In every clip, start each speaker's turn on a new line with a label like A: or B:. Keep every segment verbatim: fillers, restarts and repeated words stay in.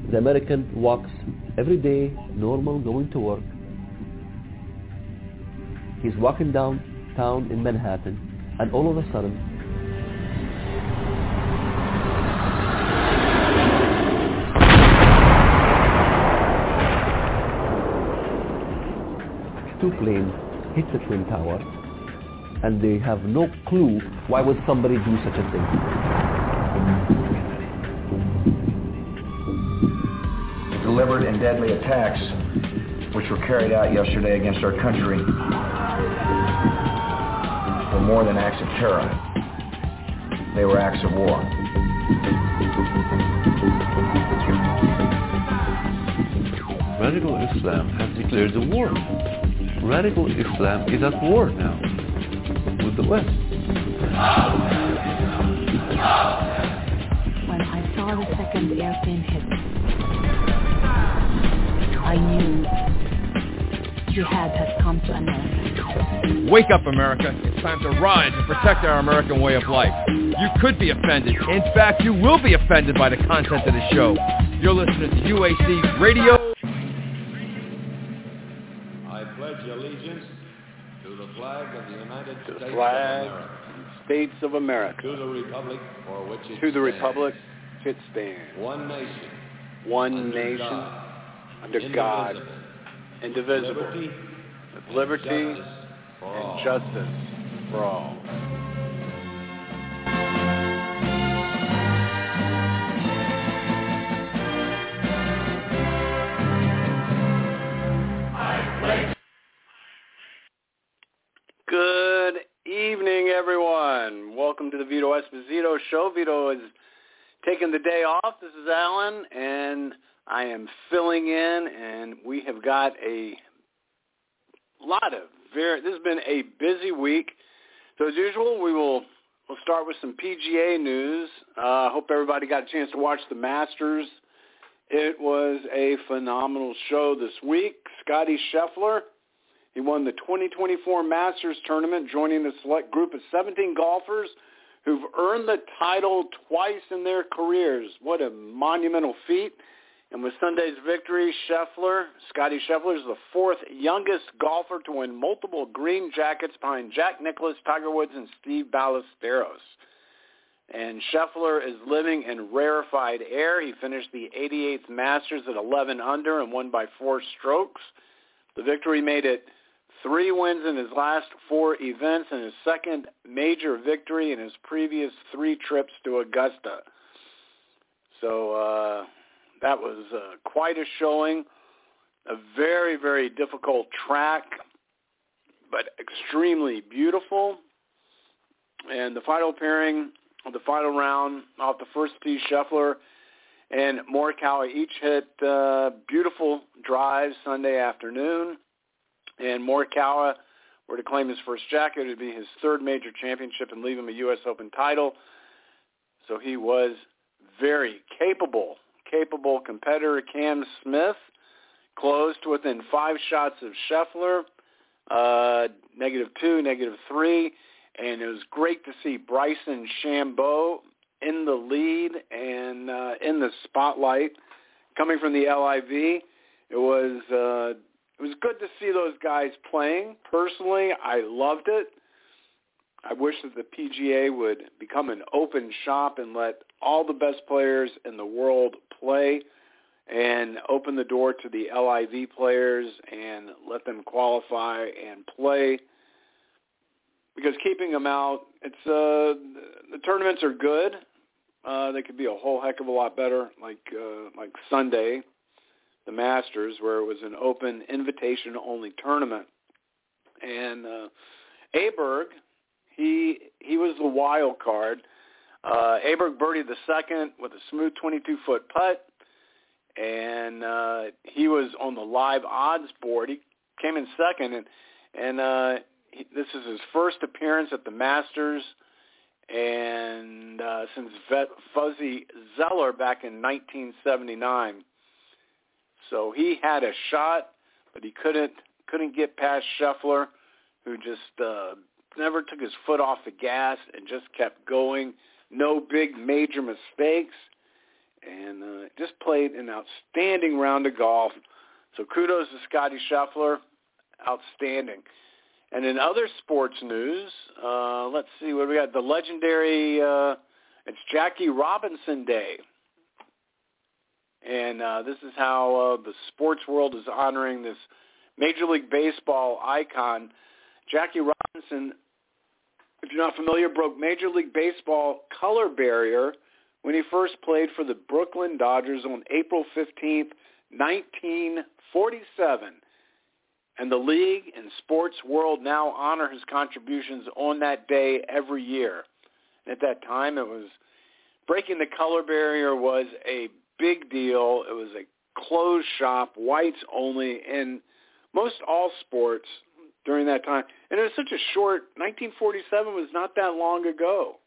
A: The American walks every day, normal, going to work. He's walking downtown in Manhattan, and all of a sudden, two planes hit the Twin Tower, and they have no clue why would somebody do such a thing.
B: Deliberate and deadly attacks which were carried out yesterday against our country were more than acts of terror. They were acts of war.
C: Radical Islam has declared the war. Radical Islam is at war now with the West.
D: When I saw the second airplane hit, I knew jihad has come to America.
E: Wake up, America. It's time to rise and protect our American way of life. You could be offended. In fact, you will be offended by the content of the show. You're listening to U A C Radio.
F: I pledge allegiance to the flag of the United
G: to the
F: States
G: flag,
F: of America.
G: States of America.
F: To the republic for which it
G: To the
F: stands.
G: republic it stands.
F: One nation.
G: One
F: under
G: nation.
F: God,
G: Under
F: indivisible,
G: God. Indivisible.
F: Liberty,
G: with liberty
F: and justice for
G: and
F: all.
G: justice for all. Good evening, everyone. Welcome to the Vito Esposito Show. Vito is taking the day off. This is Alan, and I am filling in, and we have got a lot of very, this has been a busy week. So as usual, we will we'll start with some P G A news. I uh, hope everybody got a chance to watch the Masters. It was a phenomenal show this week. Scottie Scheffler, he won the twenty twenty-four Masters tournament, joining a select group of seventeen golfers who've earned the title twice in their careers. What a monumental feat. And with Sunday's victory, Scheffler, Scottie Scheffler is the fourth youngest golfer to win multiple green jackets behind Jack Nicklaus, Tiger Woods, and Steve Ballesteros. And Scheffler is living in rarefied air. He finished the eighty-eighth Masters at eleven under and won by four strokes. The victory made it three wins in his last four events and his second major victory in his previous three trips to Augusta. So uh, that was uh, quite a showing. A very, very difficult track, but extremely beautiful. And the final pairing of the final round off the first tee, Scheffler and Morikawa each hit uh, beautiful drives Sunday afternoon. And Morikawa were to claim his first jacket. It would be his third major championship and leave him a U S Open title. So he was very capable, capable competitor. Cam Smith closed to within five shots of Scheffler, uh, negative two, negative three. And it was great to see Bryson DeChambeau in the lead and uh, in the spotlight coming from the L I V. It was uh, it was good to see those guys playing. Personally, I loved it. I wish that the P G A would become an open shop and let all the best players in the world play and open the door to the L I V players and let them qualify and play. Because keeping them out, it's uh, the tournaments are good. Uh, they could be a whole heck of a lot better, like uh, like Sunday, the Masters, where it was an open invitation-only tournament. And uh, Aberg, he he was the wild card. Uh, Aberg birdied the second with a smooth twenty-two foot putt, and uh, he was on the live odds board. He came in second, and and uh, he, this is his first appearance at the Masters, and uh, since Vet, Fuzzy Zeller back in nineteen seventy-nine. So he had a shot, but he couldn't couldn't get past Scheffler, who just uh, never took his foot off the gas and just kept going. No big major mistakes. And uh, just played an outstanding round of golf. So kudos to Scottie Scheffler. Outstanding. And in other sports news, uh, let's see what we got. The legendary, uh, it's Jackie Robinson Day. And uh, this is how uh, the sports world is honoring this Major League Baseball icon. Jackie Robinson, if you're not familiar, broke Major League Baseball color barrier when he first played for the Brooklyn Dodgers on April fifteenth, nineteen forty-seven. And the league and sports world now honor his contributions on that day every year. And at that time, it was breaking the color barrier was a big deal. It was a closed shop, whites only, in most all sports during that time. And it was such a short, nineteen forty-seven was not that long ago.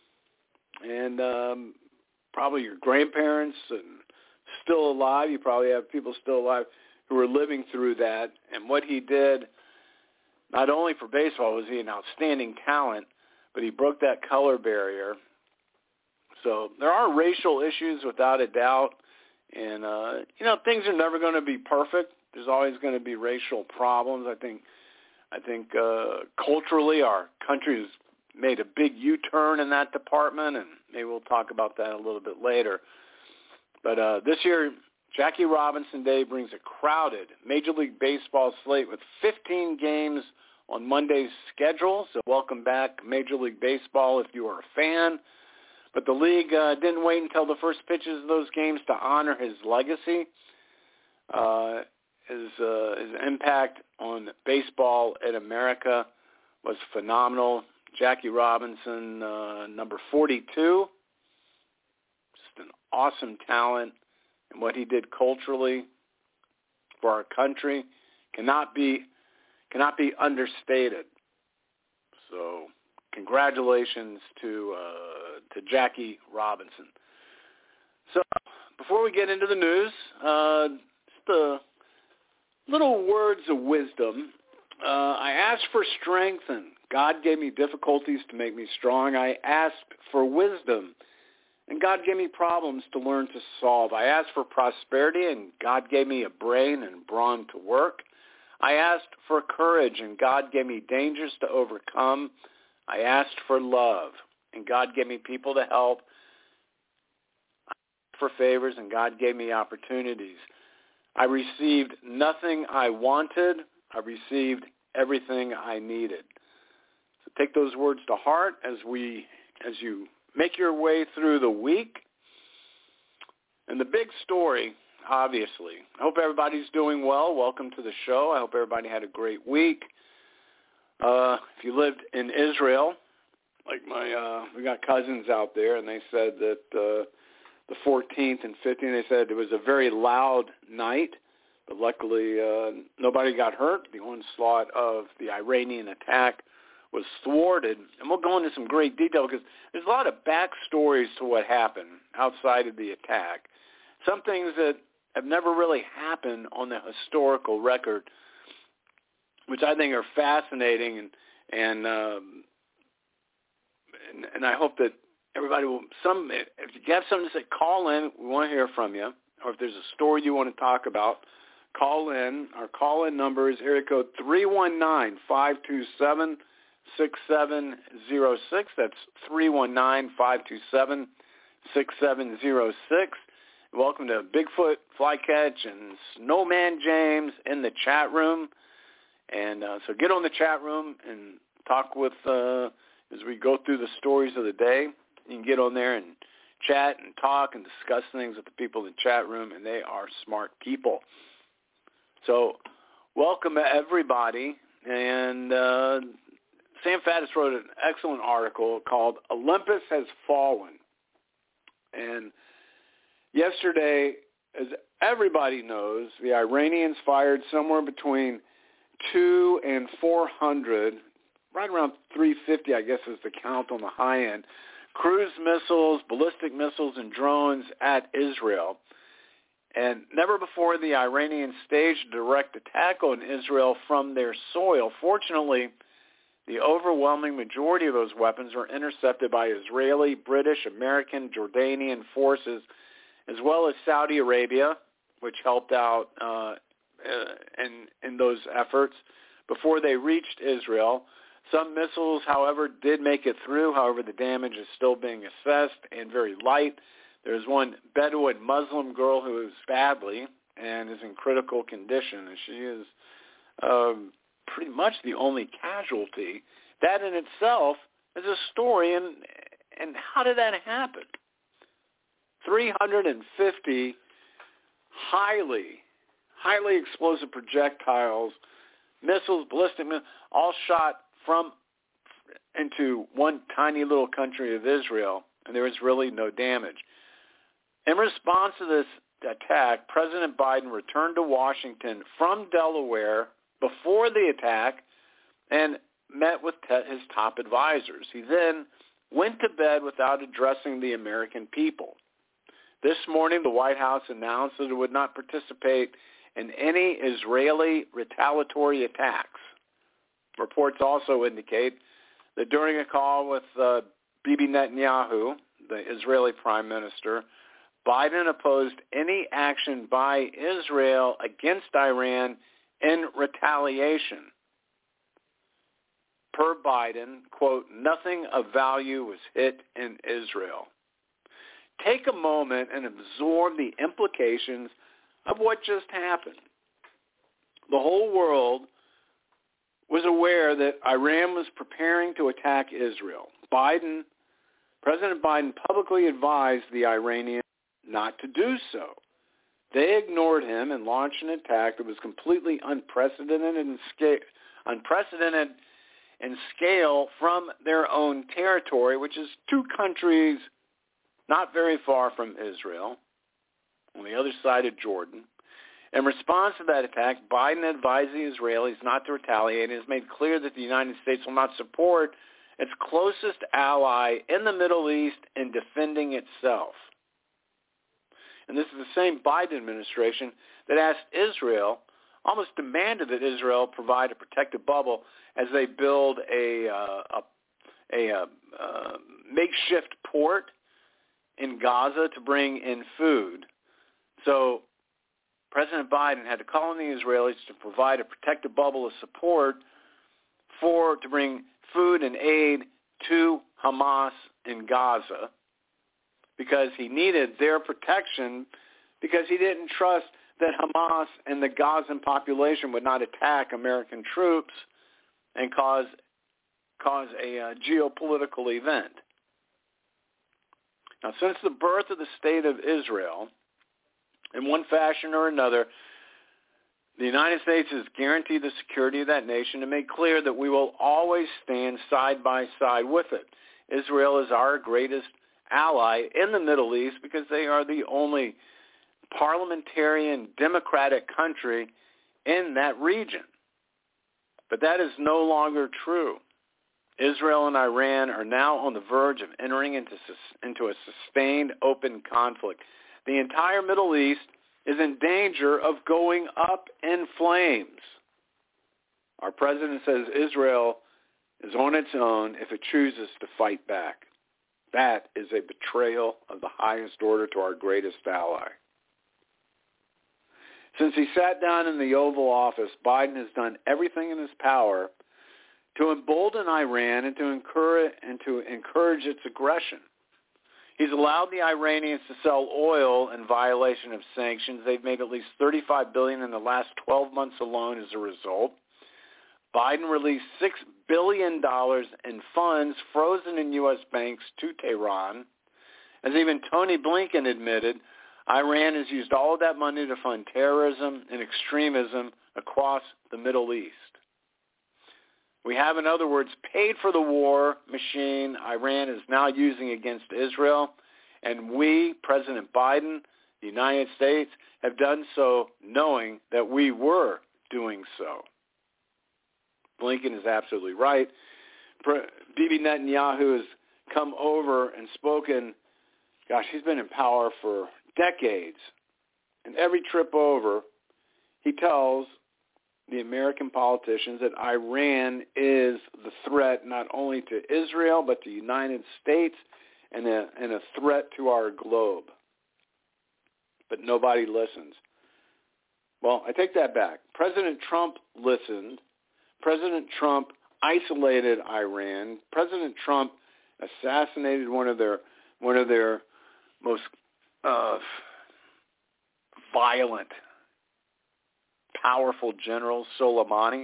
G: And um, probably your grandparents and still alive, you probably have people still alive who were living through that. And what he did, not only for baseball was he an outstanding talent, but he broke that color barrier. So there are racial issues without a doubt. And, uh, you know, things are never going to be perfect. There's always going to be racial problems. I think I think uh, culturally our country has made a big U-turn in that department, and maybe we'll talk about that a little bit later. But uh, this year, Jackie Robinson Day brings a crowded Major League Baseball slate with fifteen games on Monday's schedule. So welcome back, Major League Baseball, if you are a fan. But the league uh, didn't wait until the first pitches of those games to honor his legacy. Uh, his, uh, his impact on baseball in America was phenomenal. Jackie Robinson, uh, number forty-two, just an awesome talent. And what he did culturally for our country cannot be cannot be understated. So, congratulations to uh, to Jackie Robinson. So, before we get into the news, uh, just a little words of wisdom. Uh, I asked for strength, and God gave me difficulties to make me strong. I asked for wisdom, and God gave me problems to learn to solve. I asked for prosperity, and God gave me a brain and brawn to work. I asked for courage, and God gave me dangers to overcome. I asked for love, and God gave me people to help. I asked for favors, and God gave me opportunities. I received nothing I wanted. I received everything I needed. So take those words to heart as we, as you make your way through the week. And the big story, obviously, I hope everybody's doing well. Welcome to the show. I hope everybody had a great week. Uh, if you lived in Israel, like my, uh, we got cousins out there, and they said that uh, the fourteenth and fifteenth, they said it was a very loud night, but luckily uh, nobody got hurt. The onslaught of the Iranian attack was thwarted, and we'll go into some great detail because there's a lot of backstories to what happened outside of the attack. Some things that have never really happened on the historical record, which I think are fascinating, and and um, and, and I hope that everybody will. Some if you have something to say, call in. We want to hear from you, or if there's a story you want to talk about, call in. Our call-in number is area code three one nine, five two seven, six seven zero six. That's three one nine, five two seven, six seven zero six. Welcome to Bigfoot, Flycatch, and Snowman James in the chat room. And uh, so get on the chat room and talk with, uh, as we go through the stories of the day. You can get on there and chat and talk and discuss things with the people in the chat room, and they are smart people. So welcome everybody. And uh, Sam Faddis wrote an excellent article called Olympus Has Fallen. And yesterday, as everybody knows, the Iranians fired somewhere between two and four hundred, right around three fifty, I guess is the count on the high end, cruise missiles, ballistic missiles, and drones at Israel. And never before the Iranians staged a direct attack on Israel from their soil. Fortunately, the overwhelming majority of those weapons were intercepted by Israeli, British, American, Jordanian forces as well as Saudi Arabia, which helped out uh, in, in those efforts before they reached Israel. Some missiles, however, did make it through. However, the damage is still being assessed and very light. There's one Bedouin Muslim girl who is badly and is in critical condition, and she is um, pretty much the only casualty. That in itself is a story, and and how did that happen? three hundred fifty highly, highly explosive projectiles, missiles, ballistic missiles, all shot from into one tiny little country of Israel, and there was really no damage. In response to this attack, President Biden returned to Washington from Delaware before the attack and met with his top advisors. He then went to bed without addressing the American people. This morning, the White House announced that it would not participate in any Israeli retaliatory attacks. Reports also indicate that during a call with uh, Bibi Netanyahu, the Israeli prime minister, Biden opposed any action by Israel against Iran in retaliation. Per Biden, quote, nothing of value was hit in Israel. Take a moment and absorb the implications of what just happened. The whole world was aware that Iran was preparing to attack Israel. Biden, President Biden publicly advised the Iranians not to do so. They ignored him and launched an attack that was completely unprecedented in scale, unprecedented in scale from their own territory, which is two countries not very far from Israel, on the other side of Jordan. In response to that attack, Biden advised the Israelis not to retaliate and has made clear that the United States will not support its closest ally in the Middle East in defending itself. And this is the same Biden administration that asked Israel, almost demanded that Israel provide a protective bubble as they build a, uh, a, a, a, a makeshift port in Gaza to bring in food. So President Biden had to call on the Israelis to provide a protective bubble of support for to bring food and aid to Hamas in Gaza, because he needed their protection, because he didn't trust that Hamas and the Gazan population would not attack American troops and cause cause a uh, geopolitical event. Now, since the birth of the State of Israel, in one fashion or another, the United States has guaranteed the security of that nation and made clear that we will always stand side by side with it. Israel is our greatest ally in the Middle East because they are the only parliamentarian democratic country in that region. But that is no longer true. Israel and Iran are now on the verge of entering into, into a sustained open conflict. The entire Middle East is in danger of going up in flames. Our president says Israel is on its own if it chooses to fight back. That is a betrayal of the highest order to our greatest ally. Since he sat down in the Oval Office, Biden has done everything in his power to embolden Iran and to encourage, and to encourage its aggression. He's allowed the Iranians to sell oil in violation of sanctions. They've made at least thirty-five billion dollars in the last twelve months alone as a result. Biden released six billion dollars in funds frozen in U S banks to Tehran. As even Tony Blinken admitted, Iran has used all of that money to fund terrorism and extremism across the Middle East. We have, in other words, paid for the war machine Iran is now using against Israel, and we, President Biden, the United States, have done so knowing that we were doing so. Blinken is absolutely right. Bibi Netanyahu has come over and spoken, gosh, he's been in power for decades. And every trip over, he tells the American politicians that Iran is the threat not only to Israel but to the United States and a, and a threat to our globe. but nobody listens. Well, I take that back. President Trump listened. President Trump isolated Iran. President Trump assassinated one of their one of their most uh, violent, powerful generals, Soleimani.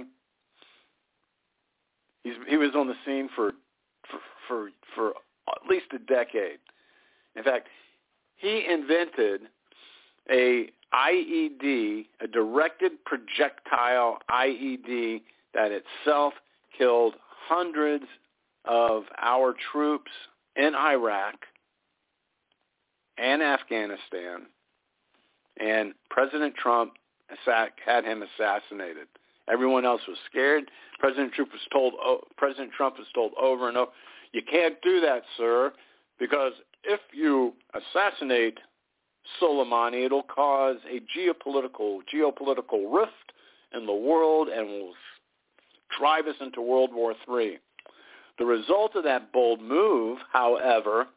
G: He's, he was on the scene for, for for for at least a decade. In fact, he invented a I E D, a directed projectile I E D that itself killed hundreds of our troops in Iraq and Afghanistan, and President Trump had him assassinated. Everyone else was scared. President Trump was told. Oh, President Trump was told over and over, "You can't do that, sir, because if you assassinate Soleimani, it'll cause a geopolitical geopolitical rift in the world and will drive us into World War Three." The result of that bold move, however,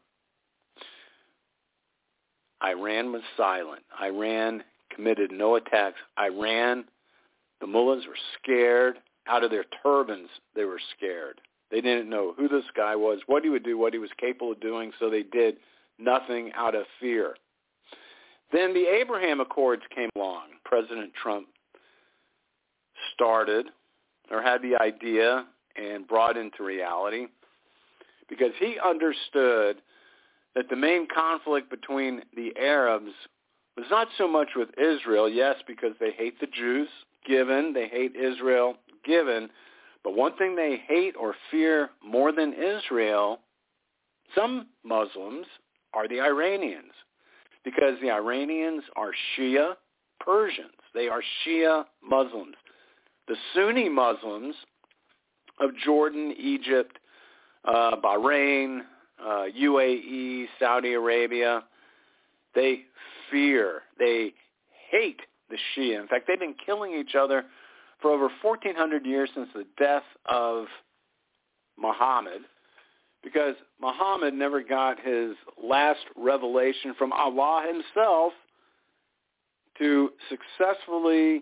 G: Iran was silent. Iran committed no attacks. Iran, the mullahs were scared. Out of their turbans, they were scared. They didn't know who this guy was, what he would do, what he was capable of doing, so they did nothing out of fear. Then the Abraham Accords came along. President Trump started or had the idea and brought into reality because he understood that the main conflict between the Arabs was not so much with Israel, yes, because they hate the Jews, given, they hate Israel, given, but one thing they hate or fear more than Israel, some Muslims, are the Iranians, because the Iranians are Shia Persians. They are Shia Muslims. The Sunni Muslims of Jordan, Egypt, uh, Bahrain, uh, U A E, Saudi Arabia, they fear, they hate the Shia. In fact, they've been killing each other for over fourteen hundred years since the death of Muhammad, because Muhammad never got his last revelation from Allah himself to successfully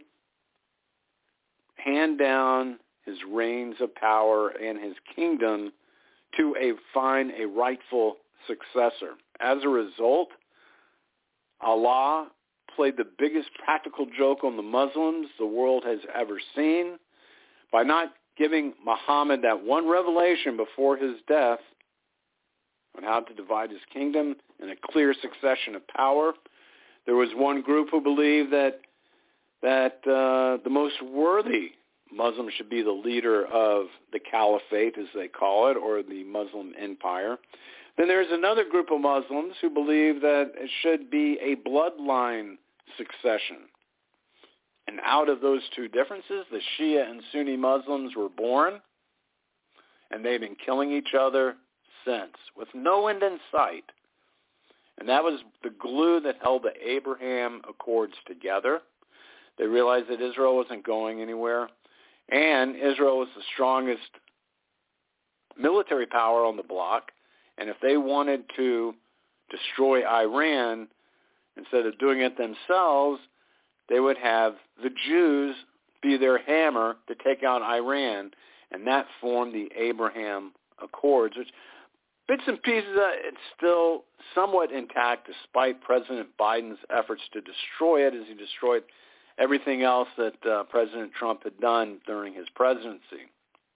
G: hand down his reigns of power and his kingdom to a find a rightful successor. As a result, Allah played the biggest practical joke on the Muslims the world has ever seen by not giving Muhammad that one revelation before his death on how to divide his kingdom in a clear succession of power. There was one group who believed that that uh, the most worthy Muslim should be the leader of the caliphate, as they call it, or the Muslim empire. Then there's another group of Muslims who believe that it should be a bloodline succession. And out of those two differences, the Shia and Sunni Muslims were born, and they've been killing each other since, with no end in sight. And that was the glue that held the Abraham Accords together. They realized that Israel wasn't going anywhere, and Israel was the strongest military power on the block, and if they wanted to destroy Iran, instead of doing it themselves, they would have the Jews be their hammer to take out Iran, and that formed the Abraham Accords, which bits and pieces, uh, it's still somewhat intact despite President Biden's efforts to destroy it, as he destroyed everything else that uh, President Trump had done during his presidency.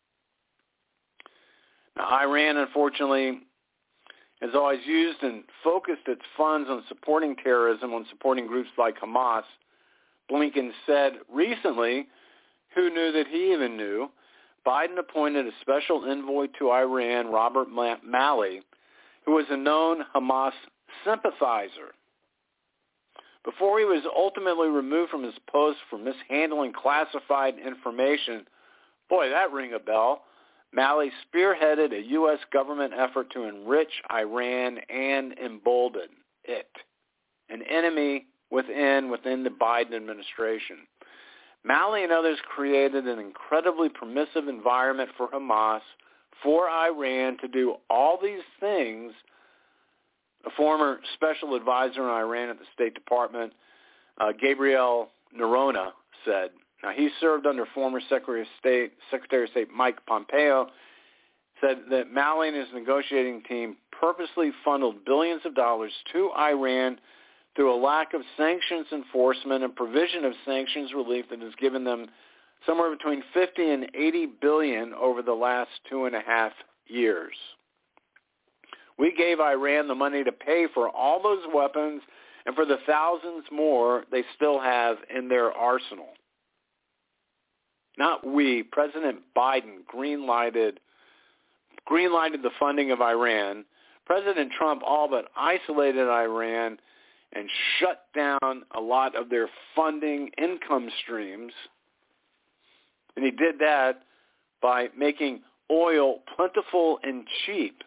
G: Now, Iran, unfortunately, has always used and focused its funds on supporting terrorism, on supporting groups like Hamas. Blinken said recently, who knew that he even knew, Biden appointed a special envoy to Iran, Robert Malley, who was a known Hamas sympathizer. Before he was ultimately removed from his post for mishandling classified information, boy, that rang a bell, Malley spearheaded a U S government effort to enrich Iran and embolden it, an enemy within within the Biden administration. Malley and others created an incredibly permissive environment for Hamas, for Iran to do all these things A former special advisor in Iran at the State Department, uh, Gabriel Nerona, said, now he served under former Secretary of State, Secretary of State Mike Pompeo, said that Malley and his negotiating team purposely funneled billions of dollars to Iran through a lack of sanctions enforcement and provision of sanctions relief that has given them somewhere between fifty and eighty billion over the last two and a half years. We gave Iran the money to pay for all those weapons and for the thousands more they still have in their arsenal. Not we. President Biden green-lighted, green-lighted the funding of Iran. President Trump all but isolated Iran and shut down a lot of their funding income streams. And he did that by making oil plentiful and cheap.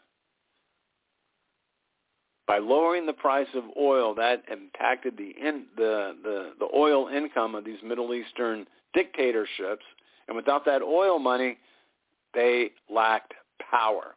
G: By lowering the price of oil, that impacted the, in, the, the, the oil income of these Middle Eastern dictatorships. And without that oil money, they lacked power.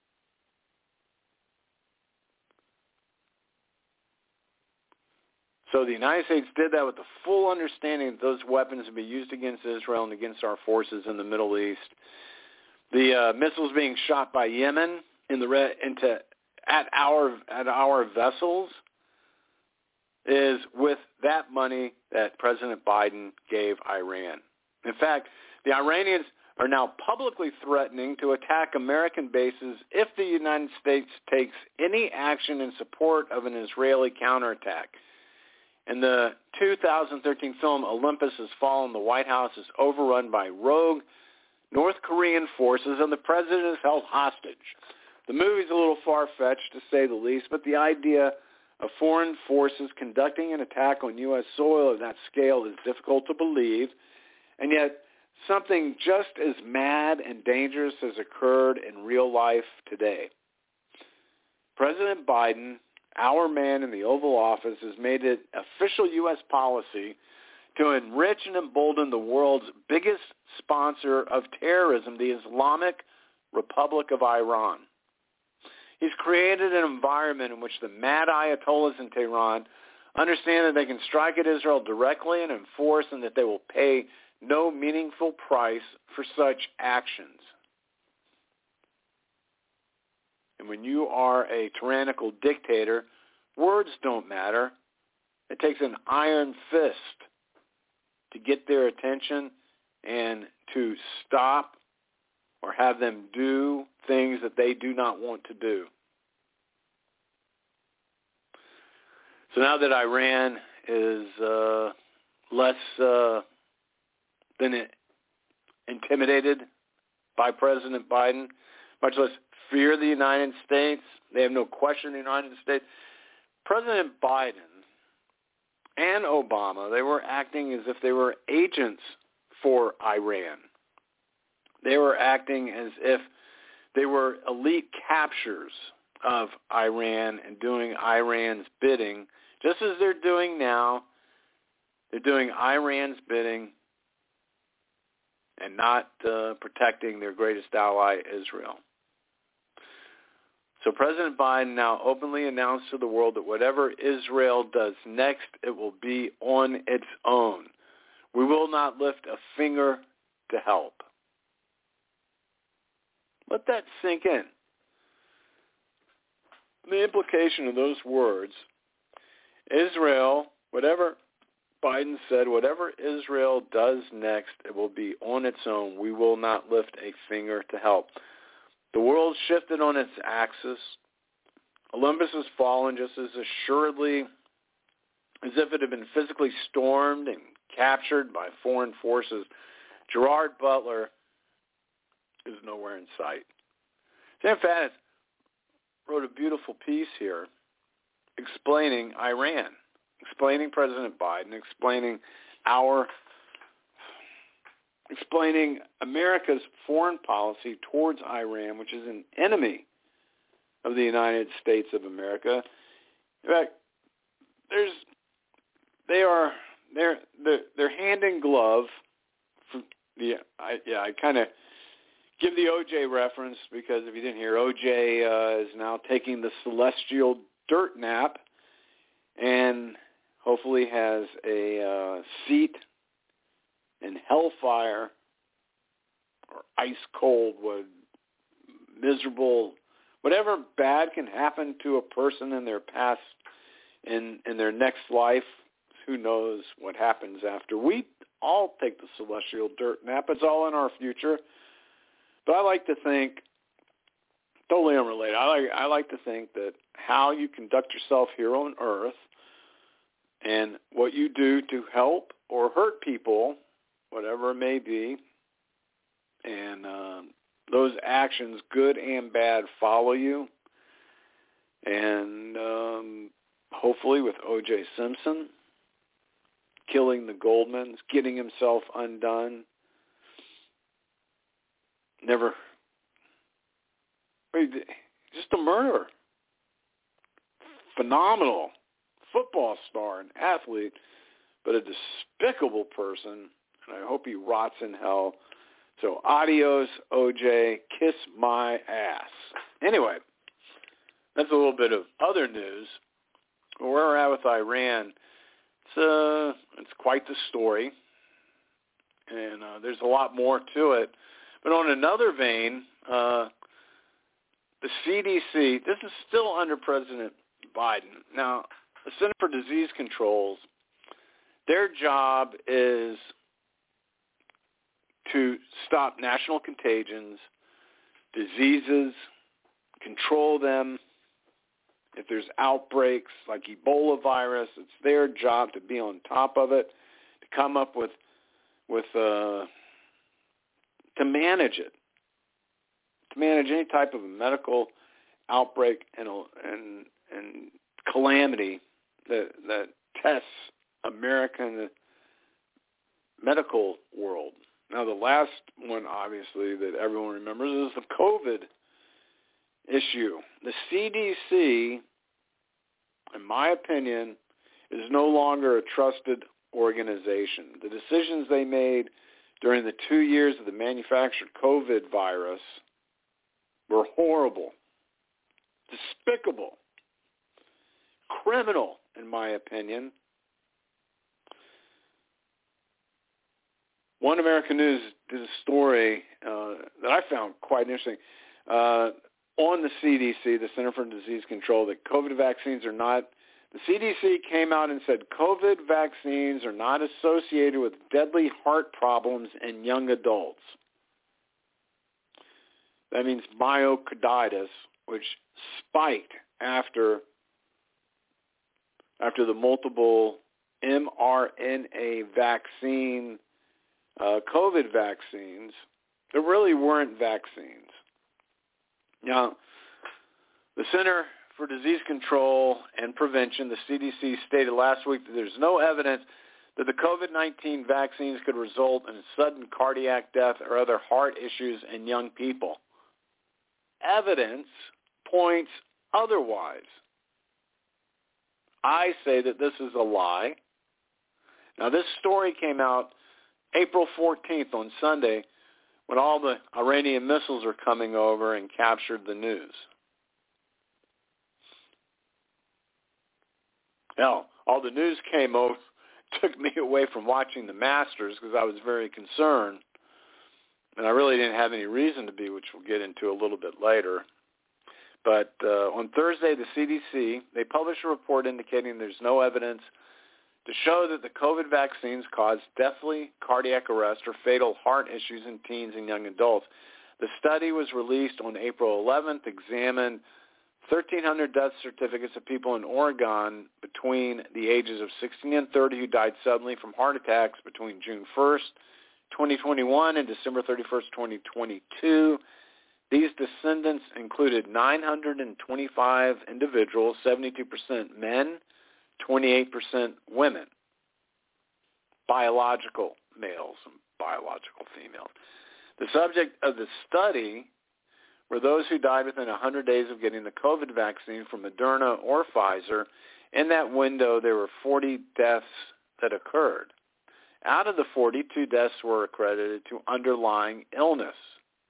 G: So the United States did that with the full understanding that those weapons would be used against Israel and against our forces in the Middle East. The uh, missiles being shot by Yemen in the re- into at our at our vessels is with that money that President Biden gave Iran. In fact, the Iranians are now publicly threatening to attack American bases if the United States takes any action in support of an Israeli counterattack. In the two thousand thirteen film Olympus Has Fallen, the White House is overrun by rogue North Korean forces and the president is held hostage. The movie's a little far-fetched, to say the least, but the idea of foreign forces conducting an attack on U S soil of that scale is difficult to believe, and yet something just as mad and dangerous has occurred in real life today. President Biden, our man in the Oval Office, has made it official U S policy to enrich and embolden the world's biggest sponsor of terrorism, the Islamic Republic of Iran. He's created an environment in which the mad Ayatollahs in Tehran understand that they can strike at Israel directly and enforce, and that they will pay no meaningful price for such actions. And when you are a tyrannical dictator, words don't matter. It takes an iron fist to get their attention and to stop or have them do things that they do not want to do. So now that Iran is uh, less uh, than intimidated by President Biden, much less fear the United States, they have no question the United States, President Biden and Obama, they were acting as if they were agents for Iran. They were acting as if they were elite captures of Iran and doing Iran's bidding, just as they're doing now. They're doing Iran's bidding and not uh, protecting their greatest ally, Israel. So President Biden now openly announced to the world that whatever Israel does next, it will be on its own. We will not lift a finger to help. Let that sink in. The implication of those words, Israel, whatever Biden said, whatever Israel does next, it will be on its own. We will not lift a finger to help. The world shifted on its axis. Olympus has fallen just as assuredly as if it had been physically stormed and captured by foreign forces. Gerard Butler is nowhere in sight. Sam Fannis wrote a beautiful piece here explaining Iran, explaining President Biden, explaining our, explaining America's foreign policy towards Iran, which is an enemy of the United States of America. In fact, there's, they are, they're, they're, they're hand in glove. For the, I, yeah, I kind of give the O J reference because if you didn't hear, O J uh, is now taking the celestial dirt nap and hopefully has a uh, seat in hellfire or ice cold, what miserable, whatever bad can happen to a person in their past, in, in their next life. Who knows what happens after. We all take the celestial dirt nap. It's all in our future. But I like to think, totally unrelated, I like, I like to think that how you conduct yourself here on earth and what you do to help or hurt people, whatever it may be, and um, those actions, good and bad, follow you. And um, hopefully with O J Simpson killing the Goldmans, getting himself undone, never, just a murderer, phenomenal football star and athlete, but a despicable person, and I hope he rots in hell. So adios, O J, kiss my ass. Anyway, that's a little bit of other news. Where we're at with Iran, it's, uh, it's quite the story, and uh, there's a lot more to it. But on another vein, uh, the C D C, this is still under President Biden. Now, the Center for Disease Control, their job is to stop national contagions, diseases, control them. If there's outbreaks like Ebola virus, it's their job to be on top of it, to come up with, with uh, to manage it, to manage any type of a medical outbreak and and and calamity that that tests American medical world. Now, the last one, obviously, that everyone remembers is the COVID issue. The C D C, in my opinion, is no longer a trusted organization. The decisions they made during the two years of the manufactured COVID virus were horrible, despicable, criminal, in my opinion. One American News did a story uh, that I found quite interesting uh, on the C D C, the Center for Disease Control, that COVID vaccines are not, the C D C came out and said COVID vaccines are not associated with deadly heart problems in young adults. That means myocarditis, which spiked after after the multiple mRNA vaccine, uh, COVID vaccines. There really weren't vaccines. Now, the Center for Disease Control and Prevention, the C D C, stated last week that there's no evidence that the COVID nineteen vaccines could result in sudden cardiac death or other heart issues in young people. Evidence points otherwise. I say that this is a lie. Now, this story came out April fourteenth on Sunday, when all the Iranian missiles are coming over and captured the news. Hell, all the news came over, took me away from watching the Masters because I was very concerned. And I really didn't have any reason to be, which we'll get into a little bit later. But uh, on Thursday, the C D C, they published a report indicating there's no evidence to show that the COVID vaccines cause deathly cardiac arrest or fatal heart issues in teens and young adults. The study was released on April eleventh, examined thirteen hundred death certificates of people in Oregon between the ages of sixteen and thirty who died suddenly from heart attacks between June first, twenty twenty-one and December thirty-first, twenty twenty-two. These descendants included nine hundred twenty-five individuals, seventy-two percent men, twenty-eight percent women, biological males and biological females. The subject of the study were those who died within one hundred days of getting the COVID vaccine from Moderna or Pfizer. In that window, there were forty deaths that occurred. Out of the forty, two deaths were accredited to underlying illness.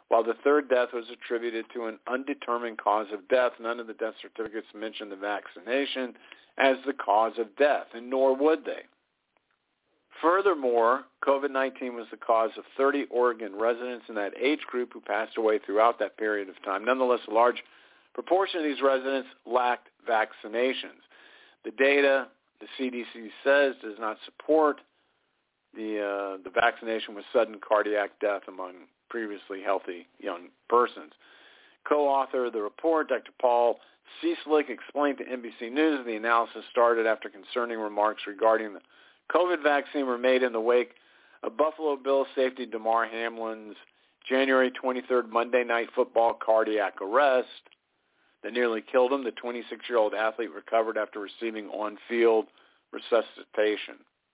G: while the third death was attributed to an undetermined cause of death. None of the death certificates mentioned the vaccination as the cause of death, and nor would they. Furthermore, COVID nineteen was the cause of thirty Oregon residents in that age group who passed away throughout that period of time. Nonetheless, a large proportion of these residents lacked vaccinations. The data, the C D C says, does not support the uh, the vaccination with sudden cardiac death among previously healthy young persons. Co-author of the report, Doctor Paul Cieslik, explained to N B C News the analysis started after concerning remarks regarding the COVID vaccine were made in the wake of Buffalo Bills safety Damar Hamlin's January twenty-third Monday Night Football cardiac arrest that nearly killed him. The twenty-six-year-old athlete recovered after receiving on-field resuscitation.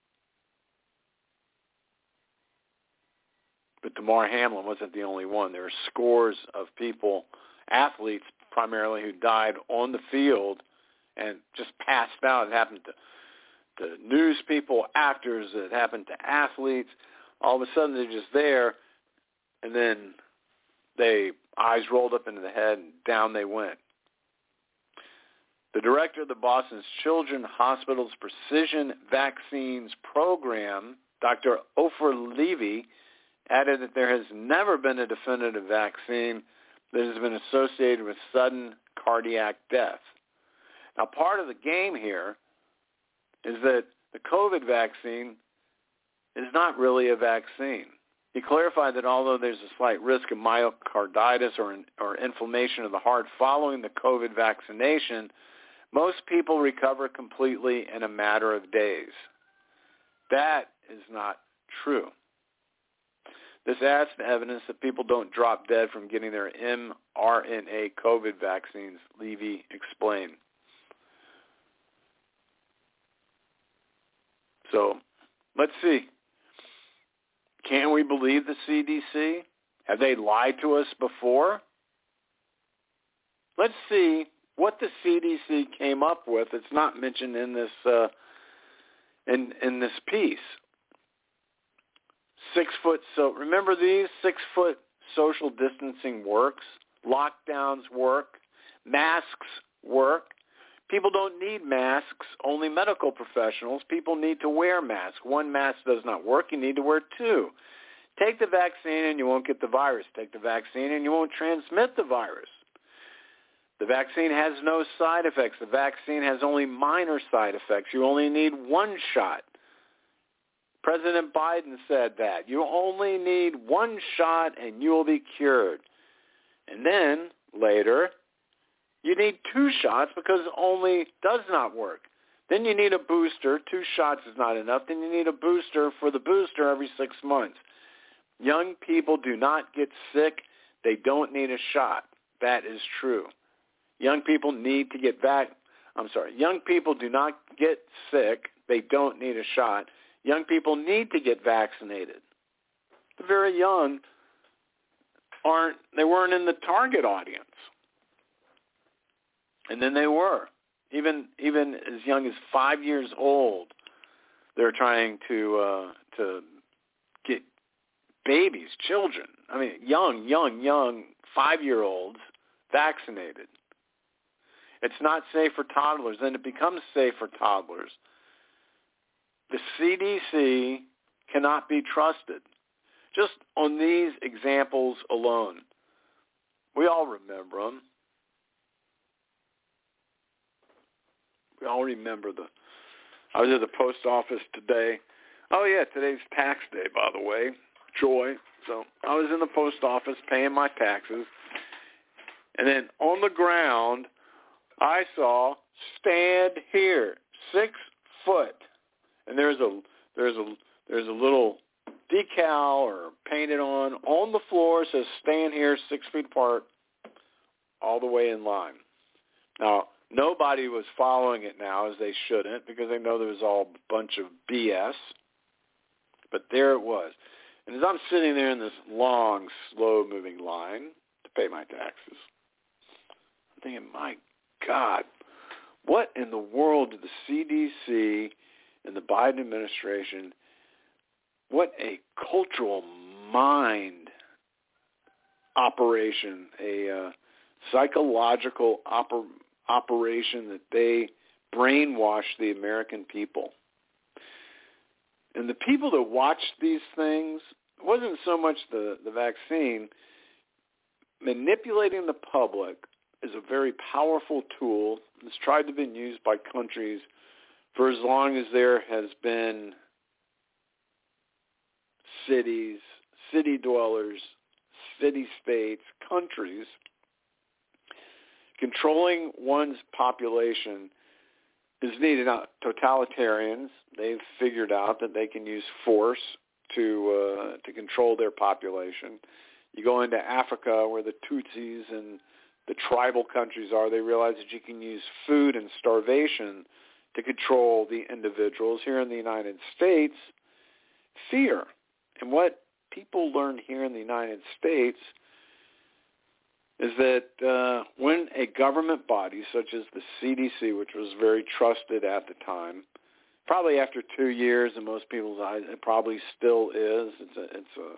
G: But Damar Hamlin wasn't the only one. There are scores of people, athletes primarily, who died on the field and just passed out. It happened to to news people, actors, it happened to athletes. All of a sudden they're just there, and then they eyes rolled up into the head and down they went. The director of the Boston Children's Hospital's Precision Vaccines Program, Doctor Ofer Levy, added that there has never been a definitive vaccine that has been associated with sudden cardiac death. Now, part of the game here is that the COVID vaccine is not really a vaccine. He clarified that although there's a slight risk of myocarditis or, or inflammation of the heart following the COVID vaccination, most people recover completely in a matter of days. That is not true. This adds to evidence that people don't drop dead from getting their mRNA COVID vaccines, Levy explained. So, let's see. Can we believe the C D C? Have they lied to us before? Let's see what the C D C came up with. It's not mentioned in this uh, in in this piece. Six foot. So remember these six foot social distancing works. Lockdowns work. Masks work. People don't need masks, only medical professionals. People need to wear masks. One mask does not work. You need to wear two. Take the vaccine and you won't get the virus. Take the vaccine and you won't transmit the virus. The vaccine has no side effects. The vaccine has only minor side effects. You only need one shot. President Biden said that. You only need one shot and you will be cured. And then later, you need two shots because only does not work. Then you need a booster. Two shots is not enough. Then you need a booster for the booster every six months. Young people do not get sick. They don't need a shot. That is true. Young people need to get back. I'm sorry. Young people do not get sick. They don't need a shot. Young people need to get vaccinated. The very young aren't, they weren't in the target audience. And then they were. Even even as young as five years old, they're trying to uh, to get babies, children, I mean young, young, young five-year-olds vaccinated. It's not safe for toddlers, then it becomes safe for toddlers. The C D C cannot be trusted. Just on these examples alone, we all remember them. We all remember the, I was at the post office today. Oh, yeah, today's tax day, by the way. Joy. So I was in the post office paying my taxes. And then on the ground, I saw stand here, six foot. And there's a there's a there's a little decal or painted on on the floor. It says stand here, six feet apart, all the way in line. Now, nobody was following it now, as they shouldn't, because they know there was all a bunch of B S. But there it was. And as I'm sitting there in this long, slow-moving line to pay my taxes, I'm thinking, my God, what in the world did the C D C and the Biden administration, what a cultural mind operation, a uh, psychological oper- operation that they brainwashed the American people. And the people that watched these things, it wasn't so much the, the vaccine. Manipulating the public is a very powerful tool. It's tried to be used by countries for as long as there has been cities, city dwellers, city-states, countries. Controlling one's population is needed. Now, totalitarians, they've figured out that they can use force to uh, to control their population. You go into Africa where the Tutsis and the tribal countries are, they realize that you can use food and starvation to control the individuals. Here in the United States, fear. And what people learn here in the United States is that uh, when a government body such as the C D C, which was very trusted at the time, probably after two years in most people's eyes, it probably still is. It's a, it's a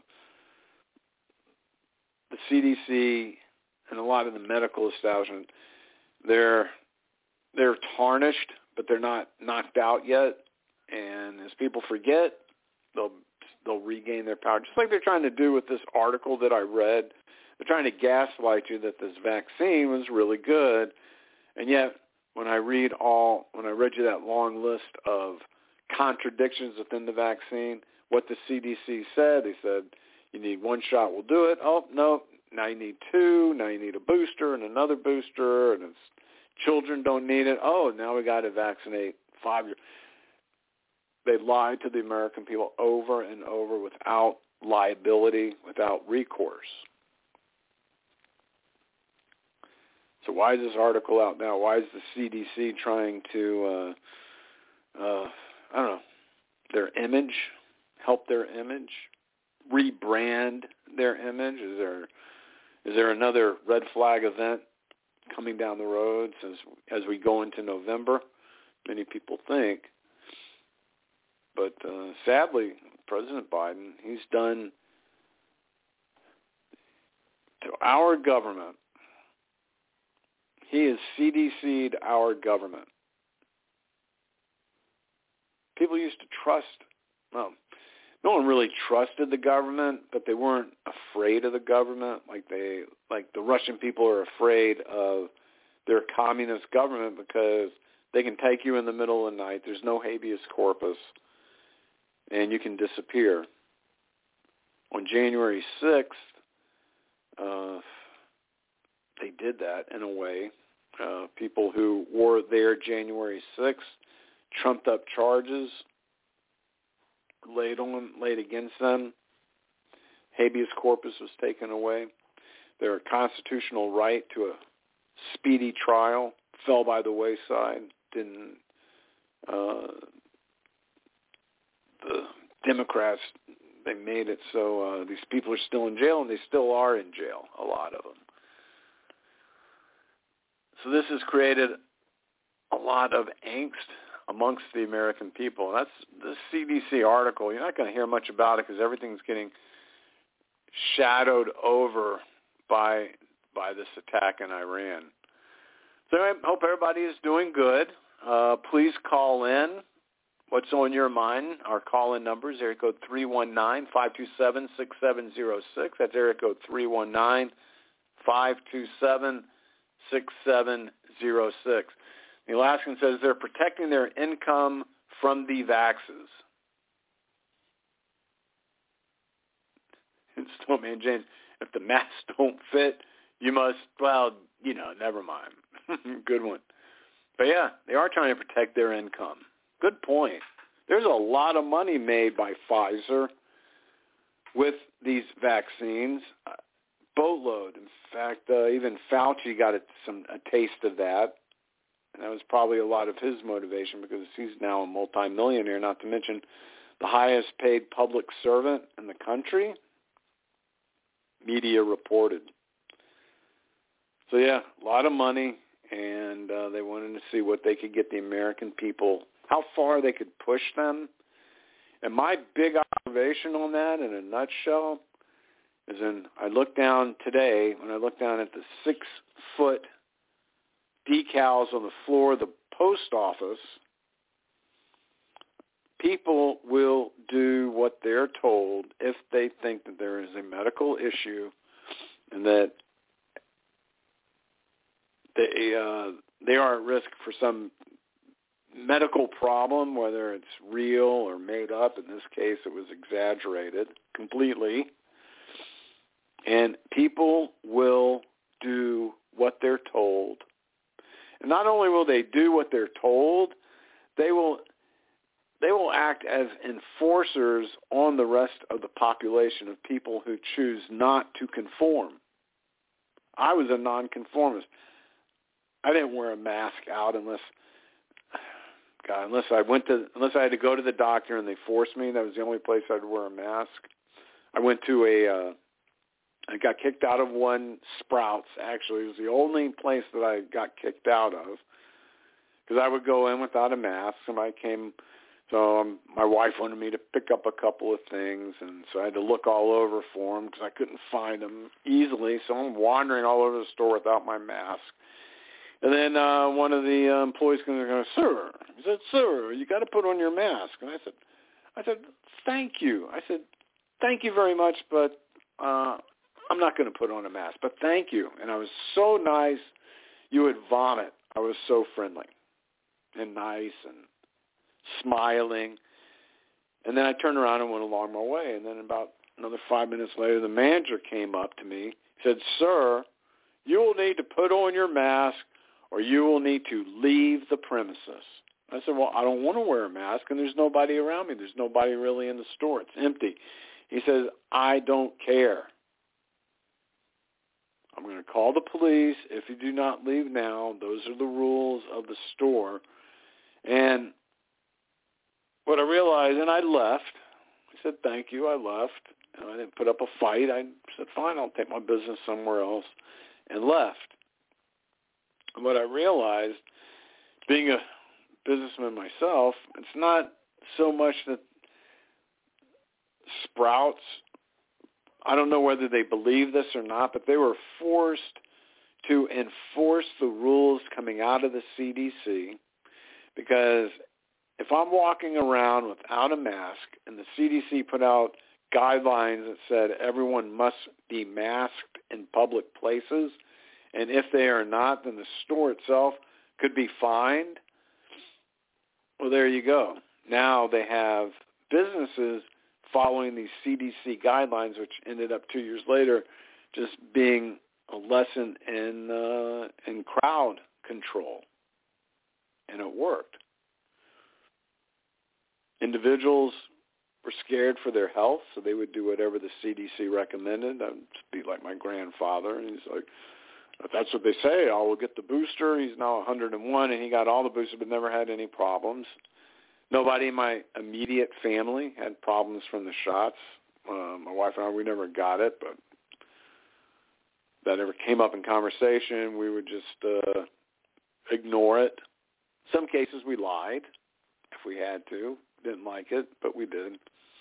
G: the C D C and a lot of the medical establishment, they're they're tarnished, but they're not knocked out yet. And as people forget, they'll they'll regain their power, just like they're trying to do with this article that I read. They're trying to gaslight you that this vaccine was really good, and yet when I read all when I read you that long list of contradictions within the vaccine, what the C D C said, they said you need one shot, we'll do it. Oh no, now you need two. Now you need a booster and another booster, and it's children don't need it. Oh, now we got to vaccinate five years. They lied to the American people over and over without liability, without recourse. So why is this article out now? Why is the C D C trying to, uh, uh, I don't know, their image, help their image, rebrand their image? Is there is there another red flag event coming down the road as as we go into November? Many people think. But uh, sadly, President Biden, he's done to our government. He has C D C'd our government. People used to trust, well, no one really trusted the government, but they weren't afraid of the government. Like they, like the Russian people are afraid of their communist government because they can take you in the middle of the night. There's no habeas corpus, and you can disappear. On January sixth, uh, they did that in a way. Uh, people who were there January sixth trumped up charges laid on laid against them. Habeas corpus was taken away. Their constitutional right to a speedy trial fell by the wayside. Didn't uh, the Democrats? They made it so uh, these people are still in jail, and they still are in jail. A lot of them. So this has created a lot of angst amongst the American people. And that's the C D C article. You're not going to hear much about it because everything's getting shadowed over by by this attack in Iran. So I hope everybody is doing good. Uh, please call in. What's on your mind? Our call-in number is area code three one nine, five two seven, six seven zero six. That's area code three one nine, five two seven, six seven zero six. The Alaskan says they're protecting their income from the vaxes. And Snowman James, if the masks don't fit, you must, well, you know, never mind. Good one. But yeah, they are trying to protect their income. Good point. There's a lot of money made by Pfizer with these vaccines. Uh, boatload. In fact, uh, even Fauci got a, some a taste of that. And that was probably a lot of his motivation because he's now a multimillionaire, not to mention the highest paid public servant in the country. Media reported. So, yeah, a lot of money, and uh, they wanted to see what they could get the American people, how far they could push them. And my big observation on that, in a nutshell, As in, I looked down today, when I looked down at the six-foot decals on the floor of the post office, people will do what they're told if they think that there is a medical issue and that they uh, they are at risk for some medical problem, whether it's real or made up. In this case, it was exaggerated completely. And people will do what they're told. And not only will they do what they're told, they will they will act as enforcers on the rest of the population of people who choose not to conform. I was a nonconformist. I didn't wear a mask out unless God, unless I went to unless I had to go to the doctor and they forced me. That was the only place I'd wear a mask. I went to a uh, I got kicked out of one Sprouts, actually. It was the only place that I got kicked out of because I would go in without a mask. Somebody came, so um, my wife wanted me to pick up a couple of things, and so I had to look all over for them because I couldn't find them easily. So I'm wandering all over the store without my mask. And then uh, one of the uh, employees comes and goes, "Sir," he said, "Sir, you got to put on your mask." And I said, "I said, thank you." I said, "Thank you very much, but uh, I'm not going to put on a mask, but thank you." And I was so nice, you would vomit. I was so friendly and nice and smiling. And then I turned around and went along my way. And then about another five minutes later, the manager came up to me, said, "Sir, you will need to put on your mask or you will need to leave the premises." I said, "Well, I don't want to wear a mask, and there's nobody around me. There's nobody really in the store. It's empty." He says, "I don't care. I'm going to call the police if you do not leave now. Those are the rules of the store." And what I realized, and I left. I said, "Thank you." I left. And I didn't put up a fight. I said, "Fine, I'll take my business somewhere else," and left. And what I realized, being a businessman myself, it's not so much that Sprouts, I don't know whether they believe this or not, but they were forced to enforce the rules coming out of the C D C, because if I'm walking around without a mask and the C D C put out guidelines that said everyone must be masked in public places, and if they are not, then the store itself could be fined, well, there you go. Now they have businesses following these C D C guidelines, which ended up two years later just being a lesson in uh, in crowd control, and it worked. Individuals were scared for their health, so they would do whatever the C D C recommended. That would be like my grandfather, and he's like, "If that's what they say, I will get the booster." He's now one hundred and one, and he got all the boosters but never had any problems. Nobody in my immediate family had problems from the shots. Uh, my wife and I, we never got it, but that never came up in conversation. We would just uh, ignore it. Some cases we lied if we had to. Didn't like it, but we did.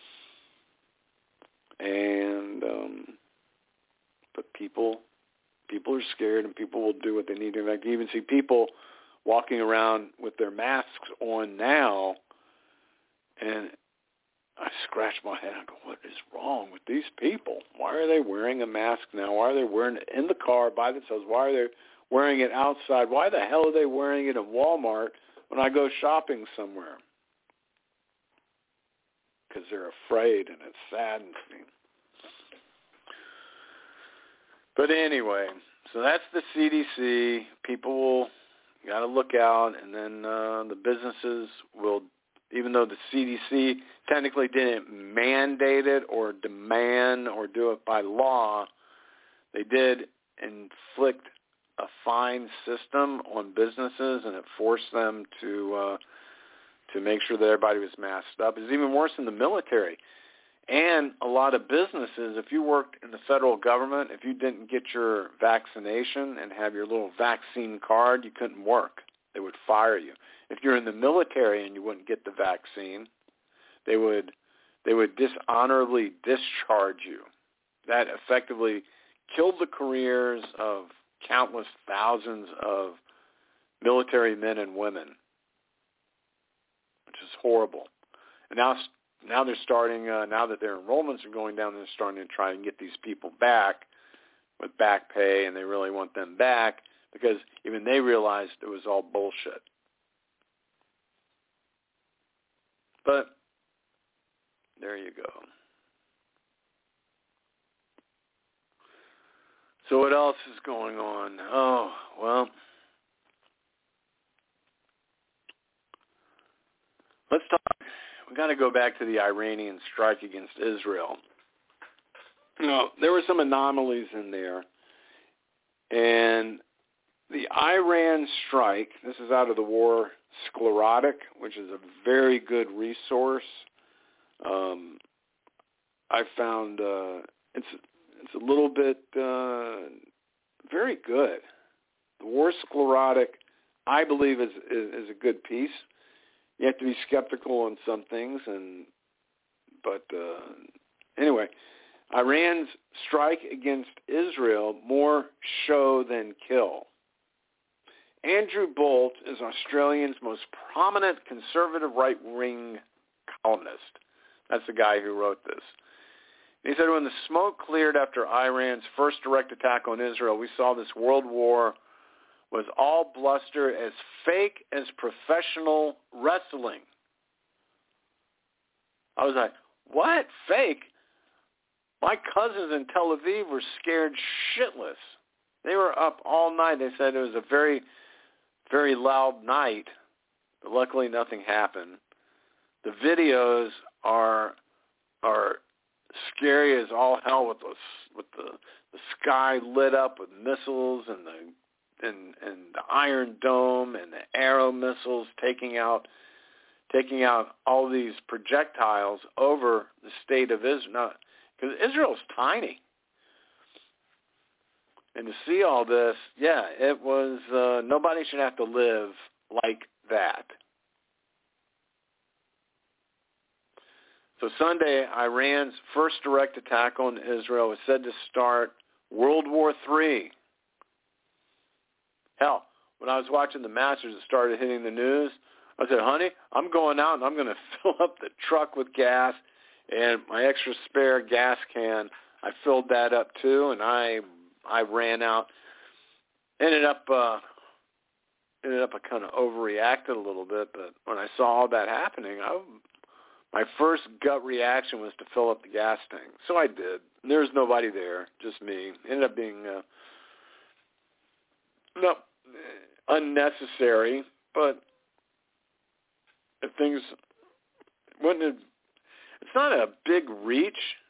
G: And um, but people people are scared, and people will do what they need to. In fact, you even see people walking around with their masks on now, and I scratch my head. I go, "What is wrong with these people? Why are they wearing a mask now? Why are they wearing it in the car by themselves? Why are they wearing it outside? Why the hell are they wearing it in Walmart when I go shopping somewhere?" Because they're afraid, and it saddens me. But anyway, so that's the C D C. People will got to look out, and then uh, the businesses will, even though the C D C technically didn't mandate it or demand or do it by law, they did inflict a fine system on businesses, and it forced them to uh, to make sure that everybody was masked up. It's even worse in the military. And a lot of businesses, if you worked in the federal government, if you didn't get your vaccination and have your little vaccine card, you couldn't work. They would fire you. If you're in the military and you wouldn't get the vaccine, they would they would dishonorably discharge you. that effectively killed the careers of countless thousands of military men and women, which is horrible. And now, now they're starting. Uh, now that their enrollments are going down, they're starting to try and get these people back with back pay, and they really want them back because even they realized it was all bullshit. But there you go. So what else is going on? Oh, well, let's talk. We got to go back to the Iranian strike against Israel. You know, there were some anomalies in there. And the Iran strike, this is out of the War Sclerotic, which is a very good resource. Um, I found uh, it's it's a little bit uh, very good. The War Sclerotic, I believe, is, is is a good piece. You have to be skeptical on some things, and but uh, anyway, Iran's strike against Israel, more show than kill. Andrew Bolt is Australia's most prominent conservative right-wing columnist. That's the guy who wrote this. He said, when the smoke cleared after Iran's first direct attack on Israel, we saw this world war was all bluster, as fake as professional wrestling. I was like, what? Fake? My cousins in Tel Aviv were scared shitless. They were up all night. They said it was a very, very loud night, but luckily nothing happened. The videos are are scary as all hell, with the with the, the sky lit up with missiles and the and and the Iron Dome and the Arrow missiles taking out taking out all these projectiles over the state of Israel. Because Israel's tiny. And to see all this, yeah, it was, uh, nobody should have to live like that. So Sunday, Iran's first direct attack on Israel was said to start World War Three. Hell, when I was watching the Masters that started hitting the news, I said, honey, I'm going out and I'm going to fill up the truck with gas, and my extra spare gas can, I filled that up too, and I I ran out. Ended up uh, ended up I kind of overreacted a little bit, but when I saw all that happening, I, my first gut reaction was to fill up the gas tank. So I did. There was nobody there, just me. Ended up being uh, no unnecessary, but if things wouldn't have, it's not a big reach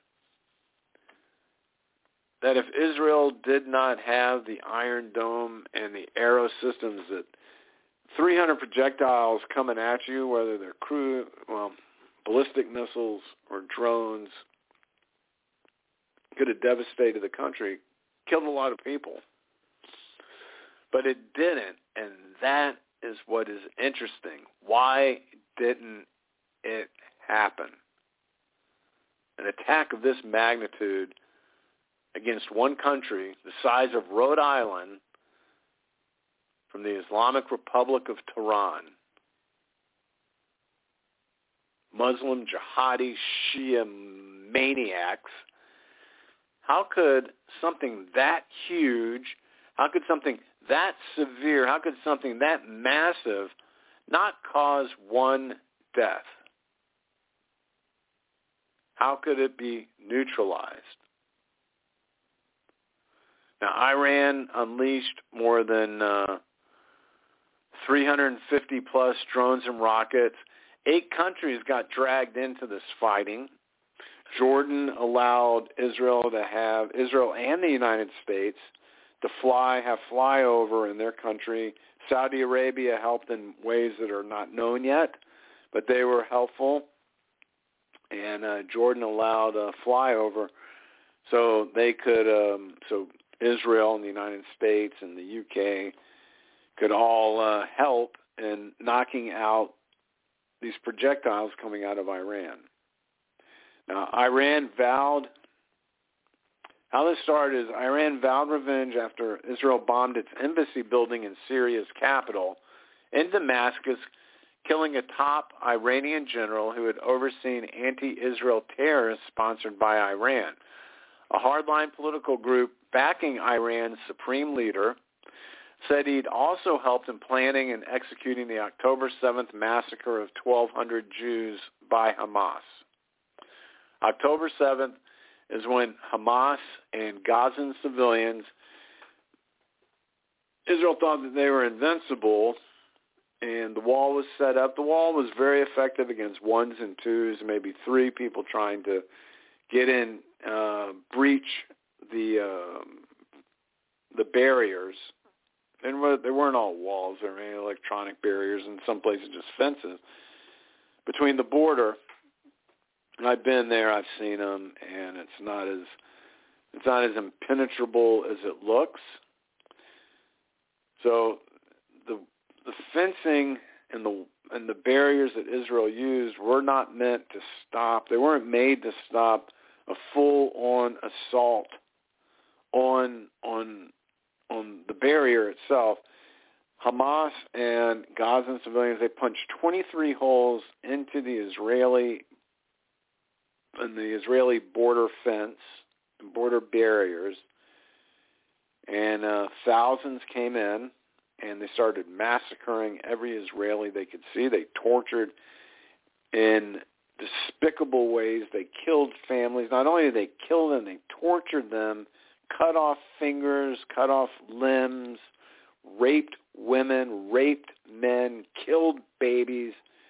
G: that if Israel did not have the Iron Dome and the Arrow systems, that three hundred projectiles coming at you, whether they're cruise, well, ballistic missiles or drones, could have devastated the country, killed a lot of people. But it didn't, and that is what is interesting. Why didn't it happen? An attack of this magnitude against one country the size of Rhode Island from the Islamic Republic of Tehran. Muslim jihadi Shia maniacs. How could something that huge, how could something that severe, how could something that massive not cause one death? How could it be neutralized? Now, Iran unleashed more than uh, three hundred fifty plus drones and rockets. Eight countries got dragged into this fighting. Jordan allowed Israel to have, Israel and the United States, to fly, have flyover in their country. Saudi Arabia helped in ways that are not known yet, but they were helpful. And uh, Jordan allowed a flyover so they could, um, so Israel and the United States and the U K could all uh, help in knocking out these projectiles coming out of Iran. Now, Iran vowed How this started is Iran vowed revenge after Israel bombed its embassy building in Syria's capital in Damascus, killing a top Iranian general who had overseen anti-Israel terrorists sponsored by Iran. A hardline political group backing Iran's supreme leader said he'd also helped in planning and executing the October seventh massacre of twelve hundred Jews by Hamas. October seventh is when Hamas and Gazan civilians, Israel thought that they were invincible, and the wall was set up. The wall was very effective against ones and twos, maybe three people trying to get in, uh, breach the uh, the barriers. And they weren't all walls. There were electronic barriers, and some places just fences between the border. And I've been there. I've seen them, and it's not as it's not as impenetrable as it looks. So the the fencing and the and the barriers that Israel used were not meant to stop. They weren't made to stop a full-on assault on on on the barrier itself. Hamas and Gazan civilians, they punched twenty-three holes into the Israeli in the Israeli border fence, border barriers, and uh, thousands came in, and they started massacring every Israeli they could see. They tortured in despicable ways. They killed families. Not only did they kill them, they tortured them, cut off fingers, cut off limbs, raped women, raped men, killed babies.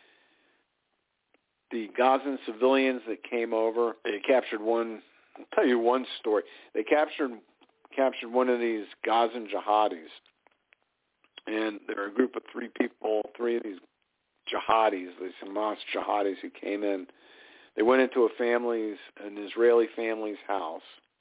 G: The Gazan civilians that came over, they captured one. I'll tell you one story. They captured captured one of these Gazan jihadis, and there were a group of three people, three of these jihadis, these Hamas jihadis who came in. They went into a family's, an Israeli family's house.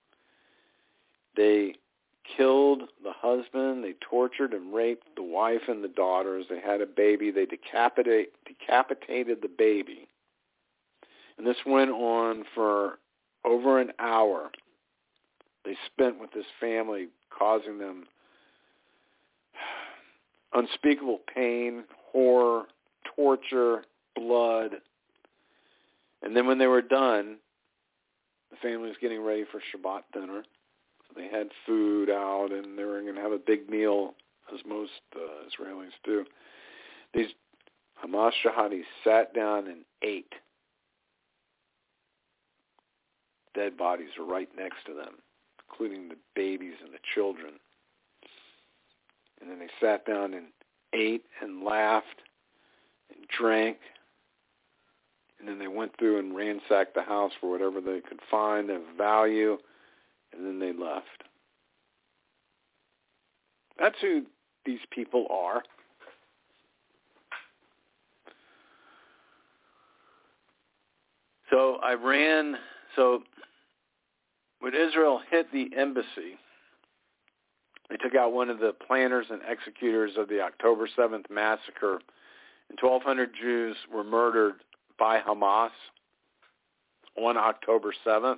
G: They killed the husband. They tortured and raped the wife and the daughters. They had a baby. They decapitate, decapitated the baby. And this went on for over an hour. They spent with this family, causing them unspeakable pain, horror, torture, blood. And then when they were done, the family was getting ready for Shabbat dinner. So they had food out, and they were going to have a big meal, as most uh, Israelis do. These Hamas jihadis sat down and ate. Dead bodies are right next to them, including the babies and the children. And then they sat down and ate and laughed and drank. And then they went through and ransacked the house for whatever they could find of value, and then they left. That's who these people are. So Iran, so when Israel hit the embassy, they took out one of the planners and executors of the October seventh massacre, and twelve hundred Jews were murdered by Hamas on October seventh.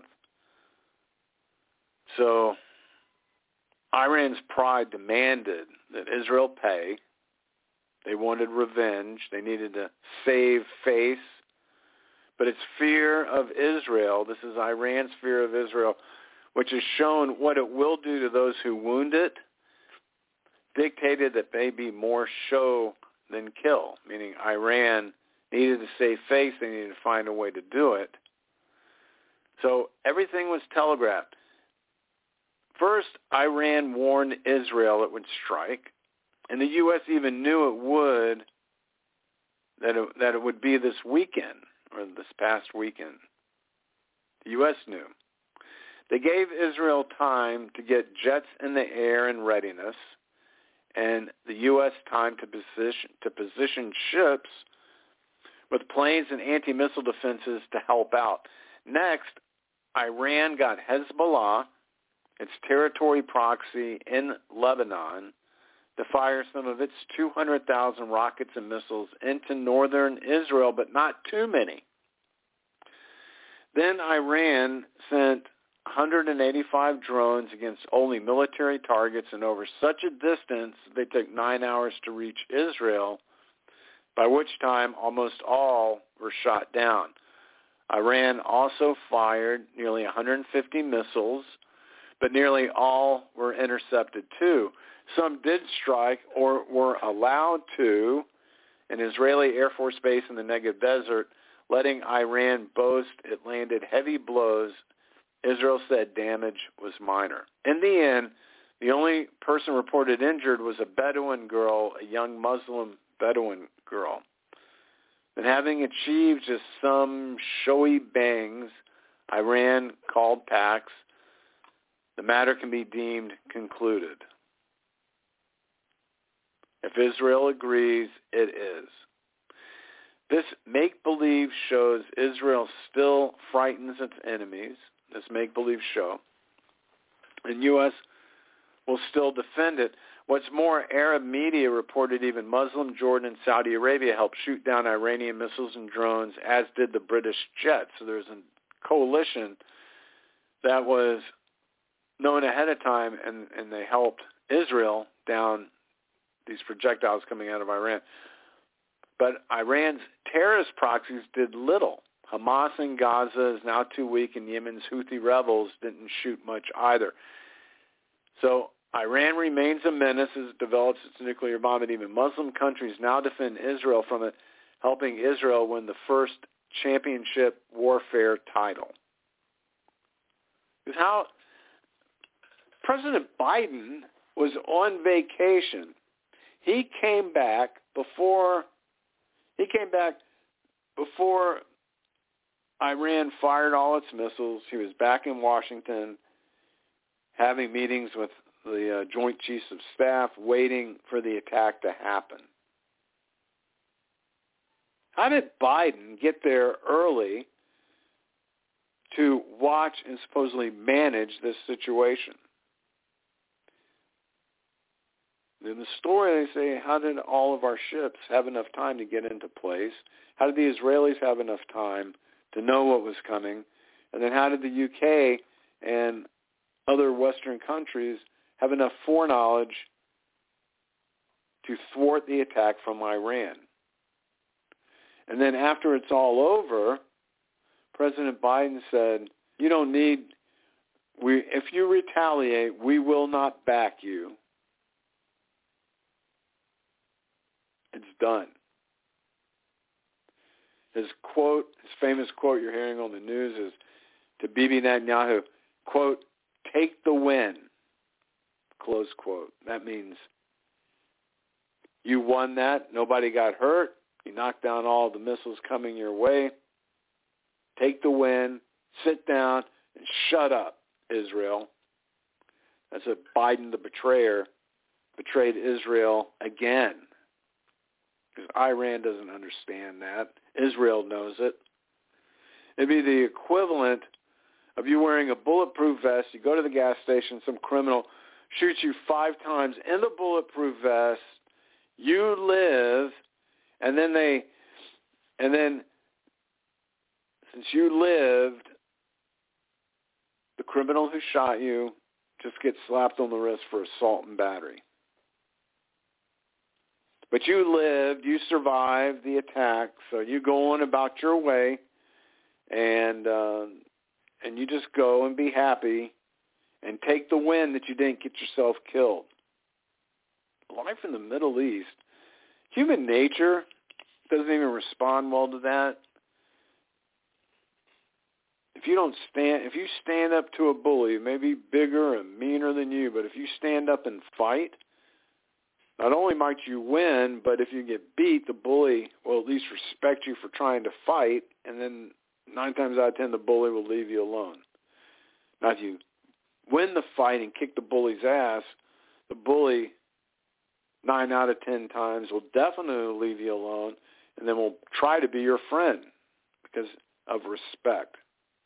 G: So Iran's pride demanded that Israel pay. They wanted revenge. They needed to save face. But it's fear of Israel. This is Iran's fear of Israel, which has shown what it will do to those who wound it, dictated that they be more show than kill, meaning Iran needed to save face. They needed to find a way to do it. So everything was telegraphed. First, Iran warned Israel it would strike, and the U S even knew it would, that it, that it would be this weekend, or this past weekend. The U S knew. They gave Israel time to get jets in the air in readiness, and the U S time to position to position ships with planes and anti-missile defenses to help out. Next, Iran got Hezbollah, its territory proxy in Lebanon, to fire some of its two hundred thousand rockets and missiles into northern Israel, but not too many. Then Iran sent hundred eighty-five drones against only military targets and over such a distance they took nine hours to reach Israel, by which time almost all were shot down. Iran also fired nearly one hundred fifty missiles, but nearly all were intercepted too. Some did strike or were allowed to an Israeli Air Force base in the Negev Desert, letting Iran boast it landed heavy blows. Israel said damage was minor. In the end, the only person reported injured was a Bedouin girl, a young Muslim Bedouin girl. And having achieved just some showy bangs, Iran called Pax. The matter can be deemed concluded. If Israel agrees, it is. This make-believe shows Israel still frightens its enemies, this make-believe show, and U S will still defend it. What's more, Arab media reported even Muslim Jordan and Saudi Arabia helped shoot down Iranian missiles and drones, as did the British jets. So there's a coalition that was known ahead of time, and, and they helped Israel down these projectiles coming out of Iran. But Iran's terrorist proxies did little. Hamas in Gaza is now too weak, and Yemen's Houthi rebels didn't shoot much either. So Iran remains a menace as it develops its nuclear bomb, and even Muslim countries now defend Israel from it, helping Israel win the first championship warfare title. Because how President Biden was on vacation. He came back before he came back before Iran fired all its missiles. He was back in Washington having meetings with the uh, Joint Chiefs of Staff, waiting for the attack to happen. How did Biden get there early to watch and supposedly manage this situation? In the story, they say, how did all of our ships have enough time to get into place? How did the Israelis have enough time to know what was coming? And then how did the U K and other Western countries have enough foreknowledge to thwart the attack from Iran? And then after it's all over, President Biden said, you don't need, we, if you retaliate, we will not back you. It's done. His quote, his famous quote you're hearing on the news is to Bibi Netanyahu, quote, take the win, close quote. That means you won that. Nobody got hurt. You knocked down all the missiles coming your way. Take the win, sit down, and shut up, Israel. That's what Biden, the betrayer, betrayed Israel again. Because Iran doesn't understand that. Israel knows it. It'd be the equivalent of you wearing a bulletproof vest. You go to the gas station, some criminal shoots you five times in the bulletproof vest. You live, and then they, and then since you lived, the criminal who shot you just gets slapped on the wrist for assault and battery. But you lived, you survived the attack, so you go on about your way, and uh, and you just go and be happy and take the win that you didn't get yourself killed. Life in the Middle East, human nature doesn't even respond well to that. If you don't stand, if you stand up to a bully, it may be bigger and meaner than you, but if you stand up and fight, not only might you win, but if you get beat, the bully will at least respect you for trying to fight, and then nine times out of ten, the bully will leave you alone. Now, if you win the fight and kick the bully's ass, the bully, nine out of ten times, will definitely leave you alone, and then will try to be your friend because of respect.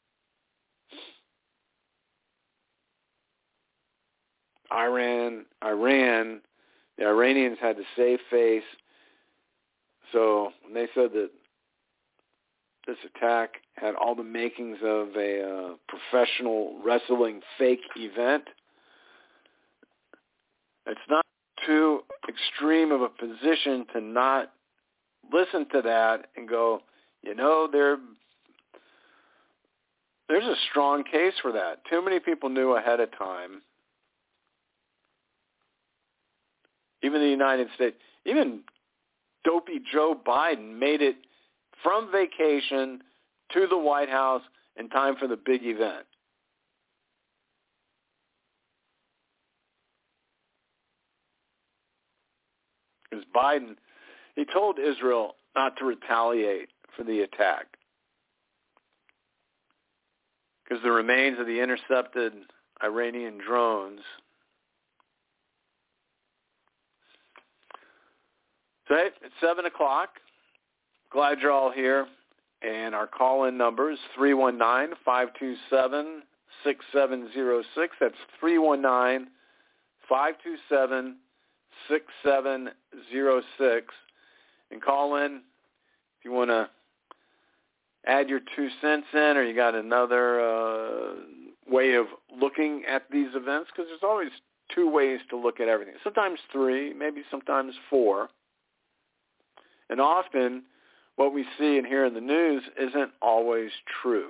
G: Iran, Iran, the Iranians had to save face. So when they said that this attack had all the makings of a uh, professional wrestling fake event. It's not too extreme of a position to not listen to that and go, you know, there, there's a strong case for that. Too many people knew ahead of time. Even the United States, even dopey Joe Biden made it from vacation to the White House in time for the big event. Because Biden, he told Israel not to retaliate for the attack. Because the remains of the intercepted Iranian drones. So it's seven o'clock. Glad you're all here. And our call-in number is three one nine, five two seven, six seven zero six. That's three one nine, five two seven, six seven zero six. And call in if you want to add your two cents in, or you got another uh, way of looking at these events, because there's always two ways to look at everything. Sometimes three, maybe sometimes four. And often what we see and hear in the news isn't always true.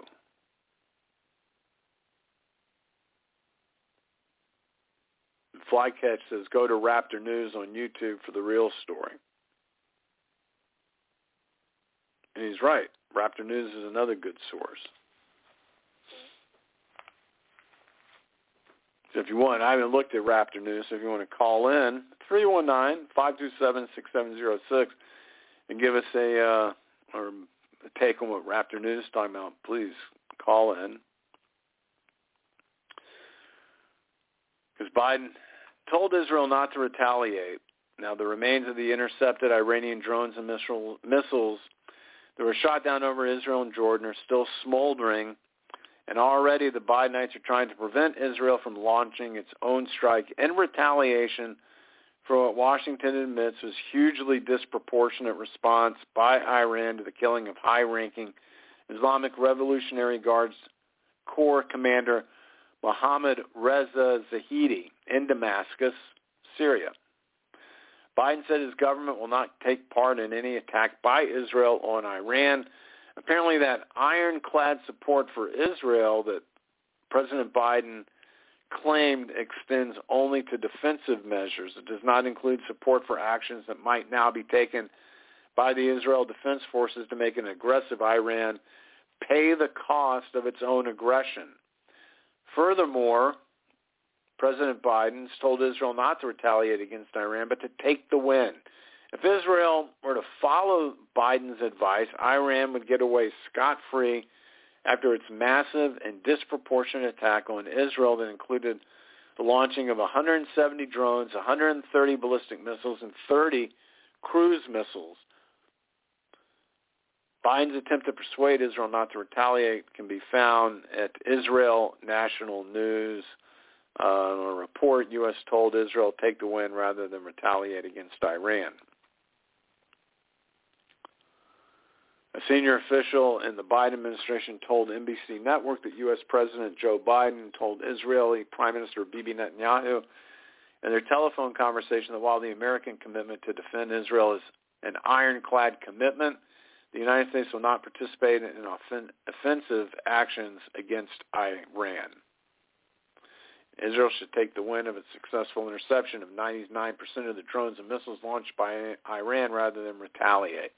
G: Flycatch says, go to Raptor News on YouTube for the real story. And he's right. Raptor News is another good source. So if you want, I haven't looked at Raptor News, so if you want to call in, three one nine, five two seven, six seven zero six, and give us a, uh, or a take on what Raptor News is talking about, please call in. Because Biden told Israel not to retaliate. Now, the remains of the intercepted Iranian drones and missile, missiles that were shot down over Israel and Jordan are still smoldering, and already the Bidenites are trying to prevent Israel from launching its own strike in retaliation for what Washington admits was hugely disproportionate response by Iran to the killing of high-ranking Islamic Revolutionary Guards Corps Commander Mohammad Reza Zahedi in Damascus, Syria. Biden said his government will not take part in any attack by Israel on Iran. Apparently that ironclad support for Israel that President Biden claimed extends only to defensive measures. It does not include support for actions that might now be taken by the Israel Defense Forces to make an aggressive Iran pay the cost of its own aggression. Furthermore, President Biden told Israel not to retaliate against Iran, but to take the win. If Israel were to follow Biden's advice, Iran would get away scot-free after its massive and disproportionate attack on Israel that included the launching of one hundred seventy drones, one hundred thirty ballistic missiles, and thirty cruise missiles. Biden's attempt to persuade Israel not to retaliate can be found at Israel National News. Uh, a report, U S told Israel take the win rather than retaliate against Iran. A senior official in the Biden administration told N B C Network that U S President Joe Biden told Israeli Prime Minister Bibi Netanyahu in their telephone conversation that while the American commitment to defend Israel is an ironclad commitment, the United States will not participate in offen- offensive actions against Iran. Israel should take the win of its successful interception of ninety-nine percent of the drones and missiles launched by Iran rather than retaliate.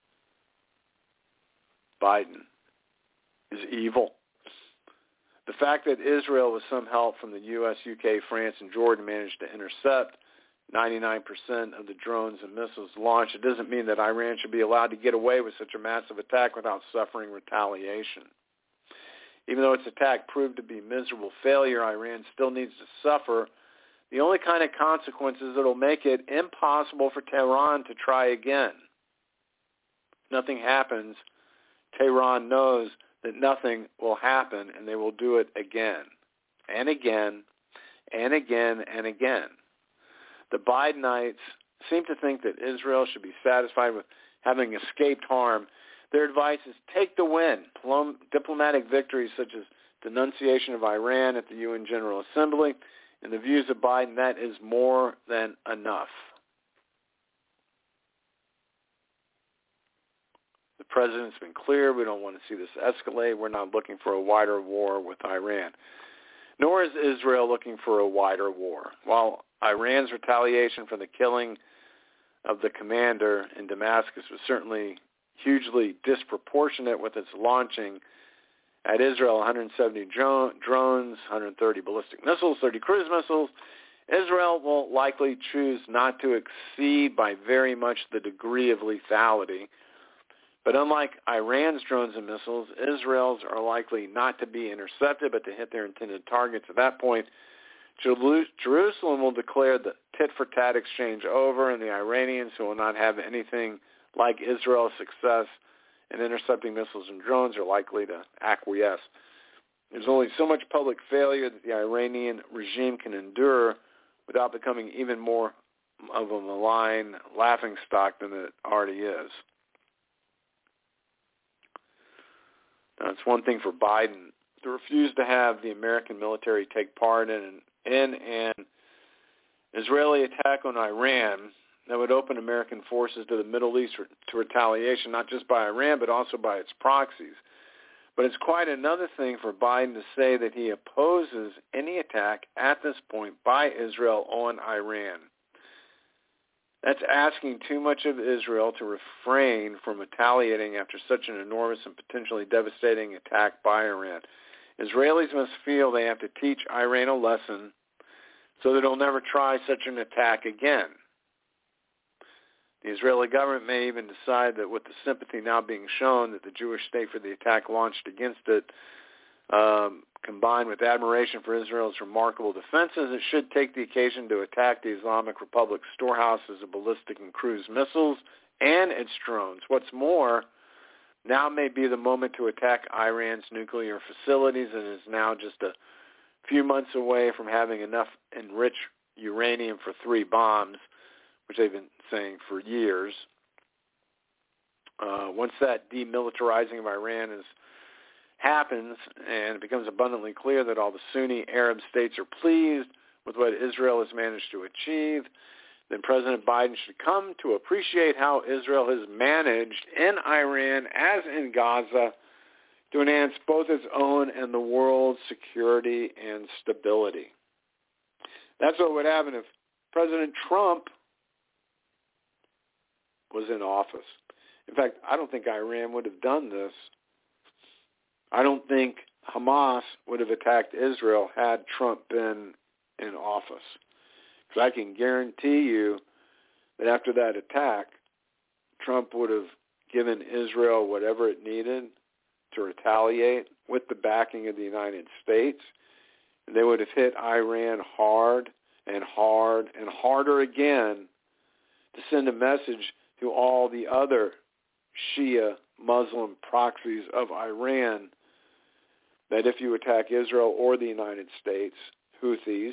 G: Biden is evil. The fact that Israel, with some help from the U S, U K, France, and Jordan, managed to intercept ninety-nine percent of the drones and missiles launched, it doesn't mean that Iran should be allowed to get away with such a massive attack without suffering retaliation. Even though its attack proved to be a miserable failure, Iran still needs to suffer the only kind of consequences that will make it impossible for Tehran to try again. If nothing happens, Tehran knows that nothing will happen, and they will do it again and again and again and again. The Bidenites seem to think that Israel should be satisfied with having escaped harm. Their advice is take the win. Plum, diplomatic victories such as denunciation of Iran at the U N General Assembly. In the views of Biden, that is more than enough. The president's been clear. We don't want to see this escalate. We're not looking for a wider war with Iran. Nor is Israel looking for a wider war. While Iran's retaliation for the killing of the commander in Damascus was certainly hugely disproportionate with its launching at Israel one hundred seventy drones, one hundred thirty ballistic missiles, thirty cruise missiles, Israel will likely choose not to exceed by very much the degree of lethality. But unlike Iran's drones and missiles, Israel's are likely not to be intercepted but to hit their intended targets. At that point, Jerusalem will declare the tit-for-tat exchange over, and the Iranians, who will not have anything like Israel's success in intercepting missiles and drones, are likely to acquiesce. There's only so much public failure that the Iranian regime can endure without becoming even more of a malign laughingstock than it already is. Now, it's one thing for Biden to refuse to have the American military take part in, in an Israeli attack on Iran that would open American forces to the Middle East to retaliation, not just by Iran, but also by its proxies. But it's quite another thing for Biden to say that he opposes any attack at this point by Israel on Iran. That's asking too much of Israel to refrain from retaliating after such an enormous and potentially devastating attack by Iran. Israelis must feel they have to teach Iran a lesson so that it'll never try such an attack again. The Israeli government may even decide that with the sympathy now being shown that the Jewish state for the attack launched against it, um, combined with admiration for Israel's remarkable defenses, it should take the occasion to attack the Islamic Republic's storehouses of ballistic and cruise missiles and its drones. What's more, now may be the moment to attack Iran's nuclear facilities, and is now just a few months away from having enough enriched uranium for three bombs, which they've been saying for years. Uh, once that demilitarizing of Iran is happens and it becomes abundantly clear that all the Sunni Arab states are pleased with what Israel has managed to achieve, then President Biden should come to appreciate how Israel has managed in Iran as in Gaza to enhance both its own and the world's security and stability. That's what would happen if President Trump was in office. In fact, I don't think Iran would have done this. I don't think Hamas would have attacked Israel had Trump been in office. Because I can guarantee you that after that attack, Trump would have given Israel whatever it needed to retaliate with the backing of the United States. And they would have hit Iran hard and hard and harder again to send a message to all the other Shia Muslim proxies of Iran that if you attack Israel or the United States, Houthis,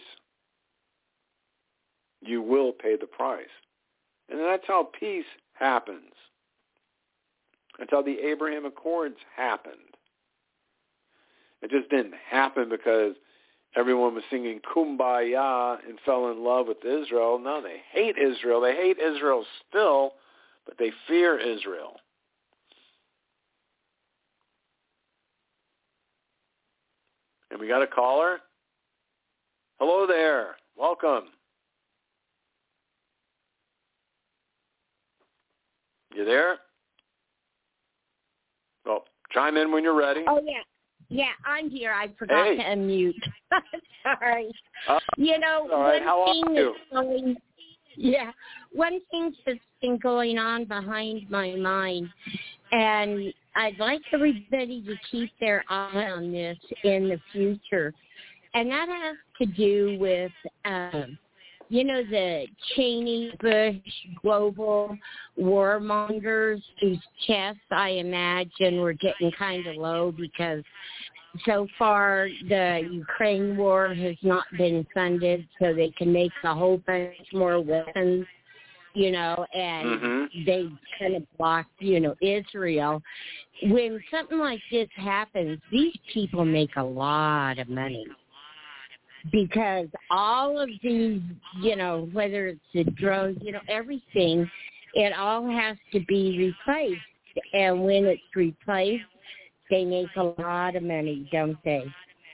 G: you will pay the price. And that's how peace happens. That's how the Abraham Accords happened. It just didn't happen because everyone was singing Kumbaya and fell in love with Israel. No, they hate Israel. They hate Israel still, but they fear Israel. And we got a caller. Hello there. Welcome. You there? Well, chime in when you're ready.
H: Oh, yeah. Yeah, I'm here. I forgot
G: hey.
H: to unmute. Sorry.
G: Uh,
H: you know,
G: all right.
H: one
G: How
H: thing
G: are you?
H: is going, yeah, one thing that's been going on behind my mind, and I'd like everybody to keep their eye on this in the future, and that has to do with, um, you know, the Cheney, Bush, global warmongers whose chests, I imagine, were getting kind of low because so far the Ukraine war has not been funded so they can make a whole bunch more weapons. you know, and
G: mm-hmm.
H: they kind of block, you know, Israel. When something like this happens, these people make a lot of money because all of these, you know, whether it's the drones, you know, everything, it all has to be replaced. And when it's replaced, they make a lot of money, don't they?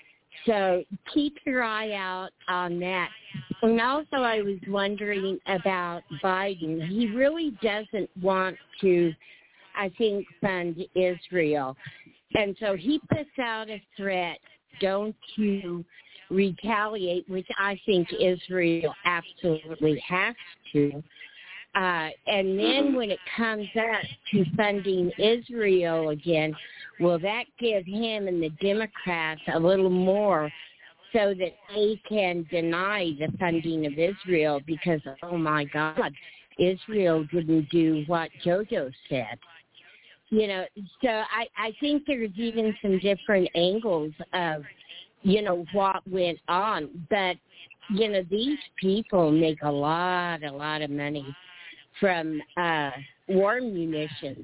H: So keep your eye out on that. And also I was wondering about Biden. He really doesn't want to, I think, fund Israel. And so he puts out a threat, don't you retaliate, which I think Israel absolutely has to. Uh, and then when it comes up to funding Israel again, will that give him and the Democrats a little more so that they can deny the funding of Israel because, oh, my God, Israel didn't do what JoJo said. You know, so I, I think there's even some different angles of, you know, what went on. But, you know, these people make a lot, a lot of money from uh, war munitions.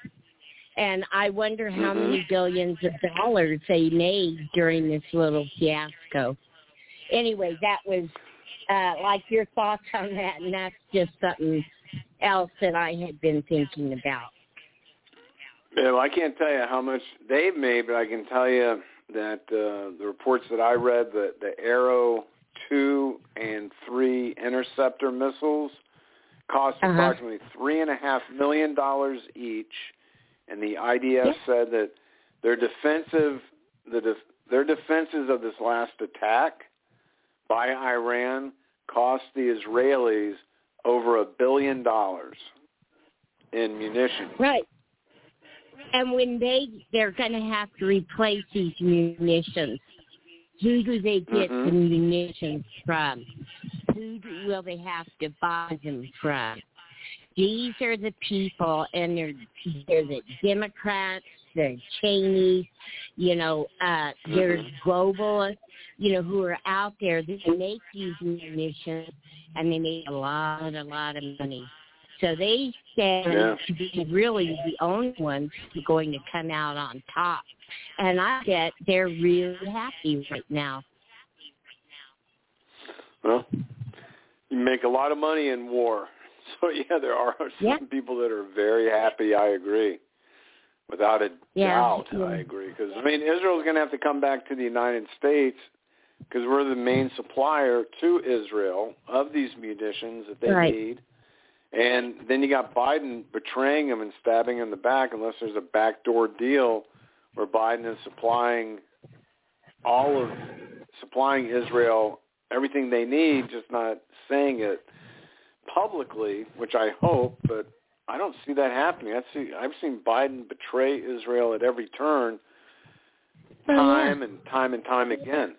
H: And I wonder how
G: mm-hmm.
H: many billions of dollars they made during this little fiasco. Anyway, that was uh, like your thoughts on that, and that's just something else that I had been thinking about.
G: Yeah, well, I can't tell you how much they've made, but I can tell you that uh, the reports that I read, the, the Arrow two and three interceptor missiles cost
H: uh-huh.
G: approximately three and a half million dollars each, and the I D F yeah. said that their defensive, the def, their defenses of this last attack by Iran cost the Israelis over a billion dollars in munitions.
H: Right. And when they they're going to have to replace these munitions, who do they get
G: mm-hmm.
H: the munitions from? Who do, will they have to buy them from? These are the people, and they're, they're the Democrats, they're Cheney, you know, uh, they're
G: mm-hmm.
H: globalists, you know, who are out there. They make these munitions, and they make a lot, a lot of money. So they stand
G: yeah.
H: to be really the only ones who are going to come out on top. And I bet they're really happy right now.
G: Well, you make a lot of money in war. So, yeah, there are some
H: yeah.
G: people that are very happy. I agree. Without a
H: yeah.
G: doubt,
H: yeah.
G: I agree. Because, I mean, Israel's going to have to come back to the United States because we're the main supplier to Israel of these munitions that they
H: right.
G: need. And then you got Biden betraying him and stabbing him in the back unless there's a backdoor deal where Biden is supplying all of, supplying Israel everything they need, just not saying it publicly, which I hope, but I don't see that happening. I see, I've seen Biden betray Israel at every turn, time
H: oh, yeah.
G: and time and time again.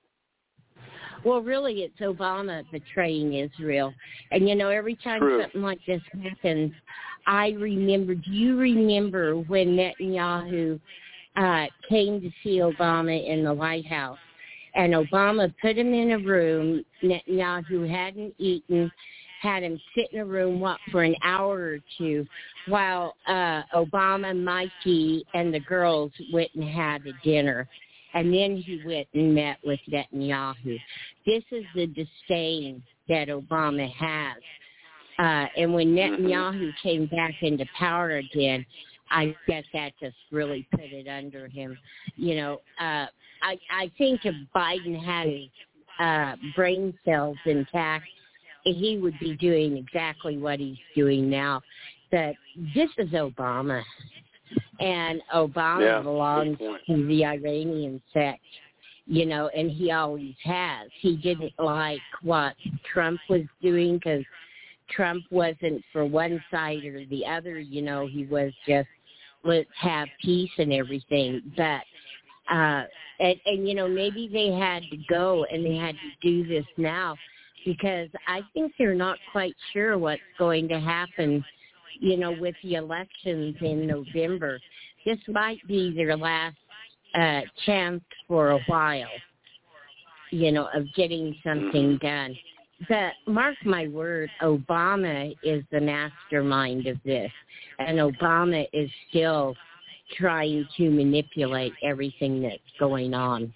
H: Well, really, it's Obama betraying Israel. And, you know, every time
G: True.
H: something like this happens, I remember, do you remember when Netanyahu uh, came to see Obama in the White House? And Obama put him in a room. Netanyahu hadn't eaten, had him sit in a room what, for an hour or two while uh, Obama, Mikey, and the girls went and had a dinner. And then he went and met with Netanyahu. This is the disdain that Obama has. Uh, and when Netanyahu came back into power again, I guess that just really put it under him. You know, uh, I, I think if Biden had his uh, brain cells intact, he would be doing exactly what he's doing now. But this is Obama. And Obama
G: yeah,
H: belongs to the Iranian sect, you know, and he always has. He didn't like what Trump was doing because Trump wasn't for one side or the other, you know. He was just, let's have peace and everything. But, uh, and, and, you know, maybe they had to go and they had to do this now because I think they're not quite sure what's going to happen, you know, with the elections in November. This might be their last uh, chance for a while, you know, of getting something done. but mark my word, Obama is the mastermind of this, and Obama is still trying to manipulate everything that's going on.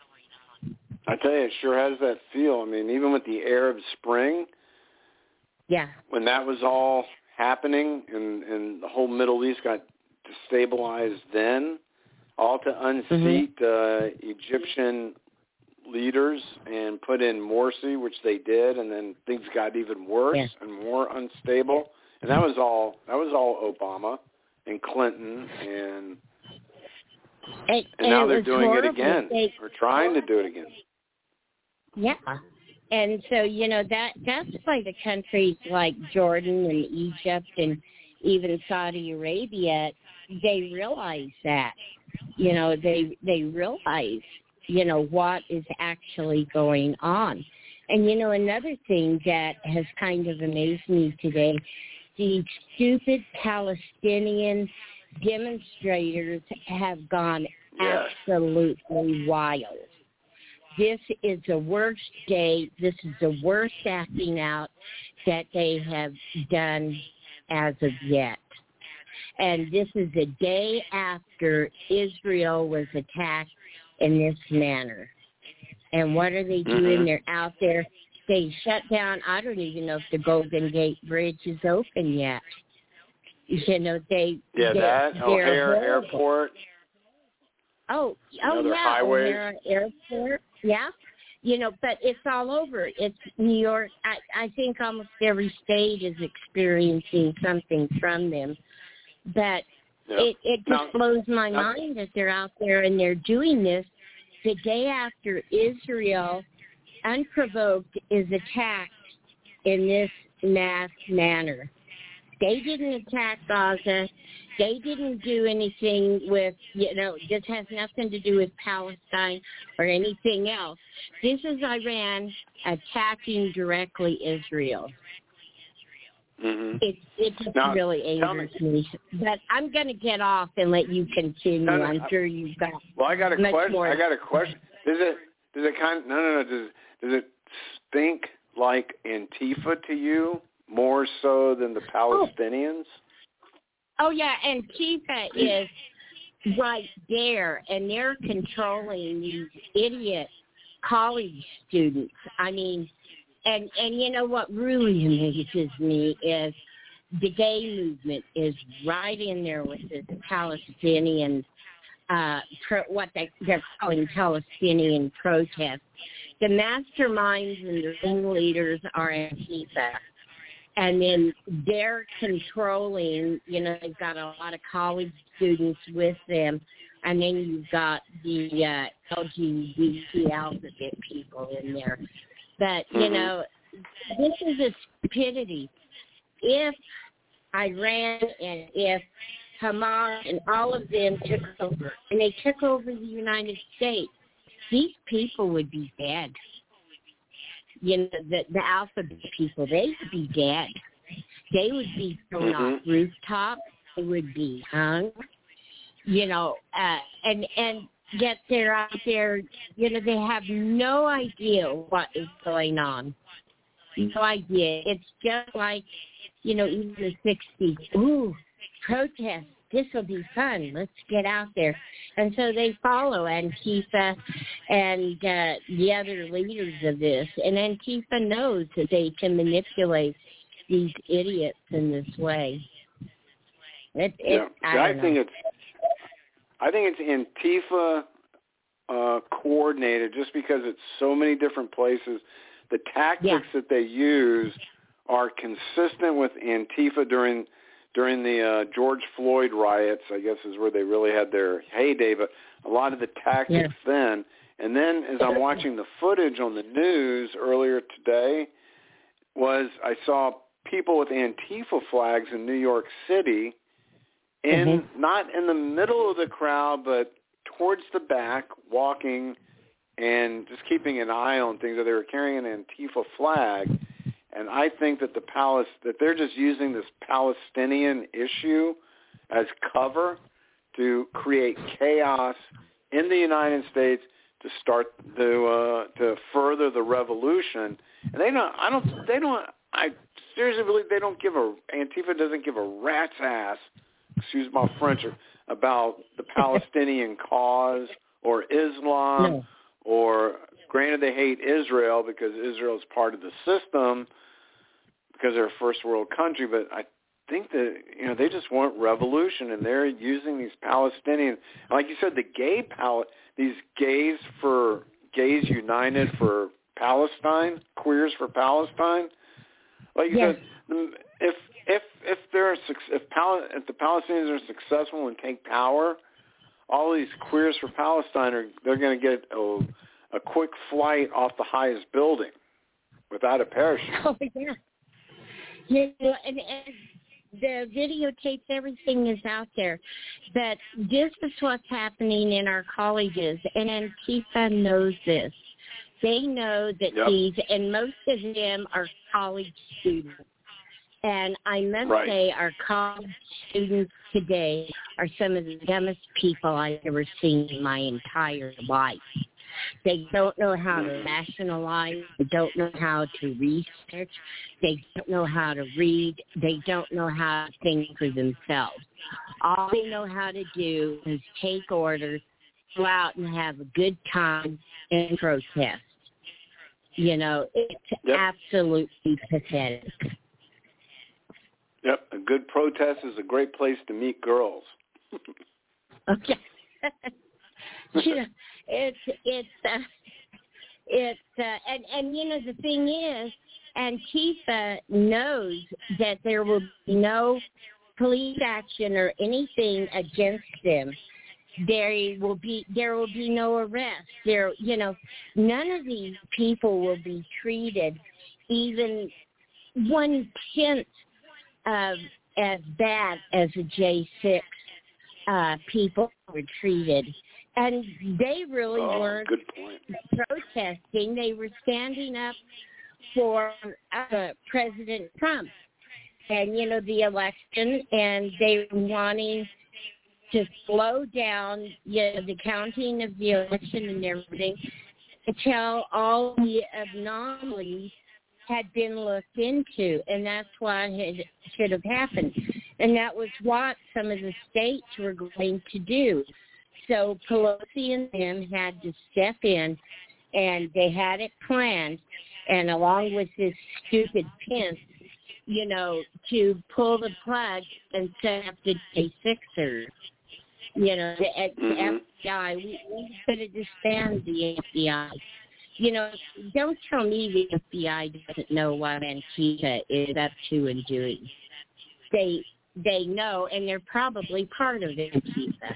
G: I tell you, it sure has that feel. I mean, even with the Arab Spring,
H: yeah,
G: when that was all happening and, and the whole Middle East got destabilized then, all to unseat mm-hmm. uh, Egyptian leaders and put in Morsi, which they did, and then things got even worse yeah. and more unstable. And that was all that was all Obama and Clinton, and
H: and,
G: and now
H: and
G: they're doing
H: horrible.
G: it again.
H: They,
G: or trying to do it again.
H: Yeah. And so, you know, that that's why the countries like Jordan and Egypt and even Saudi Arabia, they realize that. You know, they they realize, you know, what is actually going on. And, you know, another thing that has kind of amazed me today, these stupid Palestinian demonstrators have gone yes. absolutely wild. This is the worst day, this is the worst acting out that they have done as of yet. And this is a day after Israel was attacked in this manner. And what are they doing? Mm-hmm. They're out there. They shut down, I don't even know if the Golden Gate Bridge is open yet. You know, they...
G: Yeah,
H: they,
G: that, O'Hare Airport.
H: Oh, oh yeah,
G: highways.
H: O'Hare Airport, yeah. You know, but it's all over. It's New York. I, I think almost every state is experiencing something from them. But
G: yeah.
H: it, it just
G: now,
H: blows my
G: now,
H: mind that they're out there and they're doing this the day after Israel, unprovoked, is attacked in this mass manner. They didn't attack Gaza. They didn't do anything with, you know, this has nothing to do with Palestine or anything else. This is Iran attacking directly Israel.
G: Mm-hmm.
H: It, it just
G: now,
H: really angers me. me. But I'm going to get off and let you continue.
G: No, no,
H: I'm sure you've got
G: Well, I got a
H: much
G: question.
H: more.
G: I got a question. Does it, does it kind of, no, no, no, does, does it stink like Antifa to you more so than the Palestinians?
H: Oh, oh yeah, Antifa is right there, and they're controlling these idiot college students. I mean, and, and you know what really amazes me is the gay movement is right in there with the Palestinian, uh, pro, what they, they're calling Palestinian protests. The masterminds and the ringleaders are Antifa. And then they're controlling, you know, they've got a lot of college students with them. And then you've got the uh, L G B T alphabet people in there. But, you mm-hmm. know, this is a stupidity. If Iran and if Hamas and all of them took over, and they took over the United States, these people would be dead. You know, the, the alphabet people, they would be dead. They would be thrown
G: mm-hmm.
H: off rooftops. They would be hung. You know, uh, and and yet they're out there, you know, they have no idea what is going on. No idea. It's just like, you know, even the sixties. Ooh, protest. This will be fun. Let's get out there. And so they follow Antifa and uh, the other leaders of this. And Antifa knows that they can manipulate these idiots in this way. It, it,
G: yeah,
H: I,
G: I think know. it's I think it's Antifa uh, coordinated just because it's so many different places. The tactics
H: yeah.
G: that they use are consistent with Antifa during during the uh, George Floyd riots, I guess is where they really had their heyday, but a lot of the tactics yeah. then. And then as I'm watching the footage on the news earlier today, was I saw people with Antifa flags in New York City, in mm-hmm. not in the middle of the crowd, but towards the back, walking and just keeping an eye on things. That they were carrying an Antifa flag. And I think that the Palis- that they're just using this Palestinian issue as cover to create chaos in the United States, to start to uh, to further the revolution. And they don't. I don't. They don't. I seriously believe they don't give a. Antifa doesn't give a rat's ass. Excuse my French. About the Palestinian cause or Islam,
H: no.
G: or granted they hate Israel because Israel is part of the system because they're a first world country. But I think that you know they just want revolution, and they're using these Palestinians, like you said, the gay pal, these gays for gays united for Palestine, queers for Palestine. Like you
H: yes.
G: said, if if if they're if Pal- if the Palestinians are successful and take power, all these queers for Palestine are they're going to get a, a quick flight off the highest building without a parachute.
H: Oh yeah, yeah, and, and the videotapes, everything is out there. But this is what's happening in our colleges, and Antifa knows this. They know that
G: yep.
H: these, and most of them are college students. And I must
G: right.
H: say our college students today are some of the dumbest people I've ever seen in my entire life. They don't know how to rationalize. They don't know how to research. They don't know how to read. They don't know how to think for themselves. All they know how to do is take orders, go out and have a good time and protest. You know, it's
G: yep.
H: absolutely pathetic.
G: Yep, a good protest is a great place to meet girls.
H: Okay. You know, it's it's uh, it's uh, and and you know the thing is, Antifa knows that there will be no police action or anything against them. There will be there will be no arrest. There, you know, none of these people will be treated even one tenth of as bad as the J six uh, people were treated. And they really
G: oh,
H: weren't
G: good point.
H: protesting. They were standing up for uh, President Trump and, you know, the election, and they were wanting to slow down, you know, the counting of the election and everything until all the anomalies had been looked into, and that's why it should have happened. And that was what some of the states were going to do. So Pelosi and them had to step in, and they had it planned, and along with this stupid Pence, you know, to pull the plug and set up the J sixers. You know, the, the
G: mm-hmm.
H: F B I, we, we could have disbanded the F B I. You know, don't tell me the F B I doesn't know what Antifa is up to and doing. They they know, and they're probably part of Antifa.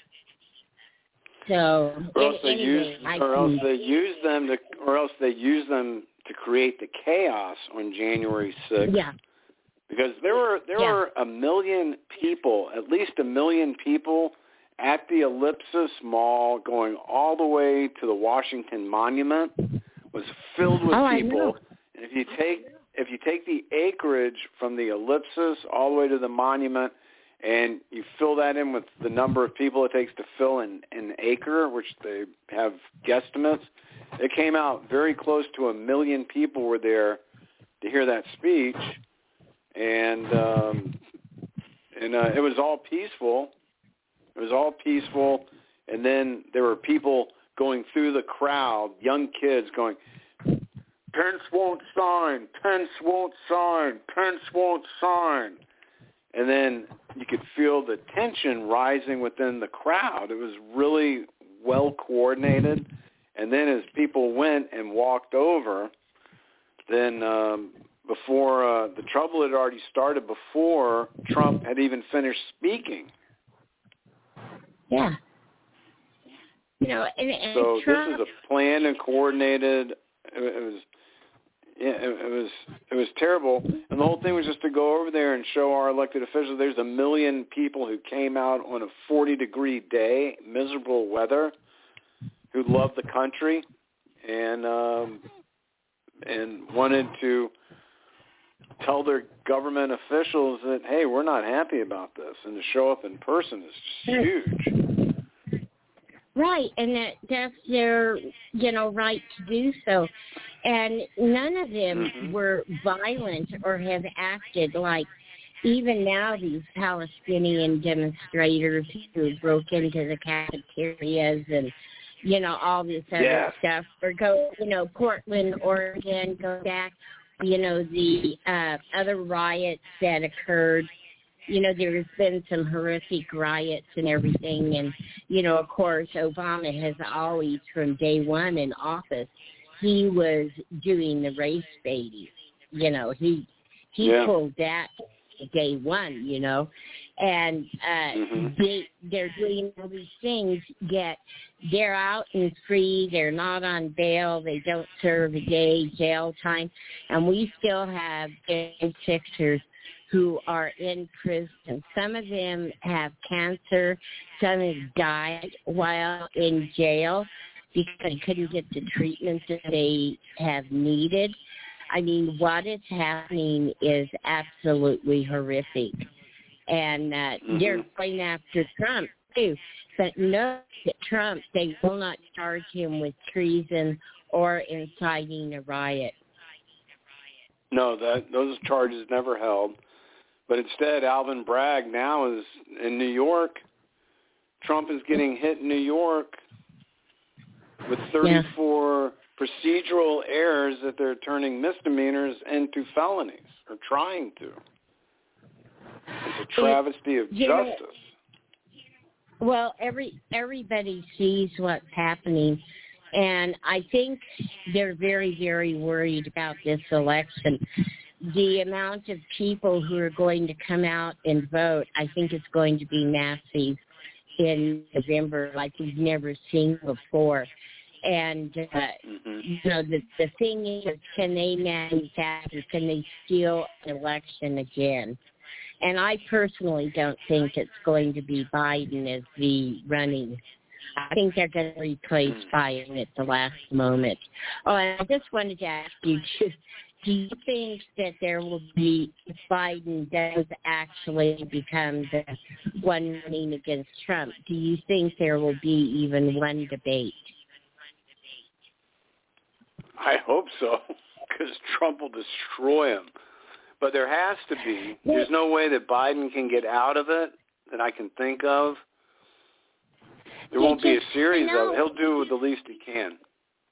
H: So,
G: or else they
H: anyway,
G: use,
H: I
G: or
H: can,
G: else they use them to, or else they use them to create the chaos on January sixth.
H: Yeah.
G: Because there were there
H: yeah.
G: were a million people, at least a million people, at the Ellipsis Mall, going all the way to the Washington Monument, was filled with
H: oh,
G: people. And if you take if you take the acreage from the Ellipsis all the way to the Monument, and you fill that in with the number of people it takes to fill an, an acre, which they have guesstimates, it came out very close to a million people were there to hear that speech, and um, and uh, it was all peaceful. It was all peaceful, and then there were people going through the crowd, young kids going, Pence won't sign, Pence won't sign, Pence won't sign. And then you could feel the tension rising within the crowd. It was really well coordinated. And then as people went and walked over, then um, before uh, the trouble had already started before Trump had even finished speaking.
H: Yeah. You know, and, and
G: so
H: Trump,
G: this is a planned and coordinated. It, it was, yeah, it, it was, it was terrible. And the whole thing was just to go over there and show our elected officials. There's a million people who came out on a forty degree day, miserable weather, who loved the country and um, and wanted to tell their government officials that, hey, we're not happy about this, and to show up in person is just huge.
H: Right, and that that's their, you know, right to do so. And none of them
G: Mm-hmm.
H: were violent or have acted like, even now, these Palestinian demonstrators who broke into the cafeterias and, you know, all this other
G: Yes.
H: stuff, or go, you know, Portland, Oregon, go back, you know, the uh, other riots that occurred. You know, there's been some horrific riots and everything. And, you know, of course, Obama has always, from day one in office, he was doing the race baiting. You know, he he
G: Yeah.
H: pulled that day one, you know. And uh,
G: Mm-hmm.
H: they, they're doing all these things, yet they're out and free. They're not on bail. They don't serve a day jail time. And we still have Gen Sixers who are in prison. Some of them have cancer. Some have died while in jail because they couldn't get the treatment that they have needed. I mean, what is happening is absolutely horrific. And uh,
G: Mm-hmm.
H: they're going after Trump, too. But no, Trump, they will not charge him with treason or inciting a riot.
G: No, that those charges never held. But instead, Alvin Bragg now is in New York. Trump is getting hit in New York with thirty-four yeah. procedural errors that they're turning misdemeanors into felonies, or trying to. It's a travesty of
H: yeah.
G: justice.
H: Well, every everybody sees what's happening, and I think they're very, very worried about this election. The amount of people who are going to come out and vote, I think it's going to be massive in November like we've never seen before. And, uh,
G: mm-hmm.
H: you know, the, the thing is, can they manufacture, can they steal an election again? And I personally don't think it's going to be Biden as the running. I think they're going to replace Biden at the last moment. Oh, and I just wanted to ask you, too, do you think that there will be, if Biden does actually become the one running against Trump, do you think there will be even one debate?
G: I hope so, because Trump will destroy him. But there has to be. There's no way that Biden can get out of it that I can think of. There won't be a series of it. He'll do the least he can.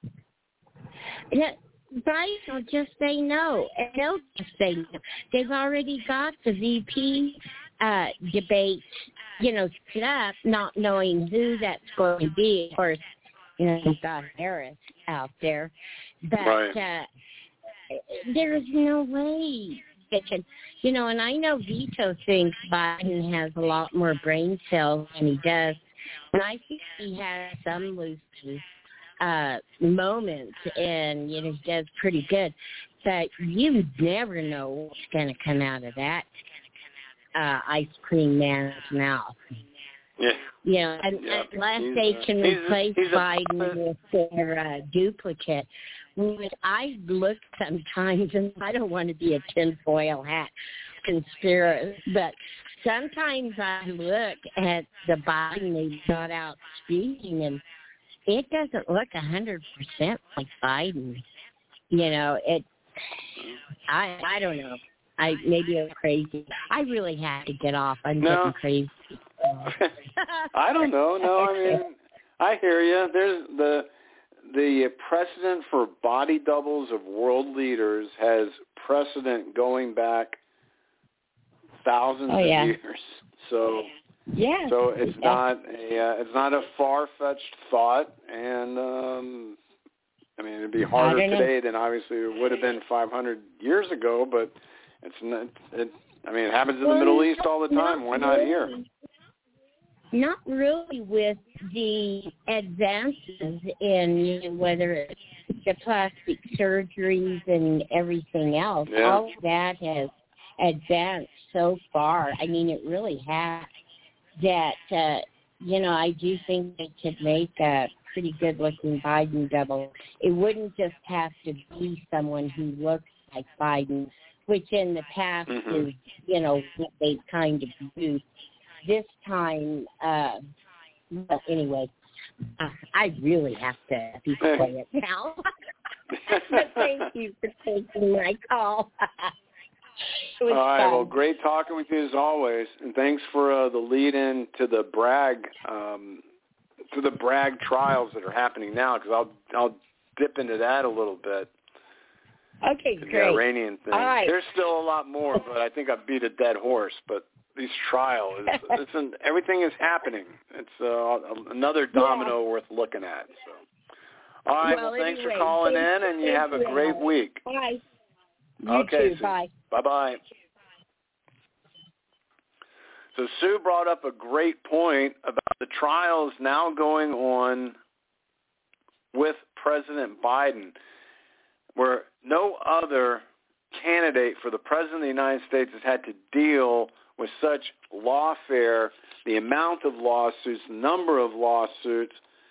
H: Yeah. Biden will just say no, and they'll just say no. They've already got the V P uh, debate, you know, set up, not knowing who that's going to be. Of course, you know, you've got Harris out there, but
G: right.
H: uh, there's no way they can, you know, and I know Vito thinks Biden has a lot more brain cells than he does, and I think he has some loose uh moments, and you know he does pretty good, but you never know what's going to come out of that uh ice cream man's mouth.
G: Yeah.
H: You know,
G: yeah.
H: unless
G: he's,
H: they can
G: uh,
H: replace
G: he's, he's
H: Biden with their uh, duplicate. Which I look sometimes, and I don't want to be a tinfoil hat conspiracy, but sometimes I look at the Biden they got out speaking, and it doesn't look a hundred percent like Biden. You know, it. I I don't know. I maybe I'm crazy. I really have to get off. I'm
G: no.
H: getting crazy.
G: I don't know. No, I mean, I hear you. There's the the precedent for body doubles of world leaders has precedent going back thousands
H: oh, yeah.
G: of years. So.
H: Yeah.
G: So it's yeah. not a uh, it's not a far-fetched thought, and um, I mean it'd be harder today than obviously it would have been five hundred years ago. But it's not. It, I mean, it happens in
H: well,
G: the Middle East all the time.
H: Not
G: Why not
H: really,
G: here?
H: Not really with the advances in you know, whether it's the plastic surgeries and everything else.
G: Yeah.
H: All of that has advanced so far. I mean, it really has. That, uh, you know, I do think they could make a pretty good-looking Biden double. It wouldn't just have to be someone who looks like Biden, which in the past
G: mm-hmm.
H: is, you know, what they've kind of used. This time, uh, well, anyway, Uh, I really have to be quiet now. But thank you for taking my call.
G: All right.
H: fun.
G: Well, great talking with you as always, and thanks for uh, the lead-in to the Bragg um, to the Bragg trials that are happening now. Because I'll I'll dip into that a little bit.
H: Okay,
G: the
H: great.
G: Iranian thing.
H: All right.
G: There's still a lot more, but I think I beat a dead horse. But these trials, it's an, everything is happening. It's uh, another domino yeah. worth looking at. So, all right.
H: Well,
G: well thanks
H: anyway,
G: for calling
H: thanks,
G: in, and you have a great
H: you.
G: week.
H: Bye. You
G: okay.
H: too.
G: Sue.
H: Bye.
G: Bye-bye. So Sue brought up a great point about the trials now going on with President Biden, where no other candidate for the President of the United States has had to deal with such lawfare, the amount of lawsuits, number of lawsuits,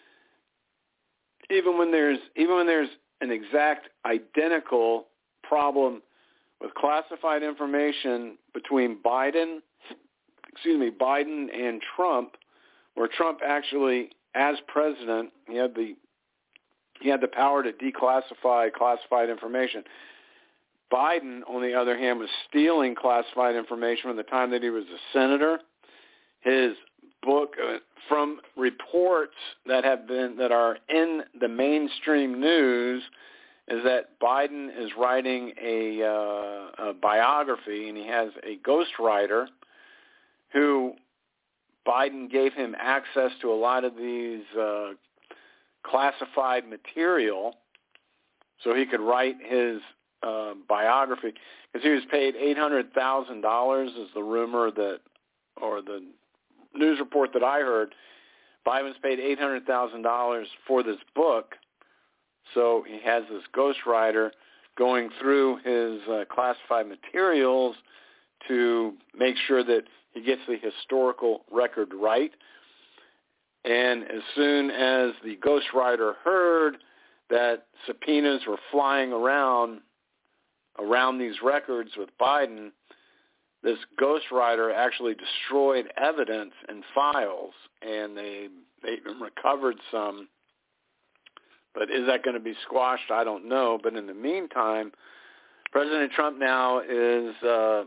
G: even when there's even when there's an exact identical problem with classified information between Biden, excuse me, Biden and Trump, where Trump actually, as president, he had the he had the power to declassify classified information. Biden, on the other hand, was stealing classified information from the time that he was a senator. His book, uh, from reports that have been that are in the mainstream news, is that Biden is writing a, uh, a biography, and he has a ghostwriter who Biden gave him access to a lot of these uh, classified material so he could write his uh, biography, because he was paid eight hundred thousand dollars is the rumor that, or the news report that I heard. Biden was paid eight hundred thousand dollars for this book. So he has this ghostwriter going through his uh, classified materials to make sure that he gets the historical record right. And as soon as the ghostwriter heard that subpoenas were flying around around these records with Biden, this ghostwriter actually destroyed evidence and files, and they, they recovered some. But is that going to be squashed? I don't know. But in the meantime, President Trump now is uh,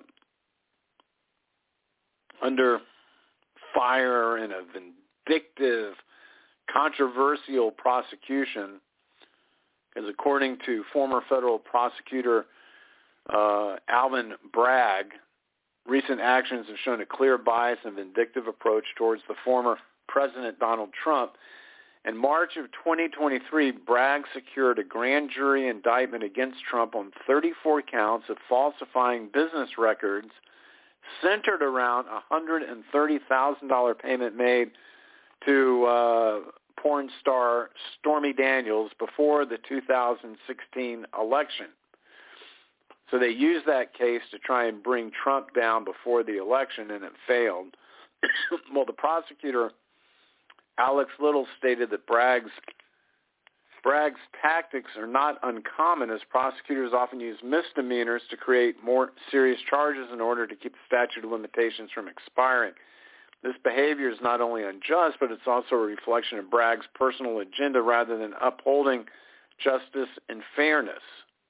G: under fire in a vindictive, controversial prosecution, because according to former federal prosecutor uh, Alvin Bragg, recent actions have shown a clear bias and vindictive approach towards the former President Donald Trump. In March of twenty twenty-three, Bragg secured a grand jury indictment against Trump on thirty-four counts of falsifying business records centered around a one hundred thirty thousand dollars payment made to uh, porn star Stormy Daniels before the two thousand sixteen election. So they used that case to try and bring Trump down before the election, and it failed. Well, the prosecutor, Alex Little, stated that Bragg's, Bragg's tactics are not uncommon, as prosecutors often use misdemeanors to create more serious charges in order to keep the statute of limitations from expiring. This behavior is not only unjust, but it's also a reflection of Bragg's personal agenda rather than upholding justice and fairness.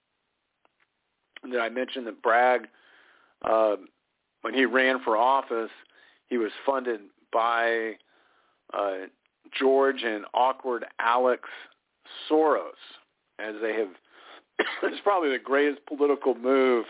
G: And then I mentioned that Bragg, uh, when he ran for office, he was funded by uh, George and awkward Alex Soros, as they have. It's probably the greatest political move